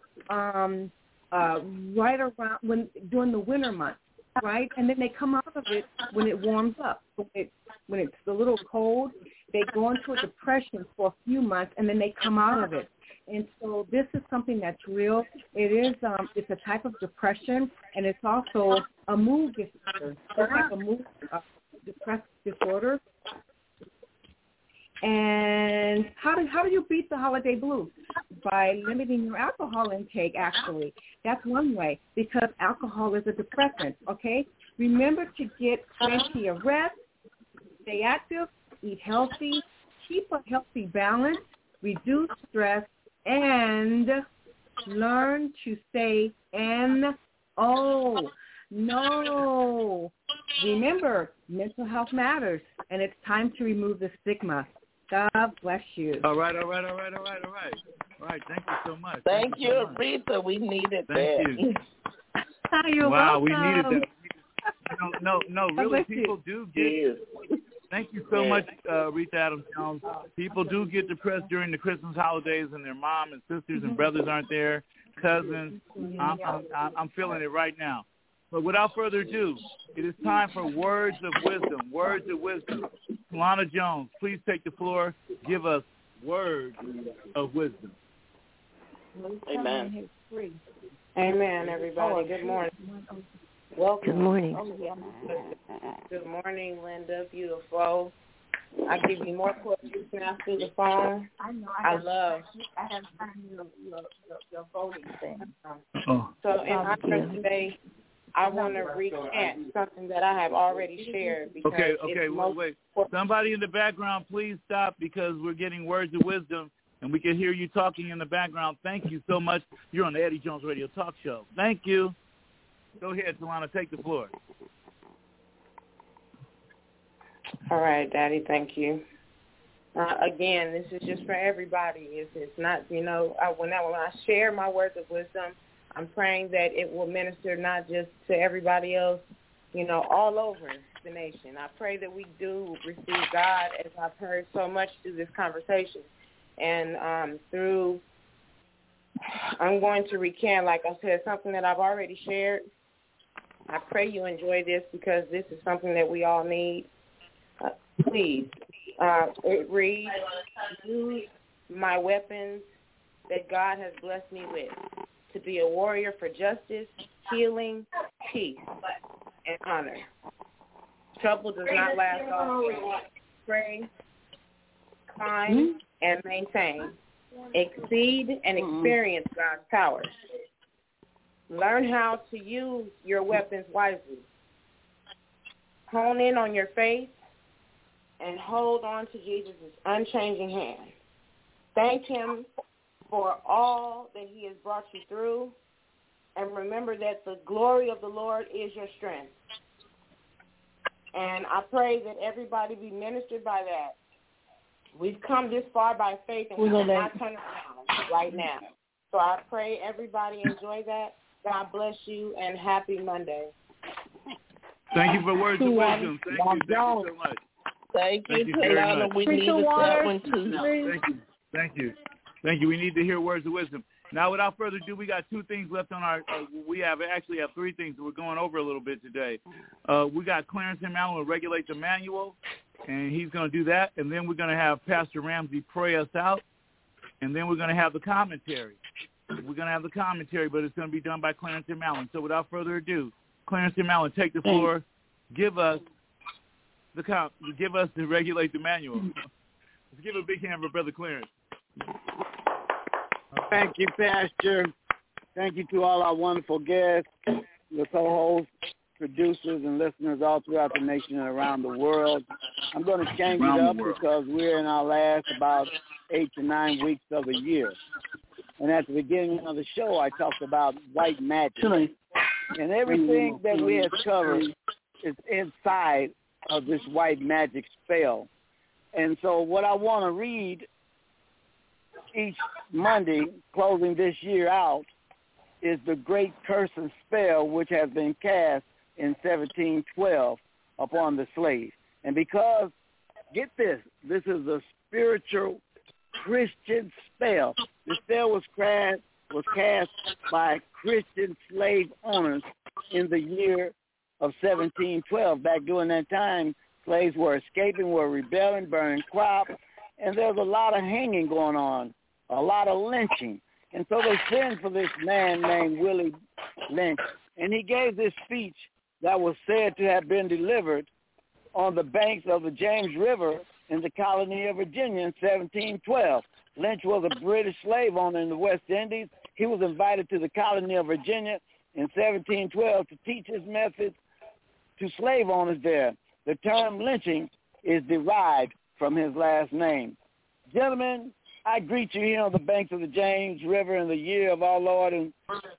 right around during the winter months, right? And then they come out of it when it warms up. When it's a little cold, they go into a depression for a few months, and then they come out of it. And so this is something that's real. It is it's a type of depression, and it's also a mood disorder. It's like a mood depressive disorder. And how do you beat the holiday blues? By limiting your alcohol intake, actually. That's one way, because alcohol is a depressant, okay? Remember to get plenty of rest, stay active, eat healthy, keep a healthy balance, reduce stress, and learn to say no. Remember, mental health matters, and it's time to remove the stigma. God bless you. All right. All right, thank you so much. Thank you, Aretha. We needed that. Thank you. You're wow, welcome. we needed that. No, really, people do get. Thank you so much, Aretha Adams Jones. People do get depressed during the Christmas holidays, and their mom and sisters and brothers aren't there, cousins. I'm feeling it right now. But without further ado, it is time for words of wisdom. Words of wisdom. Talana Jones, please take the floor. Give us words of wisdom. Amen. Amen, everybody. Good morning. Welcome. Good morning. Good morning, Linda. Beautiful. I give you more questions now through the phone. I have your voting thing. So in honor today, I want to recant something that I have already shared. Okay, wait. Somebody in the background, please stop, because we're getting words of wisdom, and we can hear you talking in the background. Thank you so much. You're on the Eddie Jones Radio Talk Show. Thank you. Go ahead, Talana, take the floor. All right, Daddy, thank you. Again, this is just for everybody. It's not, when I share my words of wisdom, I'm praying that it will minister not just to everybody else, all over the nation. I pray that we do receive God, as I've heard so much through this conversation. And I'm going to recant, like I said, something that I've already shared. I pray you enjoy this, because this is something that we all need. Please, it reads, use my weapons that God has blessed me with to be a warrior for justice, healing, peace, and honor. Trouble does not last always. Pray, climb, and maintain. Exceed and experience God's power. Learn how to use your weapons wisely. Hone in on your faith and hold on to Jesus' unchanging hand. Thank him for all that he has brought you through, and remember that the glory of the Lord is your strength. And I pray that everybody be ministered by that. We've come this far by faith, and we will not turn around right now. So I pray everybody enjoy that. God bless you, and happy Monday. Thank you for words of wisdom. Thank you so much. Thank you, Talana. We needed that one too. Thank you. We need to hear words of wisdom. Now, without further ado, we got two things left on our. We actually have three things that we're going over a little bit today. We got Clarence M. Allen will regulate the manual, and he's going to do that. And then we're going to have Pastor Ramsey pray us out, and then we're going to have the commentary. We're going to have the commentary, but it's going to be done by Clarence M. Allen. So without further ado, Clarence M. Allen, take the floor. Give us the regulate the manual. Let's give a big hand for Brother Clarence. Thank you, Pastor. Thank you to all our wonderful guests, the co-hosts, producers, and listeners all throughout the nation and around the world. I'm going to change it up because we're in our last about 8 to 9 weeks of the year. And at the beginning of the show, I talked about white magic. And everything that we have covered is inside of this white magic spell. And so what I want to read each Monday, closing this year out, is the great curse and spell which has been cast in 1712 upon the slave. And because, get this is a spiritual Christian spell. The spell was cast by Christian slave owners in the year of 1712. Back during that time, slaves were escaping, were rebelling, burning crops, and there was a lot of hanging going on, a lot of lynching. And so they sent for this man named Willie Lynch, and he gave this speech that was said to have been delivered on the banks of the James River in the colony of Virginia in 1712. Lynch was a British slave owner in the West Indies. He was invited to the colony of Virginia in 1712 to teach his methods to slave owners there. The term lynching is derived from his last name. Gentlemen, I greet you here on the banks of the James River in the year of our Lord in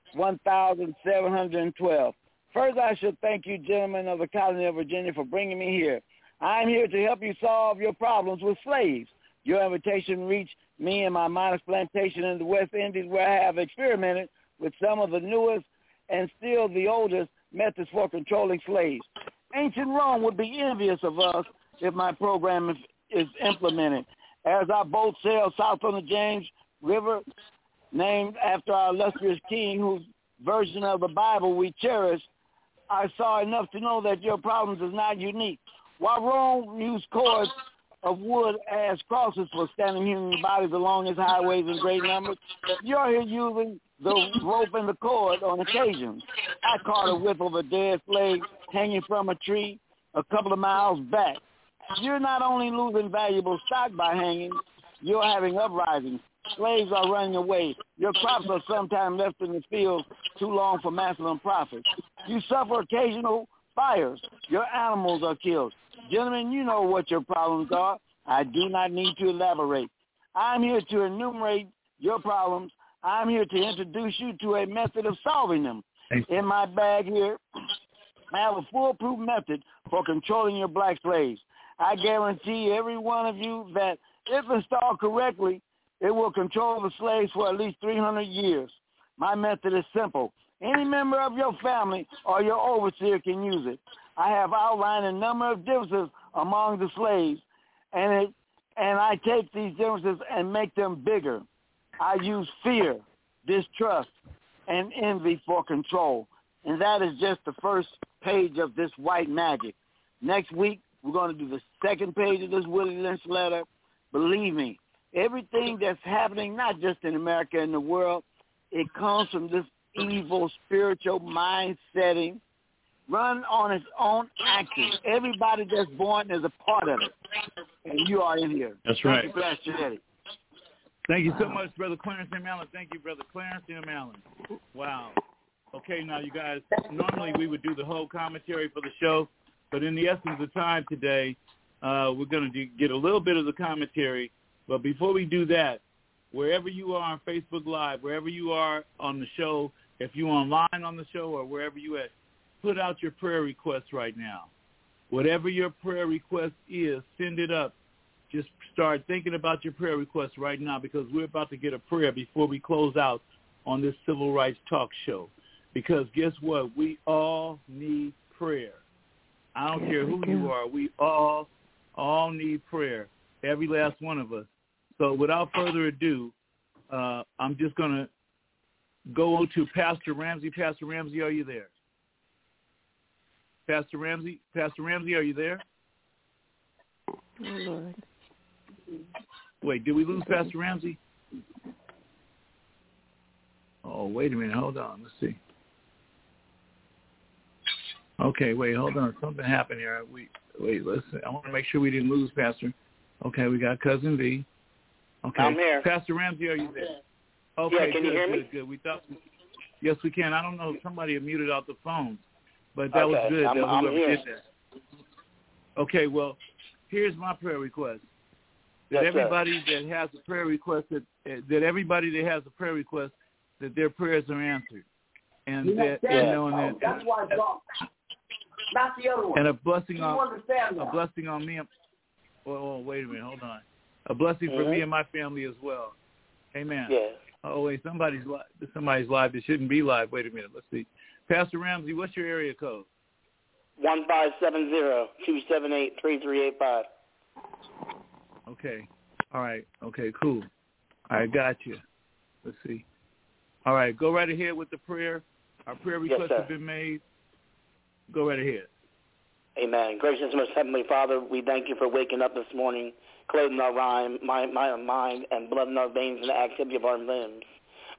1712. First, I should thank you, gentlemen of the colony of Virginia, for bringing me here. I'm here to help you solve your problems with slaves. Your invitation reached me and my miners plantation in the West Indies, where I have experimented with some of the newest and still the oldest methods for controlling slaves. Ancient Rome would be envious of us if my program is implemented. As our boat sails south on the James River, named after our illustrious king, whose version of the Bible we cherish, I saw enough to know that your problems is not unique. While Rome used cords of wood as crosses for standing human bodies along its highways in great numbers, you're here using the rope and the cord on occasion. I caught a whiff of a dead slave hanging from a tree a couple of miles back. You're not only losing valuable stock by hanging, you're having uprisings. Slaves are running away. Your crops are sometimes left in the fields too long for maximum profit. You suffer occasional fires. Your animals are killed. Gentlemen, you know what your problems are. I do not need to elaborate. I'm here to enumerate your problems. I'm here to introduce you to a method of solving them. In my bag here, I have a foolproof method for controlling your black slaves. I guarantee every one of you that if installed correctly, it will control the slaves for at least 300 years. My method is simple. Any member of your family or your overseer can use it. I have outlined a number of differences among the slaves, and I take these differences and make them bigger. I use fear, distrust, and envy for control. And that is just the first page of this white magic. Next week, we're going to do the second page of this Willie Lynch letter. Believe me, everything that's happening, not just in America and the world, it comes from this evil spiritual mind setting run on its own axis. Everybody that's born is a part of it. And you are in here. That's right. Thank you, Pastor Eddie. Thank you so much, Brother Clarence M. Allen. Thank you, Brother Clarence M. Allen. Wow. Okay, now, you guys, normally we would do the whole commentary for the show, but in the essence of time today, we're going to get a little bit of the commentary. But before we do that, wherever you are on Facebook Live, wherever you are on the show, if you're online on the show or wherever you at, put out your prayer requests right now. Whatever your prayer request is, send it up. Just start thinking about your prayer requests right now, because we're about to get a prayer before we close out on this Civil Rights Talk Show. Because guess what? We all need prayer. I don't care who you are. We all need prayer, every last one of us. So without further ado, I'm just going to go to Pastor Ramsey. Pastor Ramsey, are you there? Pastor Ramsey, are you there? Oh, Lord. Wait, did we lose Pastor Ramsey? Oh, wait a minute. Hold on. Let's see. Okay, wait, hold on. Something happened here. Let's see. I want to make sure we didn't lose Pastor. Okay, we got Cousin V. Okay. I'm here. Pastor Ramsey, are you there? Okay, yeah, can you hear me? Good. We thought, yes, we can. I don't know if somebody had muted out the phones, but that was good. I'm here. Did that. Okay, well, here's my prayer request. That yes, everybody that has a prayer request, that everybody that has a prayer request, that their prayers are answered, and that that's why it's wrong. Not the other one. And a blessing on me. Oh, wait a minute, hold on. A blessing for me and my family as well. Amen. Yeah. Oh wait, somebody's live that shouldn't be live. Wait a minute, let's see. Pastor Ramsey, what's your area code? 1570-278-3385. Okay. All right. Okay, cool. I got you. Let's see. All right, go right ahead with the prayer. Our prayer requests have been made. Go right ahead. Amen. Gracious most Heavenly Father, we thank you for waking up this morning, clothing our mind and blood in our veins and the activity of our limbs.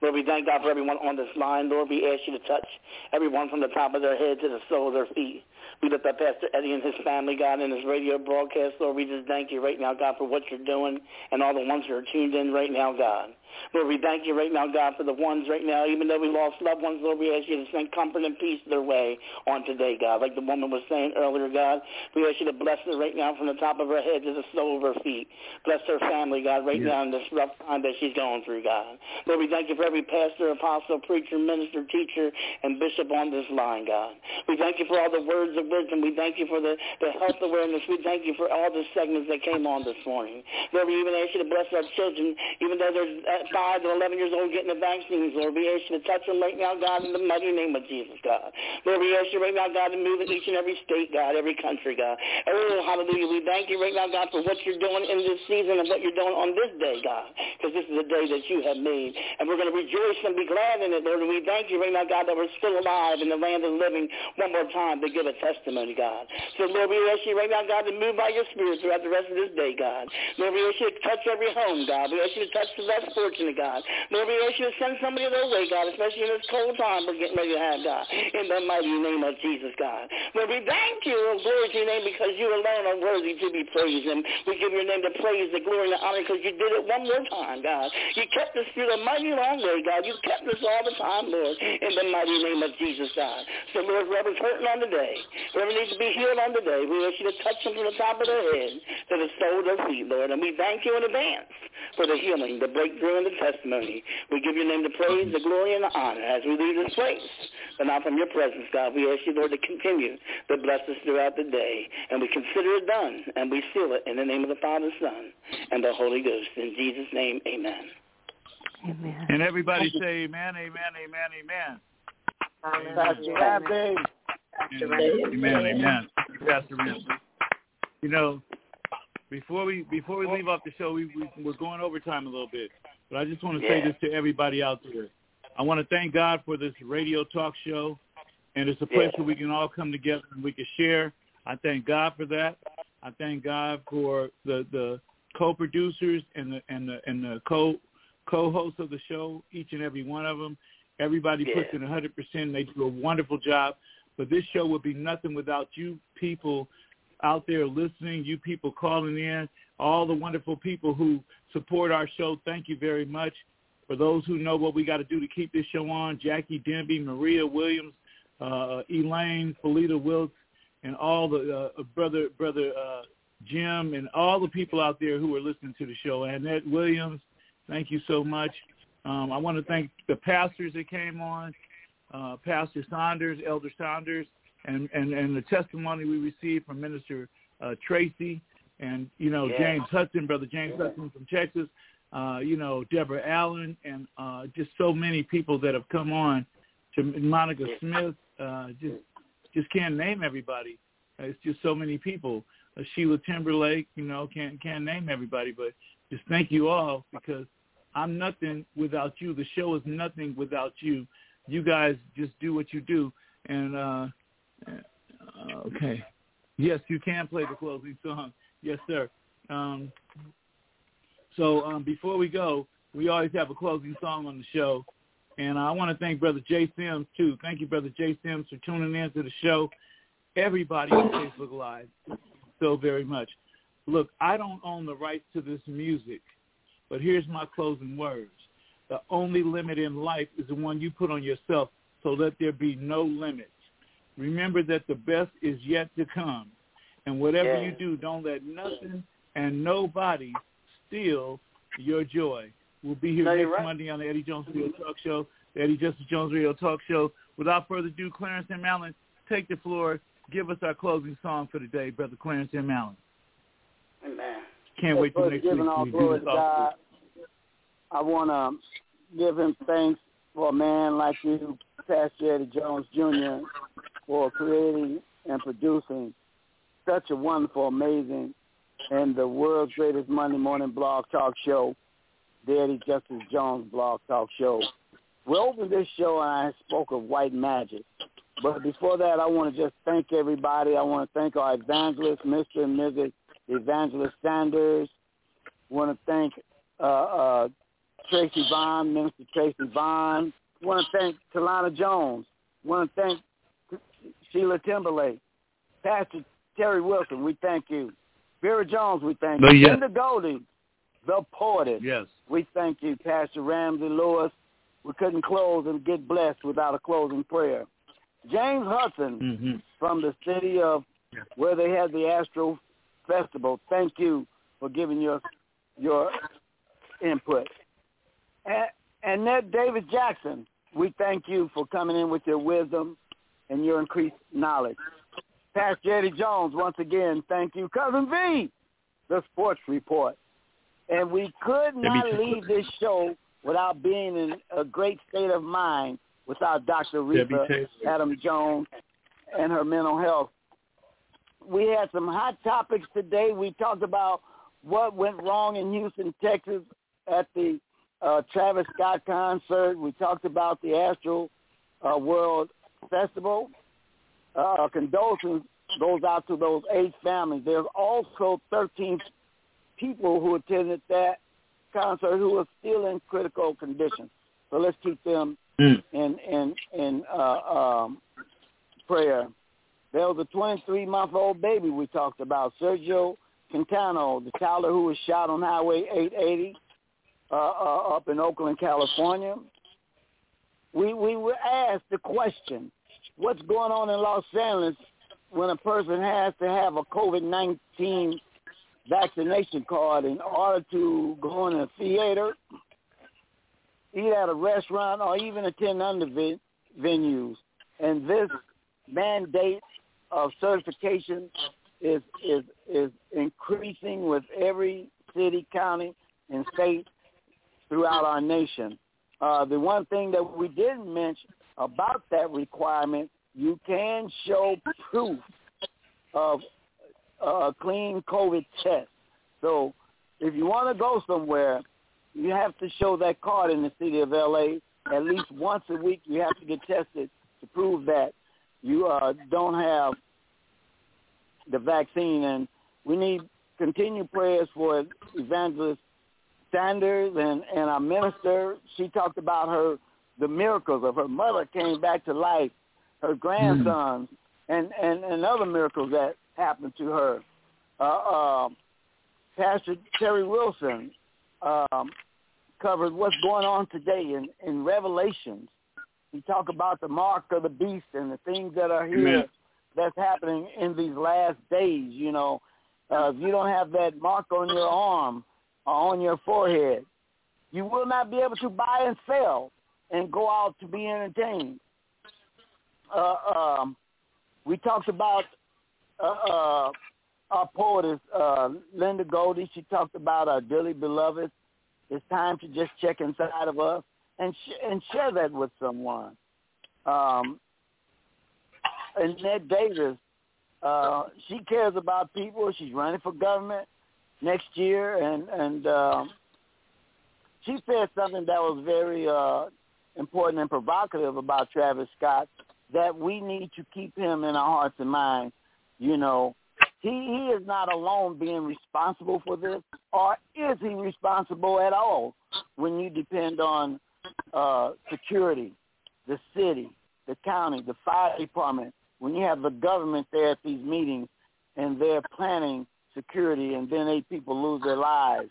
Lord, we thank God for everyone on this line. Lord, we ask you to touch everyone from the top of their head to the sole of their feet. We lift up Pastor Eddie and his family, God, and his radio broadcast. Lord, we just thank you right now, God, for what you're doing and all the ones who are tuned in right now, God. Lord, we thank you right now, God, for the ones right now, even though we lost loved ones, Lord, we ask you to send comfort and peace their way on today, God. Like the woman was saying earlier, God, we ask you to bless her right now from the top of her head to the sole of her feet. Bless her family, God, right now in this rough time that she's going through, God. Lord, we thank you for every pastor, apostle, preacher, minister, teacher, and bishop on this line, God. We thank you for all the words of wisdom. We thank you for the health awareness. We thank you for all the segments that came on this morning. Lord, we even ask you to bless our children, even though they're 5 to 11 years old getting the vaccines, Lord. We ask you to touch them right now, God, in the mighty name of Jesus, God. Lord, we ask you right now, God, to move in each and every state, God, every country, God. Oh, hallelujah. We thank you right now, God, for what you're doing in this season and what you're doing on this day, God, because this is the day that you have made. And we're going to rejoice and be glad in it, Lord. And we thank you right now, God, that we're still alive in the land of the living one more time to give a testimony, God. So, Lord, we ask you right now, God, to move by your spirit throughout the rest of this day, God. Lord, we ask you to touch every home, God. We ask you to touch the less fortunate, God. Lord, we ask you to send somebody their way, God, especially in this cold time we're getting ready to have, God, in the mighty name of Jesus, God. Lord, we thank you, oh, glory to your name, because you alone are worthy to be praised. And we give your name the praise, the glory, and the honor, because you did it one more time, God. You kept us through a mighty long way, God. You kept us all the time, Lord, in the mighty name of Jesus, God. So, Lord, whoever's hurting on the day, whoever needs to be healed on the day, we ask you to touch them from the top of their head to the sole of their feet, Lord. And we thank you in advance for the healing, the breakthrough, and the testimony. We give your name the praise, the glory, and the honor as we leave this place. But now from your presence, God, we ask you, Lord, to continue to bless us throughout the day. And we consider it done, and we seal it in the name of the Father, Son, and the Holy Ghost. In Jesus' name, amen. Amen. And everybody say amen, amen, amen, amen. Pastor Ramsey. Amen, amen. Pastor Ramsey. You know, before we leave off the show, we're going overtime a little bit. But I just want to say this to everybody out there. I want to thank God for this radio talk show, and it's a place where we can all come together and we can share. I thank God for that. I thank God for the co-producers and the co-hosts of the show, each and every one of them. Everybody puts in 100%. They do a wonderful job. But this show would be nothing without you people out there listening, you people calling in, all the wonderful people who support our show. Thank you very much. For those who know what we got to do to keep this show on, Jackie Denby, Maria Williams, Elaine, Felita Wilkes, and all the brother Jim, and all the people out there who are listening to the show. Annette Williams, thank you so much. I want to thank the pastors that came on, Pastor Saunders, Elder Saunders, and the testimony we received from Minister Tracy, and, James Hudson, Brother James Hudson from Texas, Deborah Allen, and just so many people that have come on, to Monica Smith, just can't name everybody. It's just so many people. Sheila Timberlake, can't name everybody, but just thank you all, because I'm nothing without you. The show is nothing without you. You guys just do what you do. And, okay. Yes, you can play the closing song. Yes, sir. So before we go, we always have a closing song on the show. And I want to thank Brother Jay Sims, too. Thank you, Brother Jay Sims, for tuning in to the show. Everybody on Facebook Live, so very much. Look, I don't own the rights to this music, but here's my closing words. The only limit in life is the one you put on yourself, so let there be no limits. Remember that the best is yet to come. And whatever you do, don't let nothing and nobody steal your joy. We'll be here next Monday on the Eddie Jones Radio Talk Show, the Eddie Justice Jones Radio Talk Show. Without further ado, Clarence M. Allen, take the floor. Give us our closing song for the day, Brother Clarence M. Allen. Amen. Can't wait till next week. Giving all glory to God, I want to give him thanks for a man like you, Pastor Eddie Jones Jr., for creating and producing such a wonderful, amazing, and the world's greatest Monday morning blog talk show, the Eddie Justice Jones blog talk show. We opened this show and I spoke of white magic. But before that, I want to just thank everybody. I want to thank our evangelists, Mr. and Mrs. Evangelist Sanders. I want to thank Tracy Vaughn, Minister Tracy Vaughn. Want to thank Talana Jones. Want to thank Sheila Timberlake. Pastor Terry Wilson, we thank you. Vera Jones, we thank you. Linda Goldie, the poetess. Yes. We thank you. Pastor Ramsey Lewis. We couldn't close and get blessed without a closing prayer. James Hudson from the city of where they had the Astro Festival. Thank you for giving your input. And Ned David Jackson, we thank you for coming in with your wisdom and your increased knowledge. Pastor Eddie Jones, once again, thank you. Cousin V, the sports report. And we could not leave this show without being in a great state of mind without Dr. Retha Adams Jones and her mental health. We had some hot topics today. We talked about what went wrong in Houston, Texas at the Travis Scott concert. We talked about the Astro World Festival. Condolences goes out to those 8 families. There's also 13 people who attended that concert who are still in critical condition. So let's keep them in prayer. There was a 23-month-old baby we talked about, Sergio Quintano, the toddler who was shot on Highway 880 up in Oakland, California. We were asked the question, what's going on in Los Angeles when a person has to have a COVID-19 vaccination card in order to go in a theater, eat at a restaurant, or even attend other venues? And this mandate of certification is increasing with every city, county, and state throughout our nation. The one thing that we didn't mention about that requirement, you can show proof of a clean COVID test. So if you want to go somewhere, you have to show that card in the city of L.A. At least once a week. You have to get tested to prove that you don't have the vaccine. And we need continued prayers for Evangelist Sanders and our minister. She talked about the miracles of her mother came back to life, her grandsons, and other miracles that happened to her. Pastor Terry Wilson covered what's going on today in Revelations. He talked about the mark of the beast and the things that are here that's happening in these last days. You know, if you don't have that mark on your arm or on your forehead, you will not be able to buy and sell and go out to be entertained. We talked about our poetess, Linda Goldie. She talked about our dearly beloved. It's time to just check inside of us and share that with someone. And Ned Davis, she cares about people. She's running for government next year, and she said something that was very important and provocative about Travis Scott, that we need to keep him in our hearts and minds. You know, he is not alone being responsible for this, or is he responsible at all when you depend on security, the city, the county, the fire department, when you have the government there at these meetings and they're planning security and then 8 people lose their lives.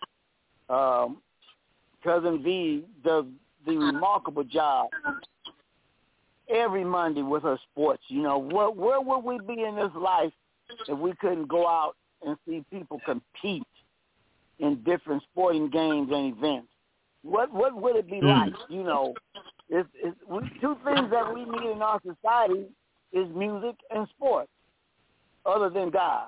Cousin V does the remarkable job every Monday with her sports. You know, where would we be in this life if we couldn't go out and see people compete in different sporting games and events? What would it be like? You know, it's 2 things that we need in our society is music and sports, other than God.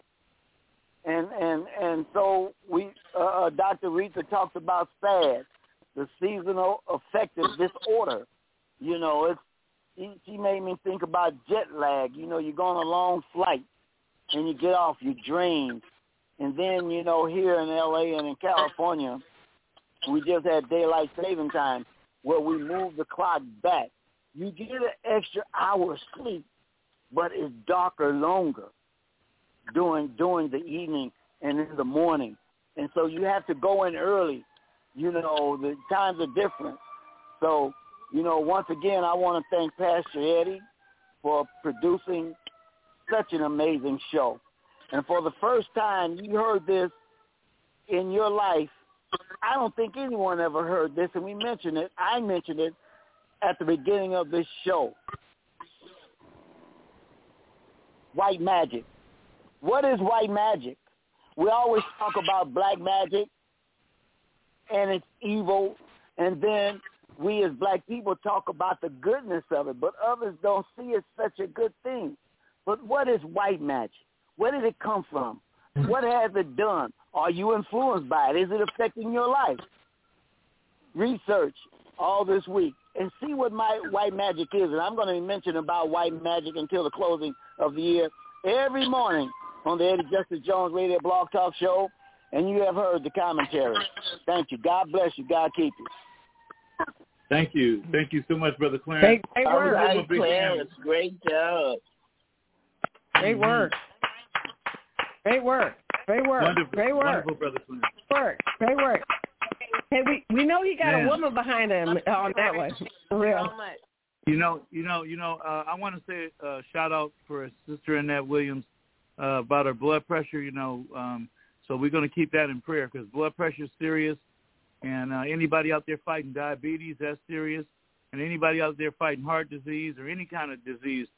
And so we, Dr. Rita talks about SAD, the seasonal affective disorder. You know, she made me think about jet lag. You know, you go on a long flight and you get off, you drain. And then, you know, here in L.A. and in California, we just had daylight saving time where we moved the clock back. You get an extra hour of sleep, but it's darker longer during the evening and in the morning. And so you have to go in early. You know, the times are different. So, you know, once again, I want to thank Pastor Eddie for producing such an amazing show. And for the first time you heard this in your life, I don't think anyone ever heard this, and we mentioned it. I mentioned it at the beginning of this show. White magic. What is white magic? We always talk about black magic, and it's evil, and then we as black people talk about the goodness of it, but others don't see it such a good thing. But what is white magic? Where did it come from? What has it done? Are you influenced by it? Is it affecting your life? Research all this week and see what my white magic is. And I'm going to mention about white magic until the closing of the year every morning on the Eddie Justice Jones Radio Blog Talk Show. And you have heard the commentary. Thank you. God bless you. God keep you. Thank you. Thank you so much, Brother Clarence. Great work. Clarence, great job. Great work. Great work. Great work. Wonderful. Great work. Wonderful, Brother Clarence. Great work. Hey, we know he got a woman behind him on that one. For real. I want to say a shout out for Sister Annette Williams about her blood pressure. So we're going to keep that in prayer because blood pressure is serious, and anybody out there fighting diabetes, that's serious, and anybody out there fighting heart disease or any kind of disease,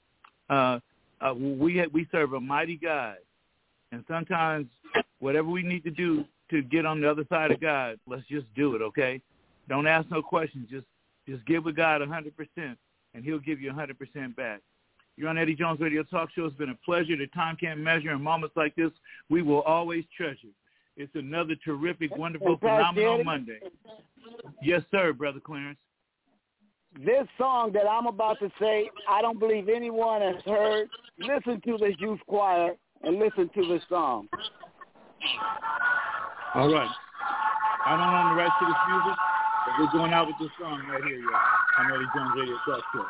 we serve a mighty God, and sometimes whatever we need to do to get on the other side of God, let's just do it, okay? Don't ask no questions. Just give with God 100%, and he'll give you 100% back. You're on Eddie Jones Radio Talk Show. It's been a pleasure. The time can't measure, and moments like this we will always treasure. It's another terrific, wonderful, phenomenal Monday. Yes, sir, Brother Clarence. This song that I'm about to say, I don't believe anyone has heard. Listen to this youth choir and listen to this song. All right. I don't own the rights to this music, but we're going out with this song right here, y'all. On Eddie Jones Radio Talk Show.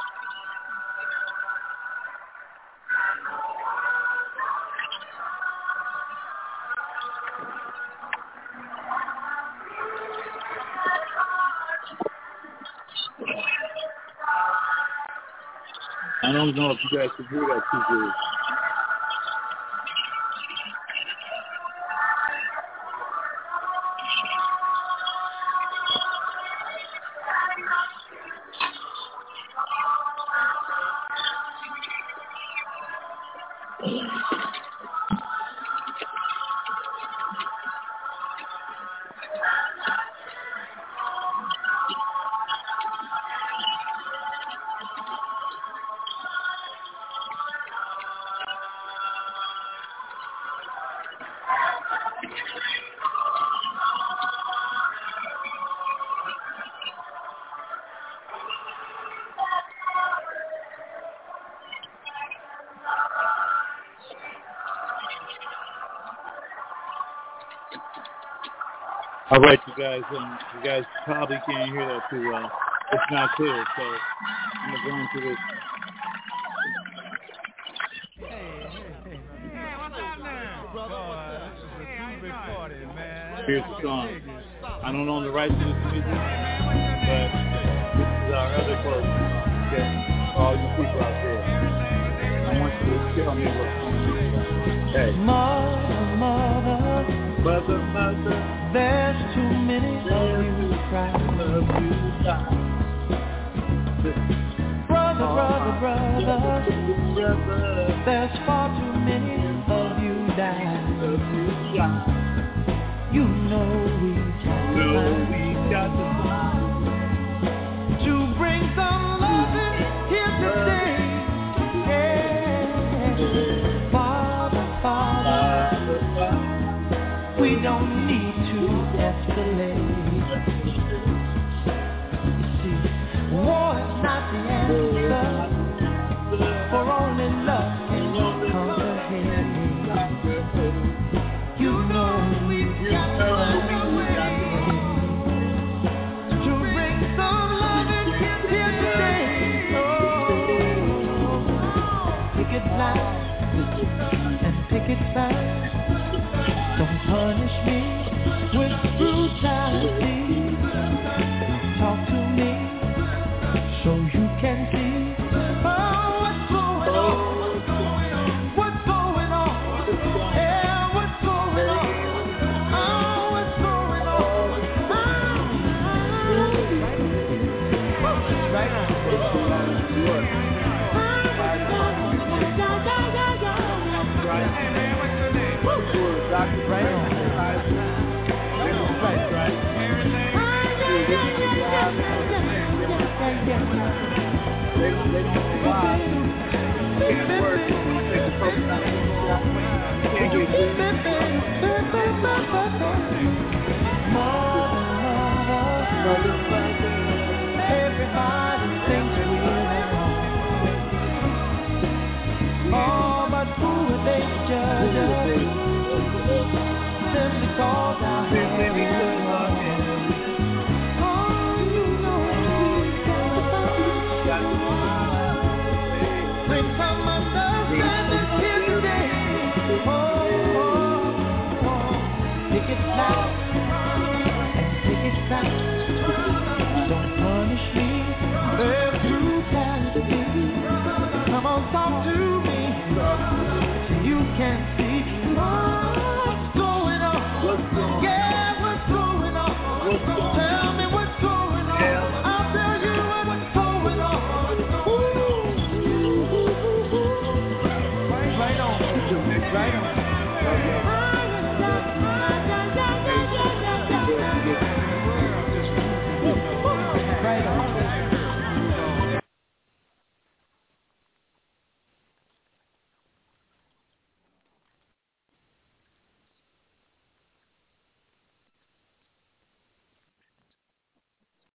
I don't know if you guys can hear that too good. All right, you guys probably can't hear that too well. It's not clear, so I'm going to go into this. Here's the song. I don't own the rights to this music, but this is our other closing song, okay? All you people out there. I want you to tell me what's going on. Hey. Mother, there's too many of you crying. Brother, there's far too many of you dying. You know we got to find to bring some loving here today. Yeah. Father, we don't need to escalate. You see, war is not the answer, for only love can conquer hate. You know we've got to find a way to bring some loving here today. Oh, pick it loud and pick it fast. Don't punish me with brutality. They don't know why. It's worse. Everybody thinks we're at home. Oh, but who would they judge us? Simply cause our bring some understanding here today. Take it loud and take it fast. Don't punish me for brutality. Come on, talk to me so you can see what's going on. Yeah, what's going on?